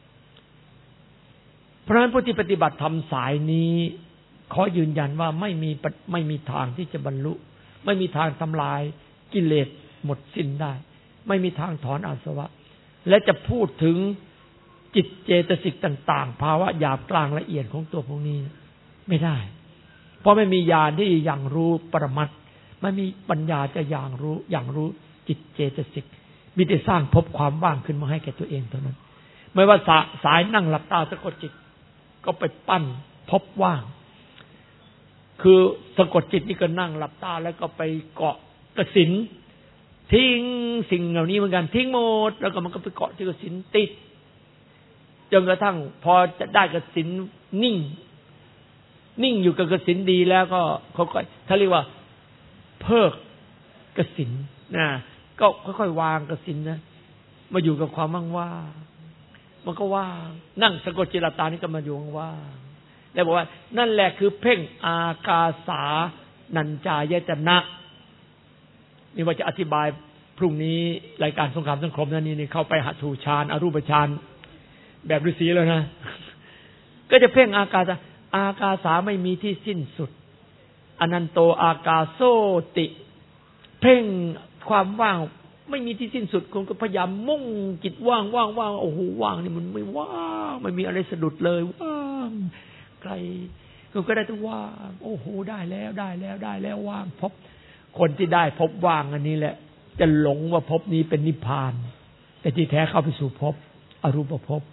เพราะฉะนั้นผู้ที่ปฏิบัติธรรมสายนี้ขอยืนยันว่าไม่มีทางที่จะบรรลุไม่มีทางทำลายกิเลสหมดสิ้นได้ไม่มีทางถอนอาสวะและจะพูดถึงจิตเจตสิกต่างๆภาวะหยาบกลางละเอียดของตัวพวกนี้ไม่ได้เพราะไม่มีญาณที่ยังรู้ปรมัตถ์ไม่มีปัญญาจะอย่างรู้จิตเจตสิกมีแต่สร้างภพความว่างขึ้นมาให้แก่ตัวเองเท่านั้นไม่ว่าสายนั่งหลับตาสะกดจิตก็ไปปั้นภพว่างคือสะกดจิตนี่ก็นั่งหลับตาแล้วก็ไปเกาะกสิณทิ้งสิ่งเหล่านี้เหมือนกันทิ้งหมดแล้วก็มันก็ไปเกาะที่กสิณติดจนกระทั่งพอจะได้กสิณนิ่งอยู่กับกสิณดีแล้วก็เขาก็เขาเรียกว่าเพิกกสิณนะก็ค่อยๆวางกสิณนะมาอยู่กับความว่างๆมันก็ว่างนั่งสะกดจิตหลับตานี่ก็มาอยู่ว่างแล้วบอกว่านั่นแหละคือเพ่งอากาสานัญจายตนะนี่ว่าจะอธิบายพรุ่งนี้รายการสงครามสังคมนั่นนี่เข้าไปหถูฌานอรูปฌานแบบฤาษีแล้วนะก็จะเพ่งอากาสาไม่มีที่สิ้นสุดอนันโตอากาโสติเพ่งความว่างไม่มีที่สิ้นสุดคุณก็พยายามมุ่งจิตว่างโอ้โหว่างนี่มันไม่ว่างไม่มีอะไรสะดุดเลยว่างไกลคุณก็ได้แต่ว่างโอ้โหได้แล้วว่างพบคนที่ได้พบว่างอันนี้แหละจะหลงว่าพบนี้เป็นนิพพานแต่ที่แท้เข้าไปสู่พบอรูปภพ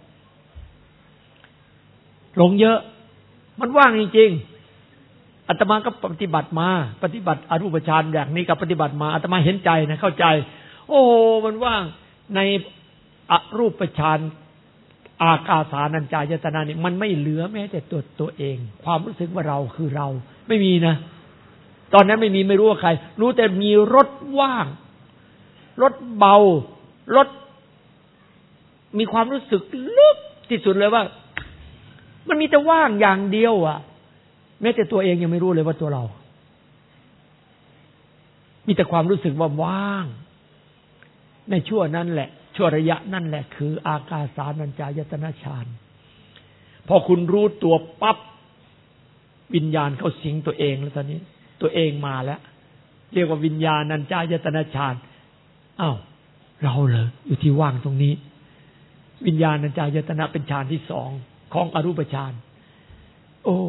หลงเยอะมันว่างจริงๆอาตมาก็ปฏิบัติอรูปฌานอย่างนี้กับปฏิบัติมาอาตมาเห็นใจนะเข้าใจโอ้โหมันว่างในอรูปฌานอากาสานัญจายตนะนี่มันไม่เหลือแม้แต่ตัวเองความรู้สึกว่าเราคือเราไม่มีนะตอนนั้นไม่รู้ว่าใครรู้แต่มีรถว่างรถเบารถมีความรู้สึกลึกที่สุดเลยว่ามันมีแต่ว่างอย่างเดียวอ่ะแม้แต่ตัวเองยังไม่รู้เลยว่าตัวเรามีแต่ความรู้สึกว่าว่างในชั่วนั้นแหละชั่วระยะนั่นแหละคืออากาสานัญจายตนะฌานพอคุณรู้ตัวปั๊บวิญญาณเข้าสิงตัวเองแล้วตอนนี้ตัวเองมาแล้วเรียกว่าวิญญาณัญจายตนะฌานอ้าวเราเหรออยู่ที่ว่างตรงนี้วิญญาณัญจายตนะเป็นฌานที่สองของอรูปฌานโอ้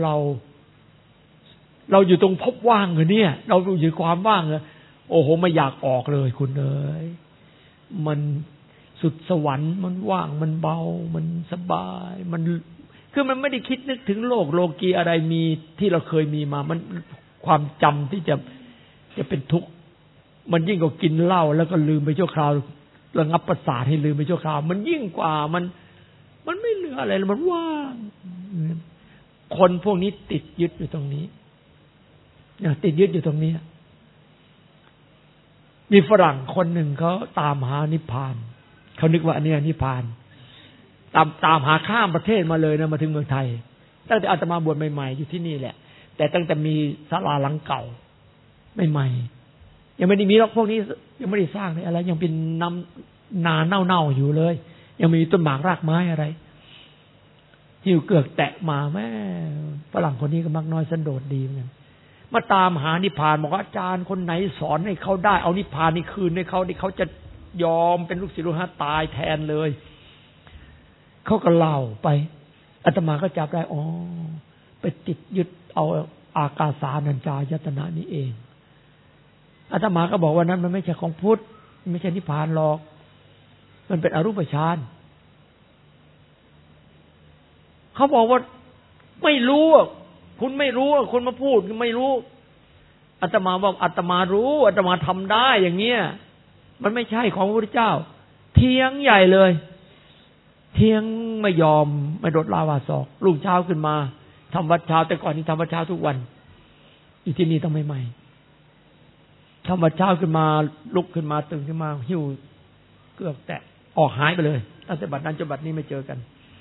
เราอยู่ตรงพบว่างเหรอเนี่ยเราอยู่ความว่างเหรอโอ้โหไม่อยากออกเลยคุณเอ๋ยมันสุดสวรรค์มันว่างมันเบามันสบายมันคือมันไม่ได้คิดนึกถึงโลกโลกีอะไรมีที่เราเคยมีมามันความจำที่จะเป็นทุกข์มันยิ่งกว่ากินเหล้าแล้วก็ลืมไปชั่วคราวระงับประสาทให้ลืมไปชั่วคราวมันยิ่งกว่ามันไม่เหลืออะไรมันว่างคนพวกนี้ติดยึดอยู่ตรงนี้ติดยึดอยู่ตรงนี้มีฝรั่งคนหนึ่งเขาตามหานิพพานเขานึกว่าอันนี้นิพพานตามหาข้ามประเทศมาเลยนะมาถึงเมืองไทยตั้งแต่อาตมาบวชใหม่ๆอยู่ที่นี่แหละแต่ตั้งแต่มีศาลาหลังเก่าใหม่ๆยังไม่ได้มีหรอกพวกนี้ยังไม่ได้สร้างอะไรยังเป็นน้ำนาเน่าๆอยู่เลยยังไม่มีต้นหมากรากไม้อะไรหิวเกือกแตะมาแม่ฝรั่งคนนี้ก็มักน้อยสันโดษดีเหมือนกันมาตามหานิพพานบอกอาจารย์คนไหนสอนให้เขาได้เอานิพพานนี่คืนให้เขาที่เขาจะยอมเป็นลูกศิษย์ลูกหาตายแทนเลยเขาก็เล่าไปอาตมาก็จับได้อ๋อไปติดยึดเอาอากาสานัญจายตนะนี้เองอาตมาก็บอกว่านั้นมันไม่ใช่ของพุทธไม่ใช่นิพพานหรอกมันเป็นอรูปฌานเขาบอกว่าไม่รู้คุณไม่รู้คุณมาพูดไม่รู้อาตมาบอกอาตมารู้อาตมาทำได้อย่างเงี้ยมันไม่ใช่ของพระพุทธเจ้าเถียงใหญ่เลยเถียงไม่ยอมไม่ลดลาวาศอกรุ่งเช้าขึ้นมาทำวัดเช้าแต่ก่อนนี้ทำวัดเช้าทุกวันอยู่ที่นี่ต้องใหม่ๆทำวัดเช้าขึ้นมาลุกขึ้นมาตื่นขึ้นมาหิ้วเกือกแตะออกหายไปเลยตั้งแต่บัดนั้นจนบัดนี้ไม่เจอกัน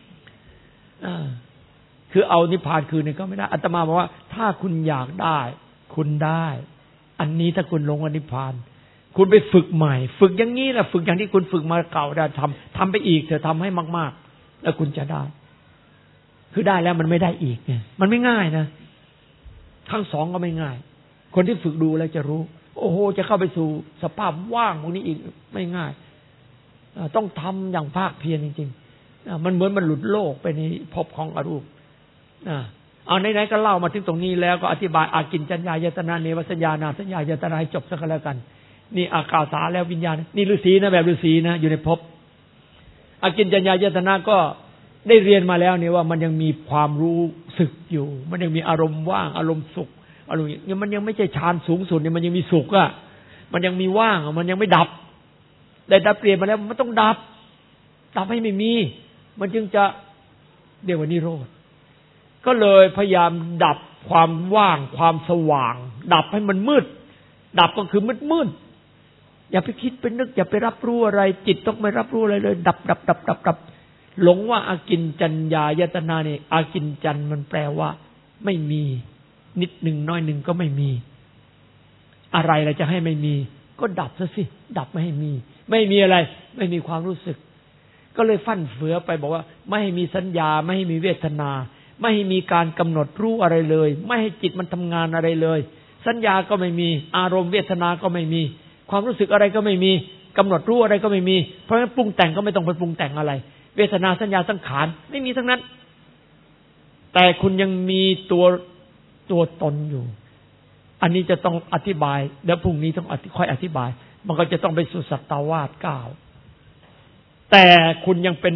คือเอานิพพานคืนนี่ก็ไม่ได้อาตมาบอกว่าถ้าคุณอยากได้คุณได้อันนี้ถ้าคุณลงนิพพานคุณไปฝึกใหม่ฝึกอย่างนี้แหละฝึกอย่างที่คุณฝึกมาเก่าได้ทำไปอีกเถอะทำให้มากๆแล้วคุณจะได้คือได้แล้วมันไม่ได้อีกไงมันไม่ง่ายนะทั้งสองก็ไม่ง่ายคนที่ฝึกดูแล้วจะรู้โอ้โหจะเข้าไปสู่สภาพว่างพวกนี้อีกไม่ง่ายต้องทำอย่างภาคเพียรจริงๆมันเหมือนมันหลุดโลกไปในภพของอรูปเอาไหนๆก็เล่ามาถึงตรงนี้แล้วก็อธิบายอากิญจัญญายตนะเนวสัญญานาสัญญายตนะให้จบสักแล้วกันนี่อากาสาแล้ววิญญาณนี่ฤาษีนะแบบฤาษีนะอยู่ในภพอากิญจัญญายตนะก็ได้เรียนมาแล้วเนี่ยว่ามันยังมีความรู้สึกอยู่มันยังมีอารมณ์ว่างอารมณ์สุขอารมณ์เนี่ยมันยังไม่ใช่ฌานสูงสุดเนี่ยมันยังมีสุขอ่ะมันยังมีว่างมันยังไม่ดับได้ดับเปลี่ยนมาแล้วมันต้องดับให้ไม่มีมันจึงจะเรียกว่านิโรธก็เลยพยายามดับความว่างความสว่างดับให้มันมืดดับก็คือมืดอย่าไปคิดไปนึกอย่าไปรับรู้อะไรจิตต้องไม่รับรู้อะไรเลยดับหลงว่าอากิญจัญญายตนะนี่อากิญจัญมันแปลว่าไม่มีนิดหนึ่งน้อยหนึ่งก็ไม่มีอะไรเราจะให้ไม่มีก็ดับซะสิดับไม่ให้มีไม่มีอะไรไม่มีความรู้สึกก็เลยฟั่นเฟือไปบอกว่าไม่ให้มีสัญญาไม่ให้มีเวทนาไม่ให้มีการกำหนดรู้อะไรเลยไม่ให้จิตมันทำงานอะไรเลยสัญญาก็ไม่มีอารมณ์เวทนาก็ไม่มีความรู้สึกอะไรก็ไม่มีกำหนดรู้อะไรก็ไม่มีเพราะฉะนั้นปรุงแต่งก็ไม่ต้องไปปรุงแต่งอะไรเวทนาสัญญาสังขารไม่มีทั้งนั้นแต่คุณยังมีตัวตนอยู่อันนี้จะต้องอธิบายเดี๋ยวพรุ่งนี้ต้องค่อยอธิบายมันก็จะต้องไปสู่สัตตวาส9แต่คุณยังเป็น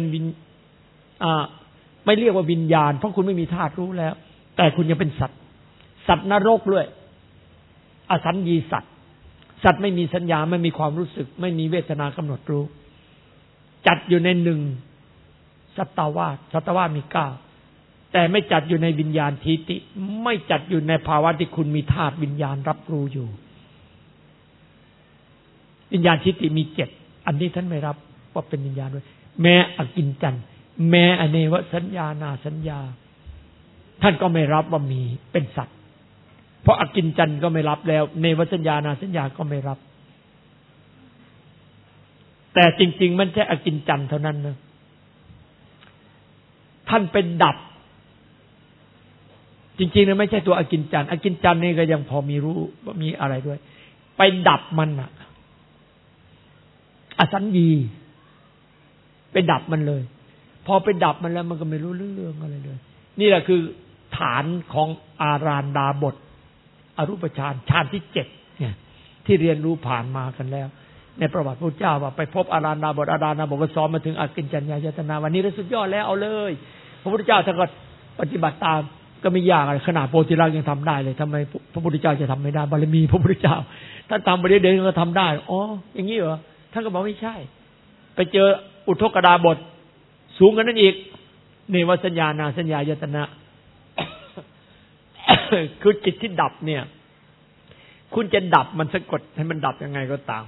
ไม่เรียกว่าวิญญาณเพราะคุณไม่มีธาตุรู้แล้วแต่คุณยังเป็นสัตว์นรกด้วยอสัญญีสัตว์ไม่มีสัญญาไม่มีความรู้สึกไม่มีเวทนากำหนดรู้จัดอยู่ใน1สัตตวาสมี9แต่ไม่จัดอยู่ในวิญญาณทิฏฐิไม่จัดอยู่ในภาวะที่คุณมีธาตุวิญญาณรับรู้อยู่วิญญาณทิฏฐิมี7อันนี้ท่านไม่รับว่าเป็นวิญญาณด้วยแม้อกิญจัญแม้อเนวสัญญานาสัญญาท่านก็ไม่รับว่ามีเป็นสัตว์เพราะอกินจันก็ไม่รับแล้วเนวสัญญานาสัญญาก็ไม่รับแต่จริงๆมันแค่อกินจันเท่านั้นนะท่านเป็นดับจริงๆนะไม่ใช่ตัวอกินจันอกินจันนี่ก็ยังพอมีรู้ว่ามีอะไรด้วยไปดับมันอะอสัญญีไปดับมันเลยพอไปดับมันแล้วมันก็ไม่รู้เรื่องอะไรเลยนี่แหละคือฐานของอาราณดาบทอรูปฌานฌานที่7เนี่ยที่เรียนรู้ผ่านมากันแล้วในประวัติพระเจ้าว่าไปพบอาราณดาบทอาราณดาบทก็ซ้อมมาถึงอกิญจัญญายตนะวันนี้ได้สุดยอดแล้วเอาเลยพระพุทธเจ้าท่านก็ปฏิบัติตามก็ไม่ยากอะไรขนาดโพธิลักษณ์ยังทำได้เลยทำไมพระพุทธเจ้าจะทำไม่ได้บารมีพระพุทธเจ้าท่านทำไปเรื่อยๆก็ทำได้อ๋ออย่างนี้เหรอท่านก็บอกไม่ใช่ไปเจออุทกดาบทสูงกว่านั้นอีกเนวสัญญานาสัญญายตนะ คือจิตที่ดับเนี่ยคุณจะดับมันสะกดให้มันดับยังไงก็ตาม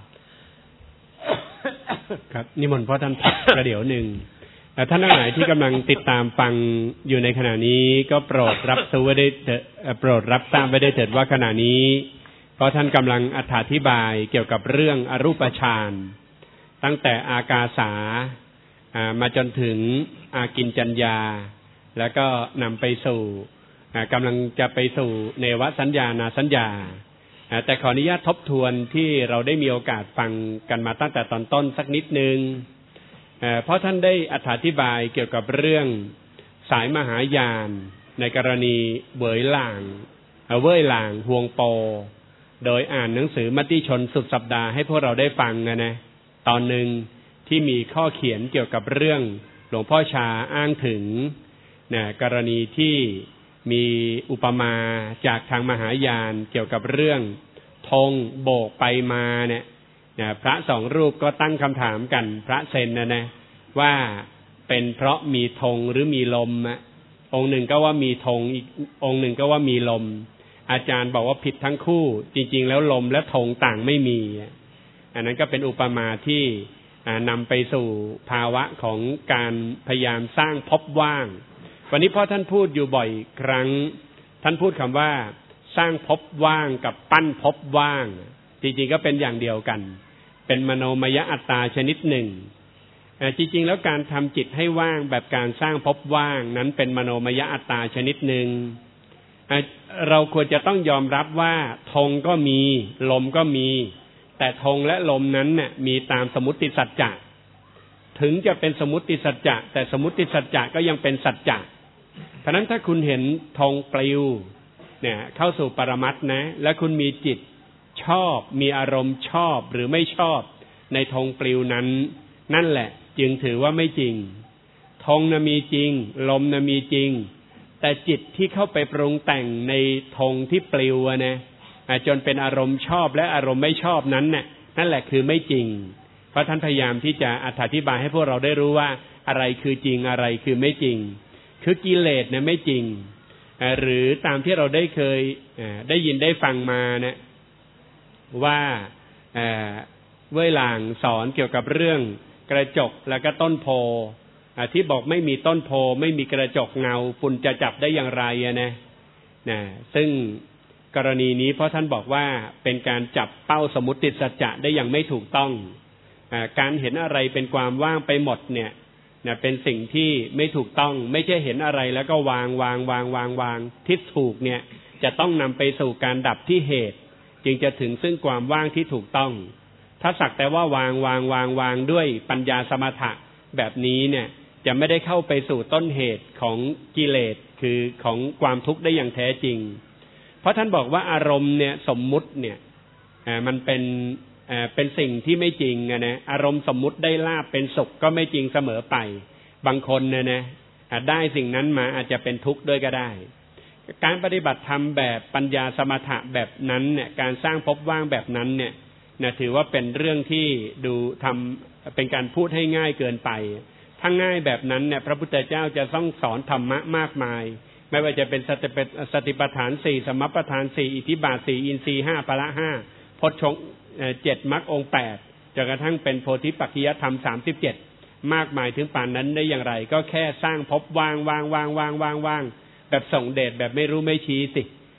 ครับนิมนต์พ่อท่านพักประเดี๋ยวหนึ่งท่านทั้งหลายที่กำลังติดตามฟังอยู่ในขณะนี้ก็โปรดรับทราบไว้ได้เถิดว่าขณะนี้เพราะท่านกำลังอธิบายเกี่ยวกับเรื่องอรูปฌานตั้งแต่อากาสามาจนถึงอากิญจัญญาแล้วก็นำไปสู่กำลังจะไปสู่เนวสัญญานาสัญญาแต่ขออนุญาตทบทวนที่เราได้มีโอกาสฟังกันมาตั้งแต่ตอนต้นสักนิดนึงเพราะท่านได้อธิบายเกี่ยวกับเรื่องสายมหายานในกรณีเว่ยหลางฮวงโปโดยอ่านหนังสือมติชนสุดสัปดาห์ให้พวกเราได้ฟังนะตอนหนึ่งที่มีข้อเขียนเกี่ยวกับเรื่องหลวงพ่อชาอ้างถึงกรณีที่มีอุปมาจากทางมหายานเกี่ยวกับเรื่องธงโบกไปมาเนี่ยพระสองรูปก็ตั้งคำถามกันพระเซนนะว่าเป็นเพราะมีธงหรือมีลมองค์หนึ่งก็ว่ามีธงอีกองค์หนึ่งก็ว่ามีลมอาจารย์บอกว่าผิดทั้งคู่จริงๆแล้วลมและธงต่างไม่มีอันนั้นก็เป็นอุปมาที่นำไปสู่ภาวะของการพยายามสร้างภพว่างวันนี้พ่อท่านพูดอยู่บ่อยครั้งท่านพูดคำว่าสร้างภพว่างกับปั้นภพว่างจริงๆก็เป็นอย่างเดียวกันเป็นมโนมยอัตตาชนิดหนึ่งจริงๆแล้วการทำจิตให้ว่างแบบการสร้างภพว่างนั้นเป็นมโนมยอัตตาชนิดหนึ่งเราควรจะต้องยอมรับว่าธงก็มีลมก็มีแต่ธงและลมนั้นเนี่ยมีตามสมมุติสัจจะถึงจะเป็นสมมุติสัจจะแต่สมมุติสัจจะก็ยังเป็นสัจจะเพราะนั้นถ้าคุณเห็นธงปลิวเนี่ยเข้าสู่ปรมัตถ์นะและคุณมีจิตชอบมีอารมณ์ชอบหรือไม่ชอบในธงปลิวนั้นนั่นแหละจึงถือว่าไม่จริงธงน่ะมีจริงลมน่ะมีจริงแต่จิตที่เข้าไปปรุงแต่งในธงที่ปลิวนะจนเป็นอารมณ์ชอบและอารมณ์ไม่ชอบนั้นน่ะนั่นแหละคือไม่จริงเพราะท่านพยายามที่จะอธิบายให้พวกเราได้รู้ว่าอะไรคือจริงอะไรคือไม่จริงคือกิเลสเนี่ยไม่จริงหรือตามที่เราได้เคยได้ยินได้ฟังมานะว่าเว่ยหลางสอนเกี่ยวกับเรื่องกระจกแล้วก็ต้นโพที่บอกไม่มีต้นโพไม่มีกระจกเงาคุณจะจับได้อย่างไรนะซึ่งกรณีนี้เพราะท่านบอกว่าเป็นการจับเป้าสมมุติสัจจะได้อย่างไม่ถูกต้องการเห็นอะไรเป็นความว่างไปหมดเนี่ยเป็นสิ่งที่ไม่ถูกต้องไม่ใช่เห็นอะไรแล้วก็วางที่ถูกเนี่ยจะต้องนำไปสู่การดับที่เหตุจึงจะถึงซึ่งความว่างที่ถูกต้องถ้าสักแต่ว่าวางด้วยปัญญาสมถะแบบนี้เนี่ยจะไม่ได้เข้าไปสู่ต้นเหตุของกิเลสคือของความทุกข์ได้อย่างแท้จริงเพราะท่านบอกว่าอารมณ์เนี่ยสมมุติเนี่ยมันเป็นสิ่งที่ไม่จริงนะอารมณ์สมมุติได้ลาภเป็นสุขก็ไม่จริงเสมอไปบางคนนะได้สิ่งนั้นมาอาจจะเป็นทุกข์ด้วยก็ได้การปฏิบัติธรรมแบบปัญญาสมถะแบบนั้นเนี่ยการสร้างภพว่างแบบนั้นเนี่ยถือว่าเป็นเรื่องที่ดูทำเป็นการพูดให้ง่ายเกินไปถ้าง่ายแบบนั้นเนี่ยพระพุทธเจ้าจะต้องสอนธรรมะมากมายไม่ว่าจะเป็นสติปัฏฐาน4สมปัฏฐาน4อิทธิบาท4อินทรีย์5พละ5โพชฌงค์7มรรคองค์8จนกระทั่งเป็นโพธิปักขิยธรรม37มากมายถึงป่านนั้นได้อย่างไรก็แค่สร้างภพว่างแบบส่งเดชแบบไม่รู้ไม่ชี้สิ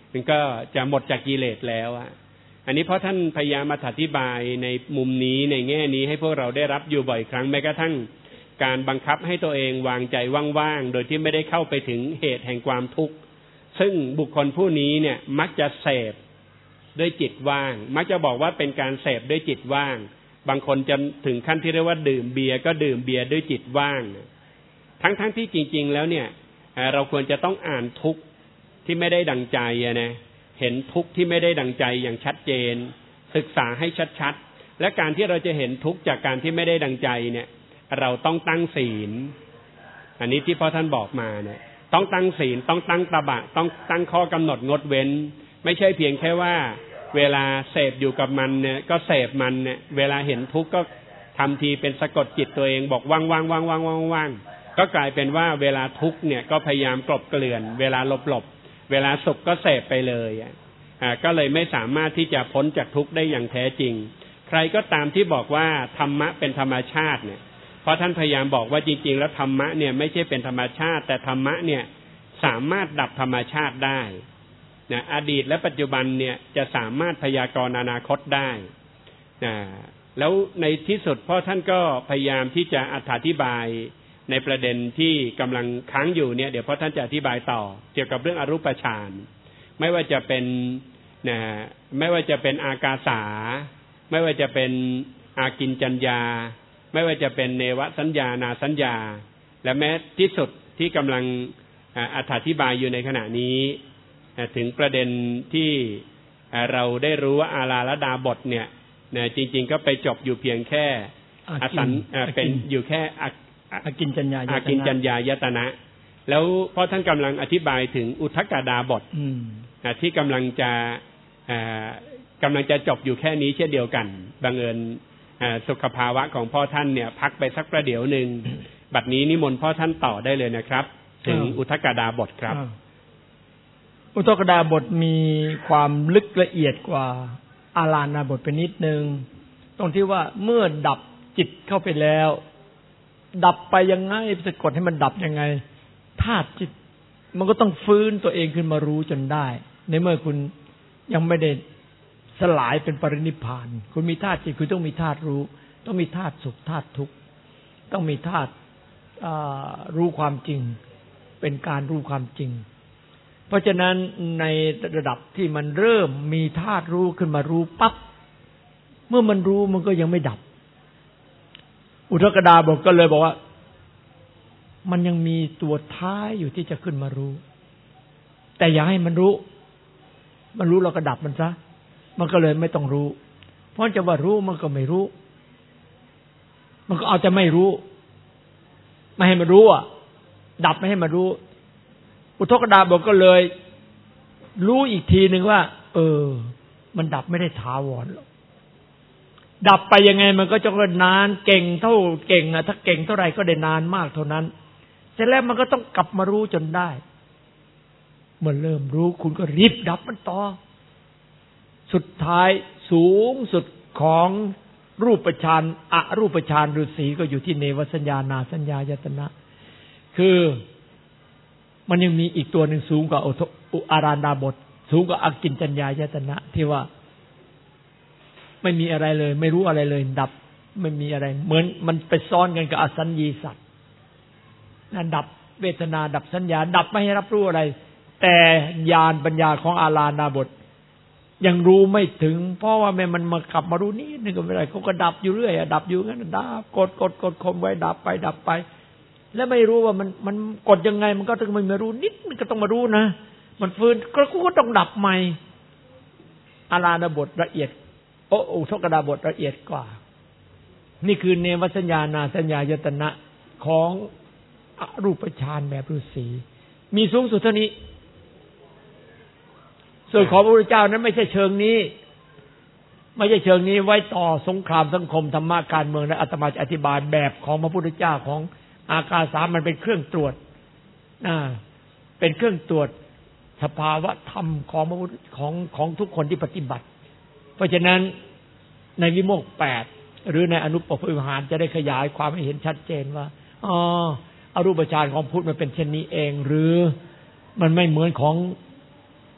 มันก็จะหมดจากกิเลสแล้วอันนี้เพราะท่านพยายามมาอธิบายในมุมนี้ในแง่นี้ให้พวกเราได้รับอยู่บ่อยครั้งแม้กระทั่งการบังคับให้ตัวเองวางใจว่างๆโดยที่ไม่ได้เข้าไปถึงเหตุแห่งความทุกข์ซึ่งบุคคลผู้นี้เนี่ยมักจะเสพด้วยจิตว่างมักจะบอกว่าเป็นการเสพด้วยจิตว่างบางคนจะถึงขั้นที่เรียกว่าดื่มเบียร์ก็ดื่มเบียร์ด้วยจิตว่างทั้งที่จริงๆแล้วเนี่ยเราควรจะต้องอ่านทุกข์ที่ไม่ได้ดังใจนะเห็นทุกข์ที่ไม่ได้ดังใจอย่างชัดเจนศึกษาให้ชัดๆและการที่เราจะเห็นทุกข์จากการที่ไม่ได้ดังใจเนี่ยเราต้องตั้งศีลอันนี้ที่พ่อท่านบอกมาเนี่ยต้องตั้งศีลต้องตั้งตบะต้องตั้งข้อกำหนดงดเว้นไม่ใช่เพียงแค่ว่าเวลาเสพอยู่กับมันเนี่ยก็เสพมันเนี่ยเวลาเห็นทุกข์ก็ทำทีเป็นสะกดจิตตัวเองบอกว่างก็กลายเป็นว่าเวลาทุกข์เนี่ยก็พยายามกลบเกลื่อนเวลาหลบเวลาสุขก็เสพไปเลยก็เลยไม่สามารถที่จะพ้นจากทุกข์ได้อย่างแท้จริงใครก็ตามที่บอกว่าธรรมะเป็นธรรมชาติเนี่ยเพราะท่านพยายามบอกว่าจริงๆแล้วธรรมะเนี่ยไม่ใช่เป็นธรรมชาติแต่ธรรมะเนี่ยสามารถดับธรรมชาติได้นะอดีตและปัจจุบันเนี่ยจะสามารถพยากรณ์อนาคตได้นะแล้วในที่สุดพ่อท่านก็พยายามที่จะอธิบายในประเด็นที่กำลังค้างอยู่เนี่ยเดี๋ยวพ่อท่านจะอธิบายต่อเกี่ยวกับเรื่องอรูปฌานไม่ว่าจะเป็นนะไม่ว่าจะเป็นอากาสาไม่ว่าจะเป็นอากินจัญญาไม่ว่าจะเป็นเนวสัญญานาสัญญาและแม้ที่สุดที่กำลังอธิบายอยู่ในขณะนี้ถึงประเด็นที่เราได้รู้ว่าอาราลดาบทเนี่ยจริงๆก็ไปจบอยู่เพียงแค่เป็นอยู่แค่อากินจัญญายตนะแล้วเพราะท่านกำลังอธิบายถึงอุทกดาบทที่กำลังจะจบอยู่แค่นี้เช่นเดียวกันบังเอิญสุขภาวะของพ่อท่านเนี่ยพักไปสักประเดี๋ยวหนึ่งบัดนี้นิมนต์พ่อท่านต่อได้เลยนะครับถึงอุทกดาบทครับอุทกดาบทมีความลึกละเอียดกว่าอาราณาบทไปนิดนึงตรงที่ว่าเมื่อดับจิตเข้าไปแล้วดับไปยังไงสะกดให้มันดับยังไงธาตุจิตมันก็ต้องฟื้นตัวเองขึ้นมารู้จนได้ในเมื่อคุณยังไม่ได้สลายเป็นปรินิพพานคุณมีธาตุจิตคุณต้องมีธาตุรู้ต้องมีธาตุสุขธาตุทุกข์ต้องมีธาตุรู้ความจริงเป็นการรู้ความจริงเพราะฉะนั้นในระดับที่มันเริ่มมีธาตุรู้ขึ้นมารู้ปั๊บเมื่อมันรู้มันก็ยังไม่ดับอุทกดาบทก็เลยบอกว่ามันยังมีตัวท้ายอยู่ที่จะขึ้นมารู้แต่อย่าให้มันรู้เราก็ดับมันซะมันก็เลยไม่ต้องรู้เพราะจะว่ารู้มันก็ไม่รู้มันก็เอาจะไม่รู้ไม่ให้มันรู้ดับไม่ให้มันรู้อุทกดาบทก็เลยรู้อีกทีหนึ่งว่ามันดับไม่ได้ถาวรหรอกดับไปยังไงมันก็จะนานเก่งเท่าเก่งถ้าเก่งเท่าไหร่ก็ได้นานมากเท่านั้นเสร็จแล้วมันก็ต้องกลับมารู้จนได้เมื่อเริ่มรู้คุณก็รีบดับมันต่อสุดท้ายสูงสุดของรูปฌานอรูปฌานฤาษีก็อยู่ที่เนวสัญญานาสัญญายตนะคือมันยังมีอีกตัวหนึ่งสูงกว่าอาราณาบทสูงกว่าอากินจัญญายตนะที่ว่าไม่มีอะไรเลยไม่รู้อะไรเลยดับไม่มีอะไรเหมือนมันไปซ้อนกันกับอสัญญีสัตว์นั่นดับเวทนาดับสัญญาดับไม่ให้รับรู้อะไรแต่ญาณปัญญาของอาราณาบทยังรู้ไม่ถึงเพราะว่ามันมากลับมารู้นี่นึงก็ไม่ได้เขาก็ดับอยู่เรื่อยดับอยู่งั้นดับกดคมไว้ดับไปแล้วไม่รู้ว่ามันกดยังไงมันก็ต้องไม่รู้นิดมันก็ต้องมารู้นะมันฟื้นก็ต้องดับใหม่อาราณาบทละเอียดอุทกดาบทละเอียดกว่านี่คือเนวสัญญานาสัญญายตนะของอรูปฌานแบบฤาษีมีสูงสุดเท่านี้ส่วนของพระพุทธเจ้านั้นไม่ใช่เชิงนี้ไม่ใช่เชิงนี้ไว้ต่อสงครามสังคมธรรมะการเมืองและอาตมาจะอธิบายแบบของพระพุทธเจ้าของอากาสามันเป็นเครื่องตรวจเป็นเครื่องตรวจสภาวะธรรมของพระพุทธของทุกคนที่ปฏิบัติเพราะฉะนั้นในวิโมกข์8หรือในอนุปปวิหารจะได้ขยายความให้เห็นชัดเจนว่าอรูปฌานของพุทธมันเป็นเช่นนี้เองหรือมันไม่เหมือนของ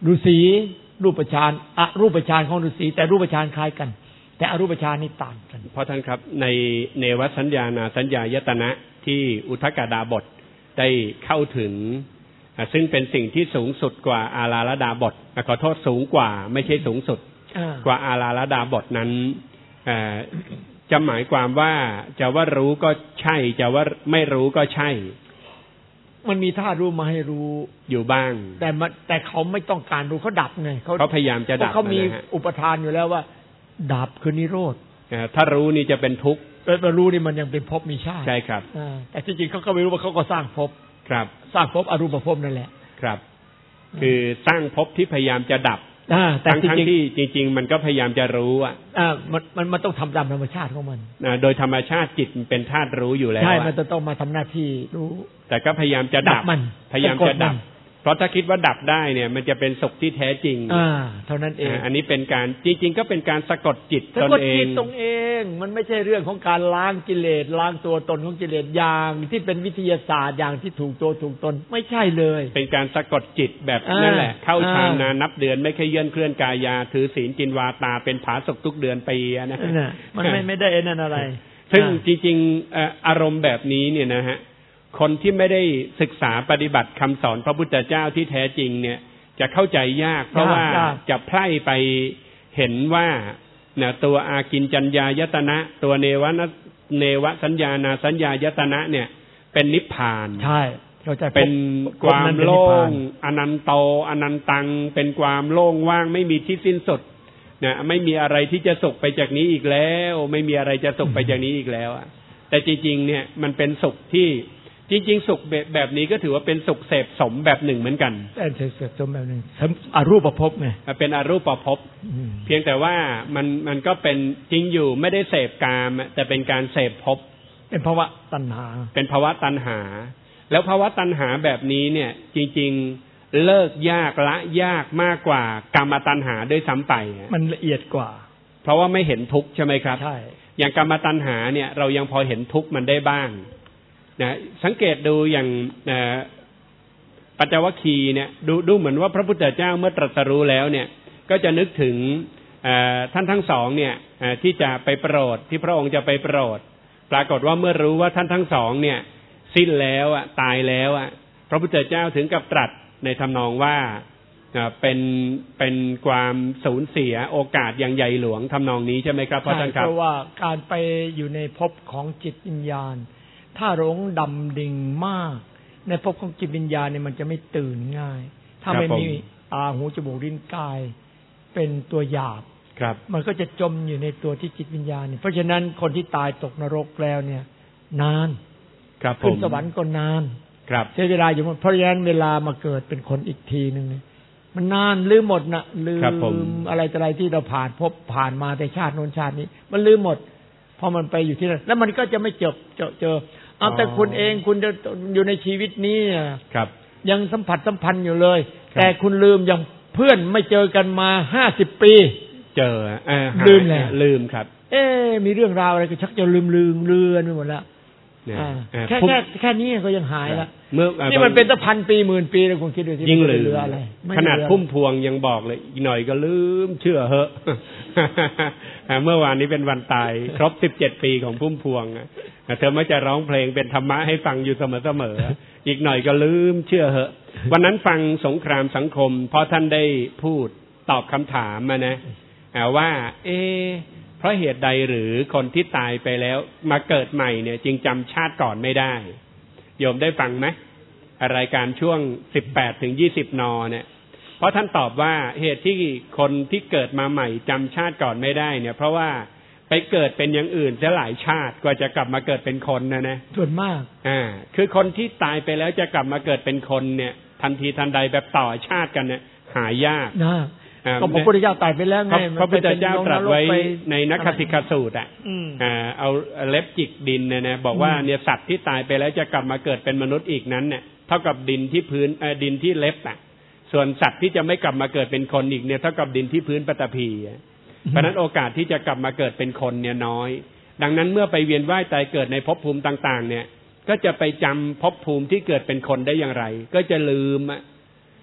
ฤาษีรูปฌานอรูปฌานของฤาษีแต่รูปฌานคล้ายกันแต่อรูปฌานนี่ต่างกันเพราะท่านครับในเนวสัญญานาสัญญายตนะที่อุทกดาบทได้เข้าถึงซึ่งเป็นสิ่งที่สูงสุดกว่าอาราลดาบทขอโทษสูงกว่าไม่ใช่สูงสุดกว่าอาราลดาบทนั้นจะหมายความว่าจะว่ารู้ก็ใช่จะว่าไม่รู้ก็ใช่มันมีท่ารู้มาให้รู้อยู่บ้างแต่เขาไม่ต้องการรู้เขาดับไงเขาพยายามจะดับเขามีอุปทานอยู่แล้วว่าดับคือนิโรธถ้ารู้นี่จะเป็นทุกข์แต่รู้นี่มันยังเป็นภพมีชาติใช่ครับแต่จริงๆเขาก็ไม่รู้ว่าเขาก็สร้างภพครับสร้างภพอรูปภพนั่นแหละครับคือสร้างภพที่พยายามจะดับแต่ทั้งที่จริงๆมันก็พยายามจะรู้มันต้องทำตามธรรมชาติของมันโดยธรรมชาติจิตมันเป็นธาตุรู้อยู่แล้วใช่มันจะต้องมาทำหน้าที่รู้แต่ก็พยายามจะดับมันพยายามจะดับเพราะถ้าคิดว่าดับได้เนี่ยมันจะเป็นสุขที่แท้จริงเท่านั้นเองอันนี้เป็นการจริงๆก็เป็นการสะกดจิตตนเองตรงเองมันไม่ใช่เรื่องของการล้างกิเลสล้างตัวตนของกิเลสอย่างที่เป็นวิทยาศาสตร์อย่างที่ถูกตัวถูกตนไม่ใช่เลยเป็นการสะกดจิตแบบนั่นแหละเข้าฌานนานนับเดือนไม่เคยเยื่นเคลื่อนกายาถือศีลกินวาตาเป็นผาสุกทุกเดือนปีนะมันไม่ได้นั่นอะไรซึ่งจริงๆอารมณ์แบบนี้เนี่ยนะฮะคนที่ไม่ได้ศึกษาปฏิบัติคำสอนพระพุทธเจ้าที่แท้จริงเนี่ยจะเข้าใจยากเพราะว่าจะไพร่ไปเห็นว่าตัวอากินจัญญายตนะตัวเนวสัญญานาสัญญายตนะเนี่ยเป็นนิพพานใช่เข้าใจเป็นความโล่งอนันโตอนันตังเป็นความโล่งว่างไม่มีที่สิ้นสุดนะไม่มีอะไรที่จะสุขไปจากนี้อีกแล้วไม่มีอะไรจะสุขไปจากนี้อีกแล้วแต่จริงๆเนี่ยมันเป็นสุขที่จริงๆสุขแบบนี้ก็ถือว่าเป็นสุขเสพสมแบบหนึ่งเหมือนกันเป็นเสพสมแบบหนึ่งอรูปภพไงเป็นอรูปภพเพียงแต่ว่ามันก็เป็นจริงอยู่ไม่ได้เสพกามแต่เป็นการเสพภพเป็นภาวะตัณหาเป็นภาวะตัณหาแล้วภาวะตัณหาแบบนี้เนี่ยจริงๆเลิกยากละยากมากกว่ากามตัณหาด้วยซ้ำไปมันละเอียดกว่าเพราะว่าไม่เห็นทุกข์ใช่ไหมครับใช่อย่างกามตัณหาเนี่ยเรายังพอเห็นทุกข์มันได้บ้างนะสังเกตดูอย่างปัญจวัคคีย์เนี่ยดูเหมือนว่าพระพุทธเจ้าเมื่อตรัสรู้แล้วเนี่ยก็จะนึกถึงท่านทั้งสองเนี่ยที่จะไปโปรดที่พระองค์จะไปโปรดปรากฏว่าเมื่อรู้ว่าท่านทั้งสองเนี่ยสิ้นแล้วตายแล้วพระพุทธเจ้าถึงกับตรัสในทำนองว่าเป็นความสูญเสียโอกาสอย่างใหญ่หลวงทำนองนี้ใช่ไหมครับพ่อท่านครับเพราะว่าการไปอยู่ในภพของจิตวิญญาณถ้าหลงดำดิ่งมากในภพของจิตวิญญาณเนี่ยมันจะไม่ตื่นง่ายถ้าไม่มีตาหูจมูกลิ้นกายเป็นตัวหยาบมันก็จะจมอยู่ในตัวที่จิตวิญญาณเนี่ยเพราะฉะนั้นคนที่ตายตกนรกแล้วเนี่ยนานขึ้นสวรรค์ก็นานใช้เวลาอยู่เพราะฉะนั้นเวลามาเกิดเป็นคนอีกทีนึงมันนานลืมหมดนะลืมอะไรต่ออะไรที่เราผ่านมาแต่ชาติโน้นชาตินี้มันลืมหมดพอมันไปอยู่ที่นั่นแล้วมันก็จะไม่เจอแต่คุณเองคุณจะอยู่ในชีวิตนี้ยังสัมพันธ์อยู่เลยแต่คุณลืมอย่างเพื่อนไม่เจอกันมา50 ปีเจอลืมแล้วลืมครับมีเรื่องราวอะไรก็ชักจะลืมเลือนไปหมดแล้วแค่นี้ก็ยังหายละนี่มันเป็นตั้ง1,000 ปี10,000 ปีแล้วคุณคิดดูที่ยิ่งเหลืออะไรขนาดพุ่มพวงยังบอกเลยอีกหน่อยก็ลืมเชื่อเหอะเมื่อวานนี้เป็นวันตายครบ17 ปีของพุ่มพวงเธอไม่จะร้องเพลงเป็นธรรมะให้ฟังอยู่เสมออีกหน่อยก็ลืมเชื่อเหอะวันนั้นฟังสงครามสังคมเพราะท่านได้พูดตอบคำถามนะว่าเพราะเหตุใดหรือคนที่ตายไปแล้วมาเกิดใหม่เนี่ยจึงจำชาติก่อนไม่ได้โยมได้ฟังไหมรายการช่วง 18-20 น.เนี่ยเพราะท่านตอบว่าเหตุที่คนที่เกิดมาใหม่จำชาติก่อนไม่ได้เนี่ยเพราะว่าไปเกิดเป็นอย่างอื่นจะหลายชาติกว่าจะกลับมาเกิดเป็นคนนะส่วนมากคือคนที่ตายไปแล้วจะกลับมาเกิดเป็นคนเนี่ยทันทีทันใดแบบต่อชาติกันเนี่ยหายากก็พระพุทธเจ้าตายไปแล้วไงพระพุทธเจ้าตรัสไว้ในนักขติกสูตรเอาเล็บจิกดินนะบอกว่าเนี่ยสัตว์ที่ตายไปแล้วจะกลับมาเกิดเป็นมนุษย์อีกนั้นเนี่ยเท่ากับดินที่พื้นดินที่เล็บส่วนสัตว์ที่จะไม่กลับมาเกิดเป็นคนอีกเนี่ยเท่ากับดินที่พื้นปฐพีเพราะนั้นโอกาสที่จะกลับมาเกิดเป็นคนเนี่ยน้อยดังนั้นเมื่อไปเวียนว่ายตายเกิดในภพภูมิต่างๆเนี่ยก็จะไปจำภพภูมิที่เกิดเป็นคนได้อย่างไรก็จะลืม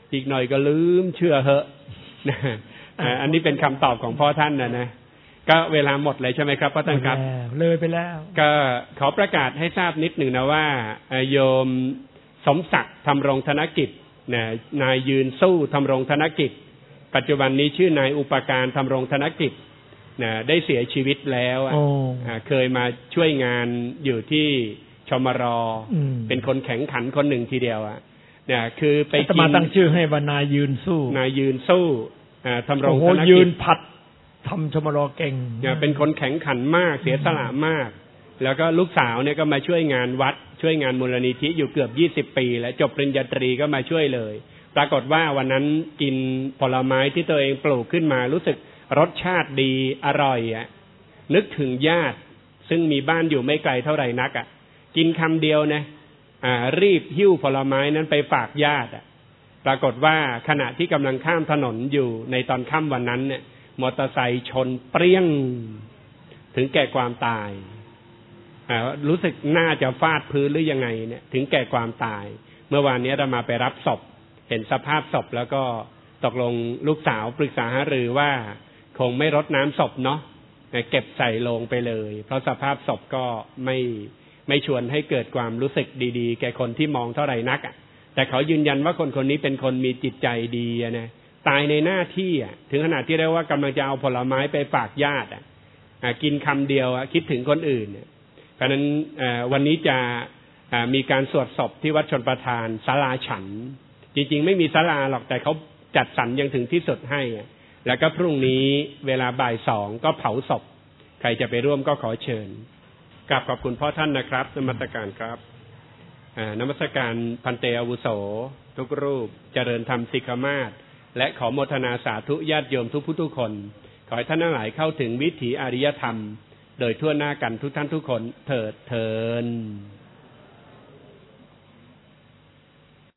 อีกหน่อยก็ลืมเชื่อเหอะนะอันนี้เป็นคำตอบของพ่อท่านนะก็เวลาหมดเลยใช่ไหมครับพ่อท่านครับเลยไปแล้วก็ขอประกาศให้ทราบนิดหนึ่งนะว่าโยมสมศักดิ์ธำรงธนกิจนายยืนสู้ธำรงธนกิจปัจจุบันนี้ชื่อนายอุปการธำรงธนกิจได้เสียชีวิตแล้วเคยมาช่วยงานอยู่ที่ชมรเป็นคนแข็งขันคนหนึ่งทีเดียวคือไปกินมาตั้งชื่อให้ว่านายยืนสู้นายยืนสู้ธำรงธนกิจยืนผัดทำชมรเก่งเป็นคนแข็งขันมากเสียสละมากแล้วก็ลูกสาวเนี่ยก็มาช่วยงานวัดช่วยงานมูลนิธิอยู่เกือบ20 ปีแล้วจบปริญญาตรีก็มาช่วยเลยปรากฏว่าวันนั้นกินผลไม้ที่ตัวเองปลูกขึ้นมารู้สึกรสชาติดีอร่อยนึกถึงญาติซึ่งมีบ้านอยู่ไม่ไกลเท่าไหร่นักกินคำเดียวนะรีบหิ้วผลไม้นั้นไปฝากญาติปรากฏว่าขณะที่กำลังข้ามถนนอยู่ในตอนค่ำวันนั้นเนี่ยมอเตอร์ไซค์ชนเปรี้ยงถึงแก่ความตายรู้สึกน่าจะฟาดพื้นหรือยังไงเนี่ยถึงแก่ความตายเมื่อวานนี้เรามาไปรับศพเห็นสภาพศพแล้วก็ตกลงลูกสาวปรึกษาหารือว่าคงไม่รดน้ำศพเนาะเก็บใส่โลงไปเลยเพราะสภาพศพก็ไม่ชวนให้เกิดความรู้สึกดีๆแก่คนที่มองเท่าไหร่นักแต่เขายืนยันว่าคนนี้เป็นคนมีจิตใจดีนะตายในหน้าที่ถึงขนาดที่เรียกว่ากำลังจะเอาผลไม้ไปฝากญาติกินคำเดียวคิดถึงคนอื่นเพราะฉะนั้นวันนี้จะมีการสวดศพที่วัดชลประทานศาลาฉันจริงๆไม่มีศาลาหรอกแต่เขาจัดสรรยังถึงที่สุดให้แล้วก็พรุ่งนี้เวลาบ่าย2ก็เผาศพใครจะไปร่วมก็ขอเชิญกราบขอบคุณพ่อท่านนะครับนมัสการครับนมัสการพันเตอาวุโสทุกรูปเจริญธรรมสิกขมาศและขอโมทนาสาธุญาติโยมทุกผู้ทุกคนขอให้ท่านทั้งหลายเข้าถึงวิถีอริยธรรมโดยทั่วหน้ากันทุกท่านทุกคนเถิด